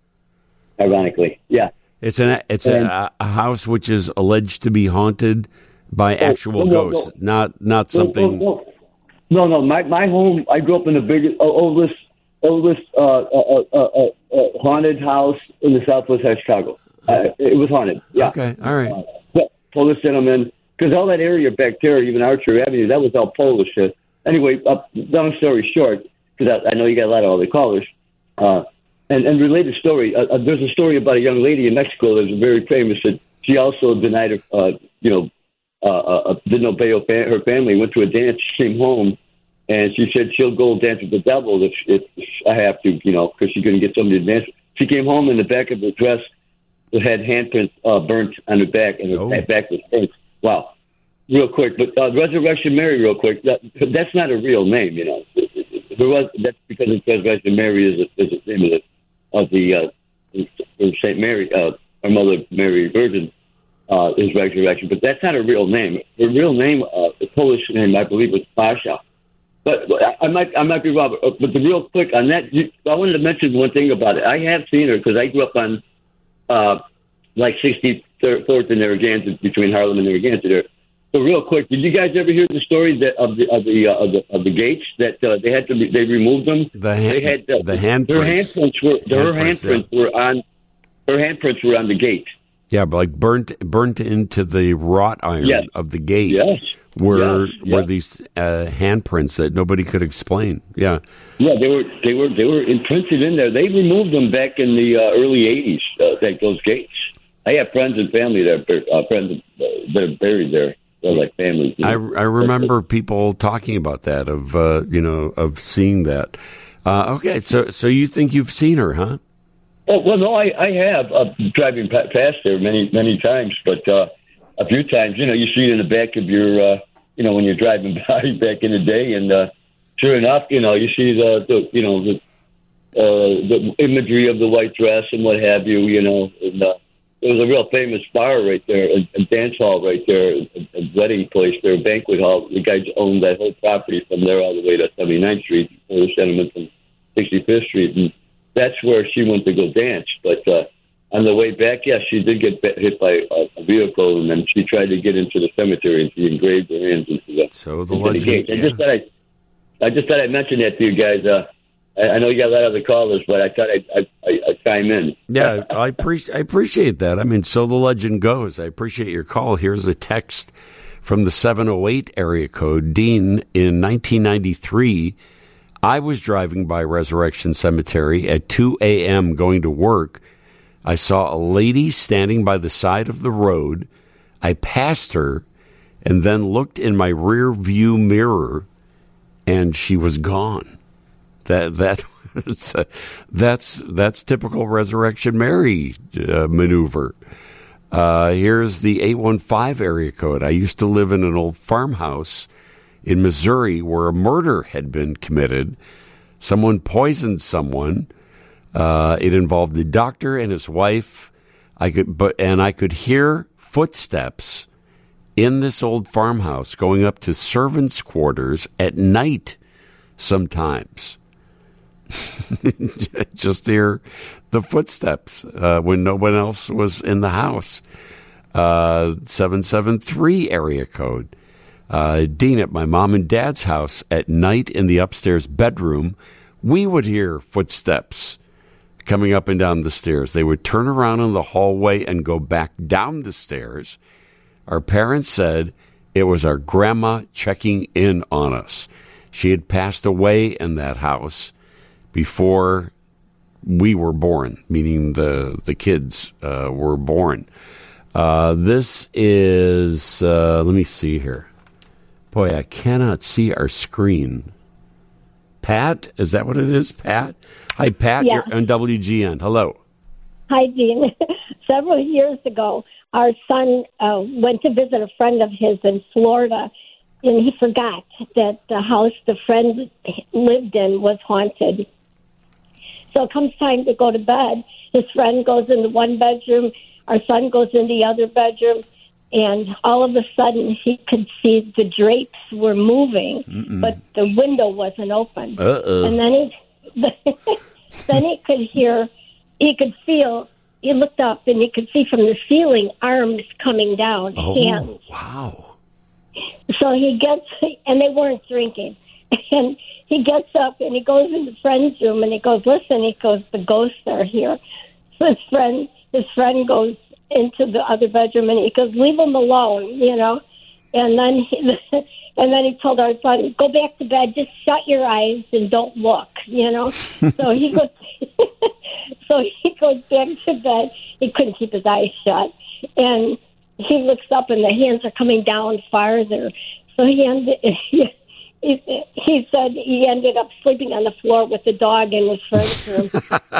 Ironically, yeah. It's an it's and, a, a house which is alleged to be haunted by oh, actual no, no, ghosts, no. not not something. No, no, no. no my my home. I grew up in the biggest, uh, oldest. oldest uh, uh, uh, uh, uh, haunted house in the southwest side of Chicago. Uh, it was haunted. Yeah. Okay. All right. Uh, but Polish gentlemen, because all that area back there, even Archer Avenue, that was all Polish shit. Anyway, uh, long story short, because I, I know you got a lot of other callers, uh, and, and related story, uh, uh, there's a story about a young lady in Mexico that's very famous that she also denied her, uh, you know, uh, uh, didn't obey her, fa- her family, went to a dance, came home, and she said she'll go dance with the devil if, if I have to, you know, because she couldn't get somebody to dance. She came home, and the back of her dress had handprints uh, burnt on the back, and her Oh. back was burnt. Wow. Real quick, but uh, Resurrection Mary, real quick, that, that's not a real name, you know. There was, that's because it's Resurrection Mary is, a, is the name of the, of the uh, Saint Mary, uh, our Mother Mary Virgin, uh, is Resurrection, but that's not a real name. Her real name, uh, the Polish name, I believe, was Pasha. But I might, I might be wrong. But the real quick on that, I wanted to mention one thing about it. I have seen her because I grew up on, uh, like sixty-fourth and Narragansett, between Harlem and Narragansett. There. So real quick, did you guys ever hear the story that of the of the uh, of the, of the gates that uh, they had to be, they removed them? The hand, they had uh, the handprints. Her handprints were her Handprints, handprints were on her handprints were on the gate. Yeah, but like burnt burnt into the wrought iron Yes. of the gate. Yes. Were Yes, were yes. these uh, handprints that nobody could explain? Yeah, Yeah, they were they were they were imprinted in there. They removed them back in the uh, early eighties. Uh, like those gates. I have friends and family that are, uh, friends uh, that are buried there. They're like families. You I, know? I remember people talking about that of uh, you know of seeing that. Uh, okay, so so you think you've seen her, huh? Oh well, no, I I have uh, driving pa- past there many many times, but uh, a few times, you know, you see it in the back of your, uh, you know, when you're driving by back in the day, and uh, sure enough, you know, you see the, the you know the uh, the imagery of the white dress and what have you, you know, and uh, there was a real famous bar right there, a, a dance hall right there, a, a wedding place there, a banquet hall. The guys owned that whole property from there all the way to seventy-ninth Street, the gentleman from sixty-fifth Street, and that's where she went to go dance. But uh, on the way back, yes, she did get hit by a, a vehicle, and then she tried to get into the cemetery, and she engraved her hands into the, so the, into the gate. Yeah. I just thought I, I just thought I'd mention that to you guys. Uh, I, I know you got a lot of other callers, but I thought I'd, I'd, I'd, I'd chime in. Yeah, I, appreciate, I appreciate that. I mean, so the legend goes. I appreciate your call. Here's a text from the seven oh eight area code. Dean, in nineteen ninety-three, I was driving by Resurrection Cemetery at two a.m. going to work. I saw a lady standing by the side of the road. I passed her and then looked in my rear view mirror, and she was gone. That that that's that's typical Resurrection Mary uh, maneuver. Uh, here's the eight one five area code. I used to live in an old farmhouse in Missouri where a murder had been committed. Someone poisoned someone. Uh, it involved the doctor and his wife. I could, but and I could hear footsteps in this old farmhouse going up to servants' quarters at night. Sometimes, just hear the footsteps uh, when no one else was in the house. Uh, seven seven three area code. Uh, Dean, at my mom and dad's house at night in the upstairs bedroom, we would hear footsteps coming up and down the stairs. They would turn around in the hallway and go back down the stairs. Our parents said it was our grandma checking in on us. She had passed away in that house before we were born, meaning the, the kids uh, were born. Uh, this is, uh, let me see here. Boy, I cannot see our screen. Pat, is that what it is, Pat? Hi, Pat, Yeah. you're on W G N. Hello. Hi, Dean. Several years ago, our son uh, went to visit a friend of his in Florida, and he forgot that the house the friend lived in was haunted. So it comes time to go to bed. His friend goes into one bedroom, our son goes in the other bedroom, and all of a sudden he could see the drapes were moving, Mm-mm. but the window wasn't open. Uh-oh. And then he, then he could hear, he could feel, he looked up and he could see from the ceiling arms coming down, Oh, hands. wow. So he gets, and they weren't drinking. And he gets up and he goes in the friend's room and he goes, listen, he goes, the ghosts are here. So his friend, his friend goes into the other bedroom and he goes, leave them alone, you know. And then he, and then he told our son, go back to bed, just shut your eyes and don't look, you know. So he goes, so he goes back to bed. He couldn't keep his eyes shut, and he looks up and the hands are coming down farther. So he ended. He, he, he said he ended up sleeping on the floor with the dog in his friend's room.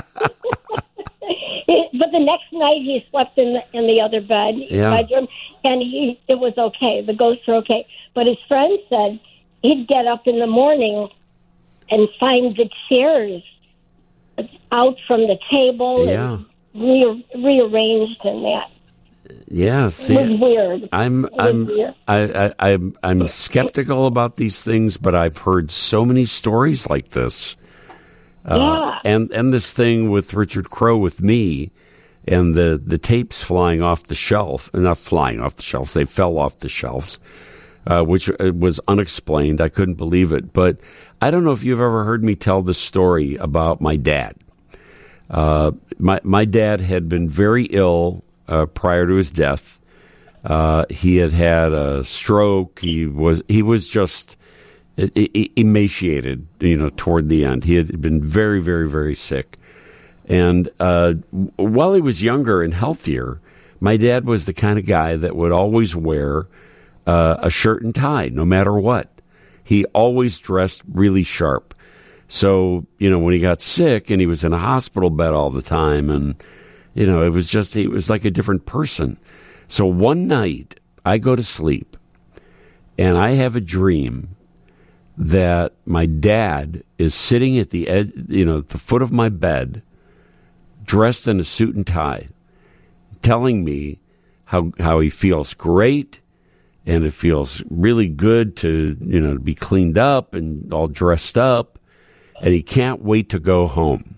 It, but the next night he slept in the, in the other bed Yeah. bedroom, and he it was okay. The ghosts were okay. But his friend said he'd get up in the morning and find the chairs out from the table Yeah. and re- rearranged and that. Yeah, see, It was weird. I'm It was I'm weird. I, I I'm I'm skeptical about these things, but I've heard so many stories like this. Uh, Yeah. and and this thing with Richard Crowe with me, and the the tapes flying off the shelf, not flying off the shelves, they fell off the shelves, uh, which was unexplained. I couldn't believe it. But I don't know if you've ever heard me tell this story about my dad. Uh, my my dad had been very ill uh, prior to his death. Uh, he had had a stroke. He was he was just e- e- emaciated, you know, toward the end. He had been very, very, very sick. And uh, while he was younger and healthier, my dad was the kind of guy that would always wear uh, a shirt and tie, no matter what. He always dressed really sharp. So, you know, when he got sick and he was in a hospital bed all the time, and, you know, it was just, he was like a different person. So one night I go to sleep and I have a dream that my dad is sitting at the edge, you know, at the foot of my bed, dressed in a suit and tie, telling me how how he feels great, and it feels really good to, you know, be cleaned up and all dressed up, and he can't wait to go home.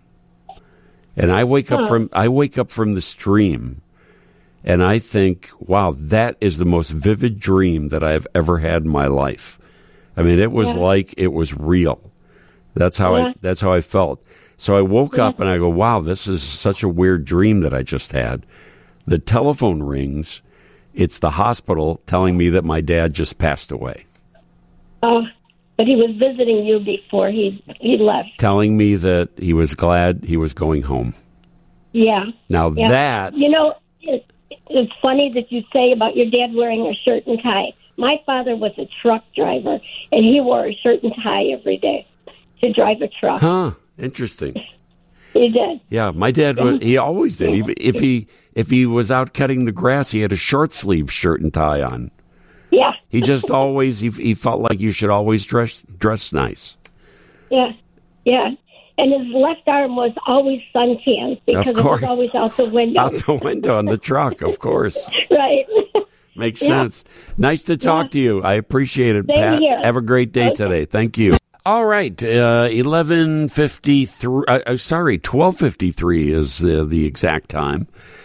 And I wake up Huh. from I wake up from this dream, and I think, wow, that is the most vivid dream that I've ever had in my life. I mean, it was Yeah. like it was real. That's how Yeah. I that's how I felt. So I woke up and I go, wow, this is such a weird dream that I just had. The telephone rings. It's the hospital telling me that my dad just passed away. Oh, but he was visiting you before he he left. Telling me that he was glad he was going home. Yeah. Now Yeah. that You know, it, it's funny that you say about your dad wearing a shirt and tie. My father was a truck driver, and he wore a shirt and tie every day to drive a truck. Huh, interesting. He did. Yeah, my dad was, he always did. Even if he if he was out cutting the grass, he had a short sleeve shirt and tie on. Yeah. He just always he, he felt like you should always dress dress nice. Yeah. Yeah. And his left arm was always suntanned because Of it course. was always out the window. Out the window on the truck, of course. Right. Makes Yeah. sense. Nice to talk to you. I appreciate it, Same Pat. here. Have a great day today. Thank you. All right, uh, eleven fifty-three. Uh, uh, sorry, twelve fifty-three is the the exact time.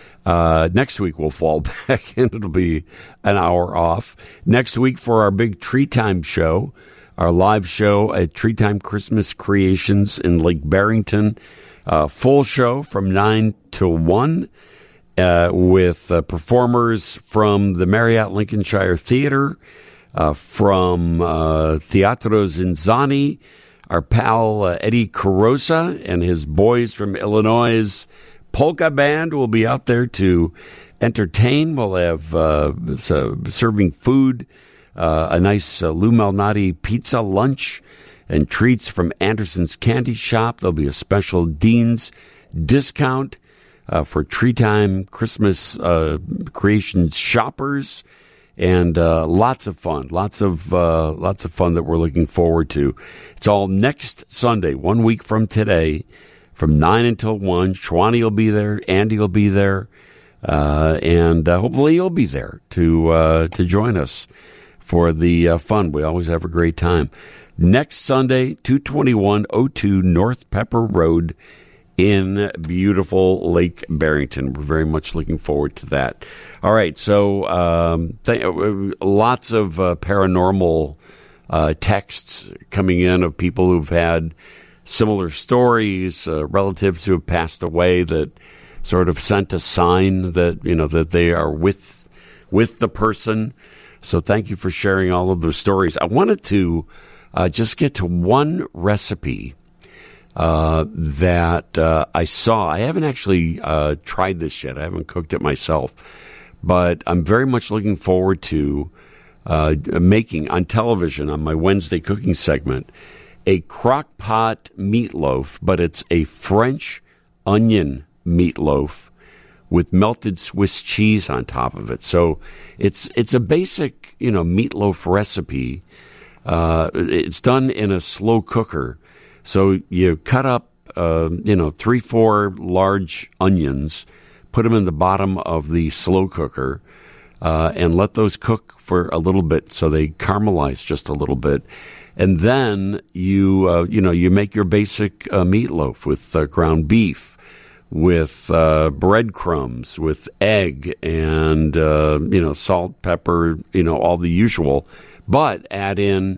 Uh, next week we'll fall back and it'll be an hour off. Next week for our big Tree Time show, our live show at Tree Time Christmas Creations in Lake Barrington. Uh, full show from nine to one. Uh, with uh, performers from the Marriott Lincolnshire Theater, uh, from uh, Teatro Zinzani, our pal uh, Eddie Carosa and his boys from Illinois' Polka Band will be out there to entertain. We'll have uh, so serving food, uh, a nice uh, Lou Malnati pizza lunch, and treats from Anderson's Candy Shop. There'll be a special Dean's discount Uh, for Tree Time Christmas uh, Creations shoppers, and uh, lots of fun, lots of uh, lots of fun that we're looking forward to. It's all next Sunday, one week from today, from nine until one. Shwani will be there, Andy will be there, uh, and uh, hopefully you'll be there to uh, to join us for the uh, fun. We always have a great time. Next Sunday, two twenty-one oh two North Pepper Road in beautiful Lake Barrington. We're very much looking forward to that. All right, so um, th- lots of uh, paranormal uh, texts coming in of people who've had similar stories, uh, relatives who have passed away that sort of sent a sign that, you know, that they are with with the person. So thank you for sharing all of those stories. I wanted to uh, just get to one recipe Uh, that uh, I saw. I haven't actually uh, tried this yet. I haven't cooked it myself. But I'm very much looking forward to uh, making on television on my Wednesday cooking segment a crock pot meatloaf, but it's a French onion meatloaf with melted Swiss cheese on top of it. So it's it's a basic, you know, meatloaf recipe. Uh, it's done in a slow cooker. So you cut up, uh, you know, three, four large onions, put them in the bottom of the slow cooker, uh, and let those cook for a little bit so they caramelize just a little bit. And then you, uh, you know, you make your basic uh, meatloaf with uh, ground beef, with uh, breadcrumbs, with egg, and, uh, you know, salt, pepper, you know, all the usual. But add in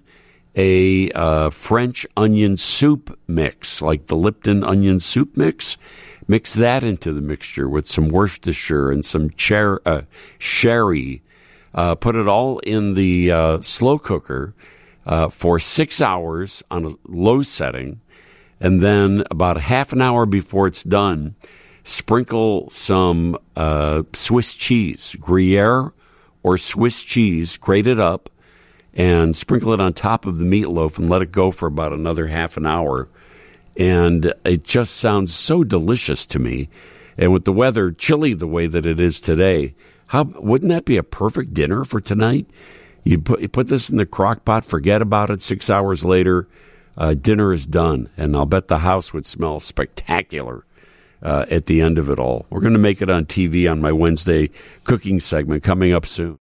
a uh, French onion soup mix, like the Lipton onion soup mix. Mix that into the mixture with some Worcestershire and some cher- uh, sherry. Uh, put it all in the uh, slow cooker uh, for six hours on a low setting. And then about half an hour before it's done, sprinkle some uh, Swiss cheese, Gruyere or Swiss cheese, grate it up, and sprinkle it on top of the meatloaf and let it go for about another half an hour. And it just sounds so delicious to me. And with the weather chilly the way that it is today, how wouldn't that be a perfect dinner for tonight? You put you put this in the crock pot, forget about it. Six hours later, uh, dinner is done. And I'll bet the house would smell spectacular uh, at the end of it all. We're going to make it on T V on my Wednesday cooking segment coming up soon.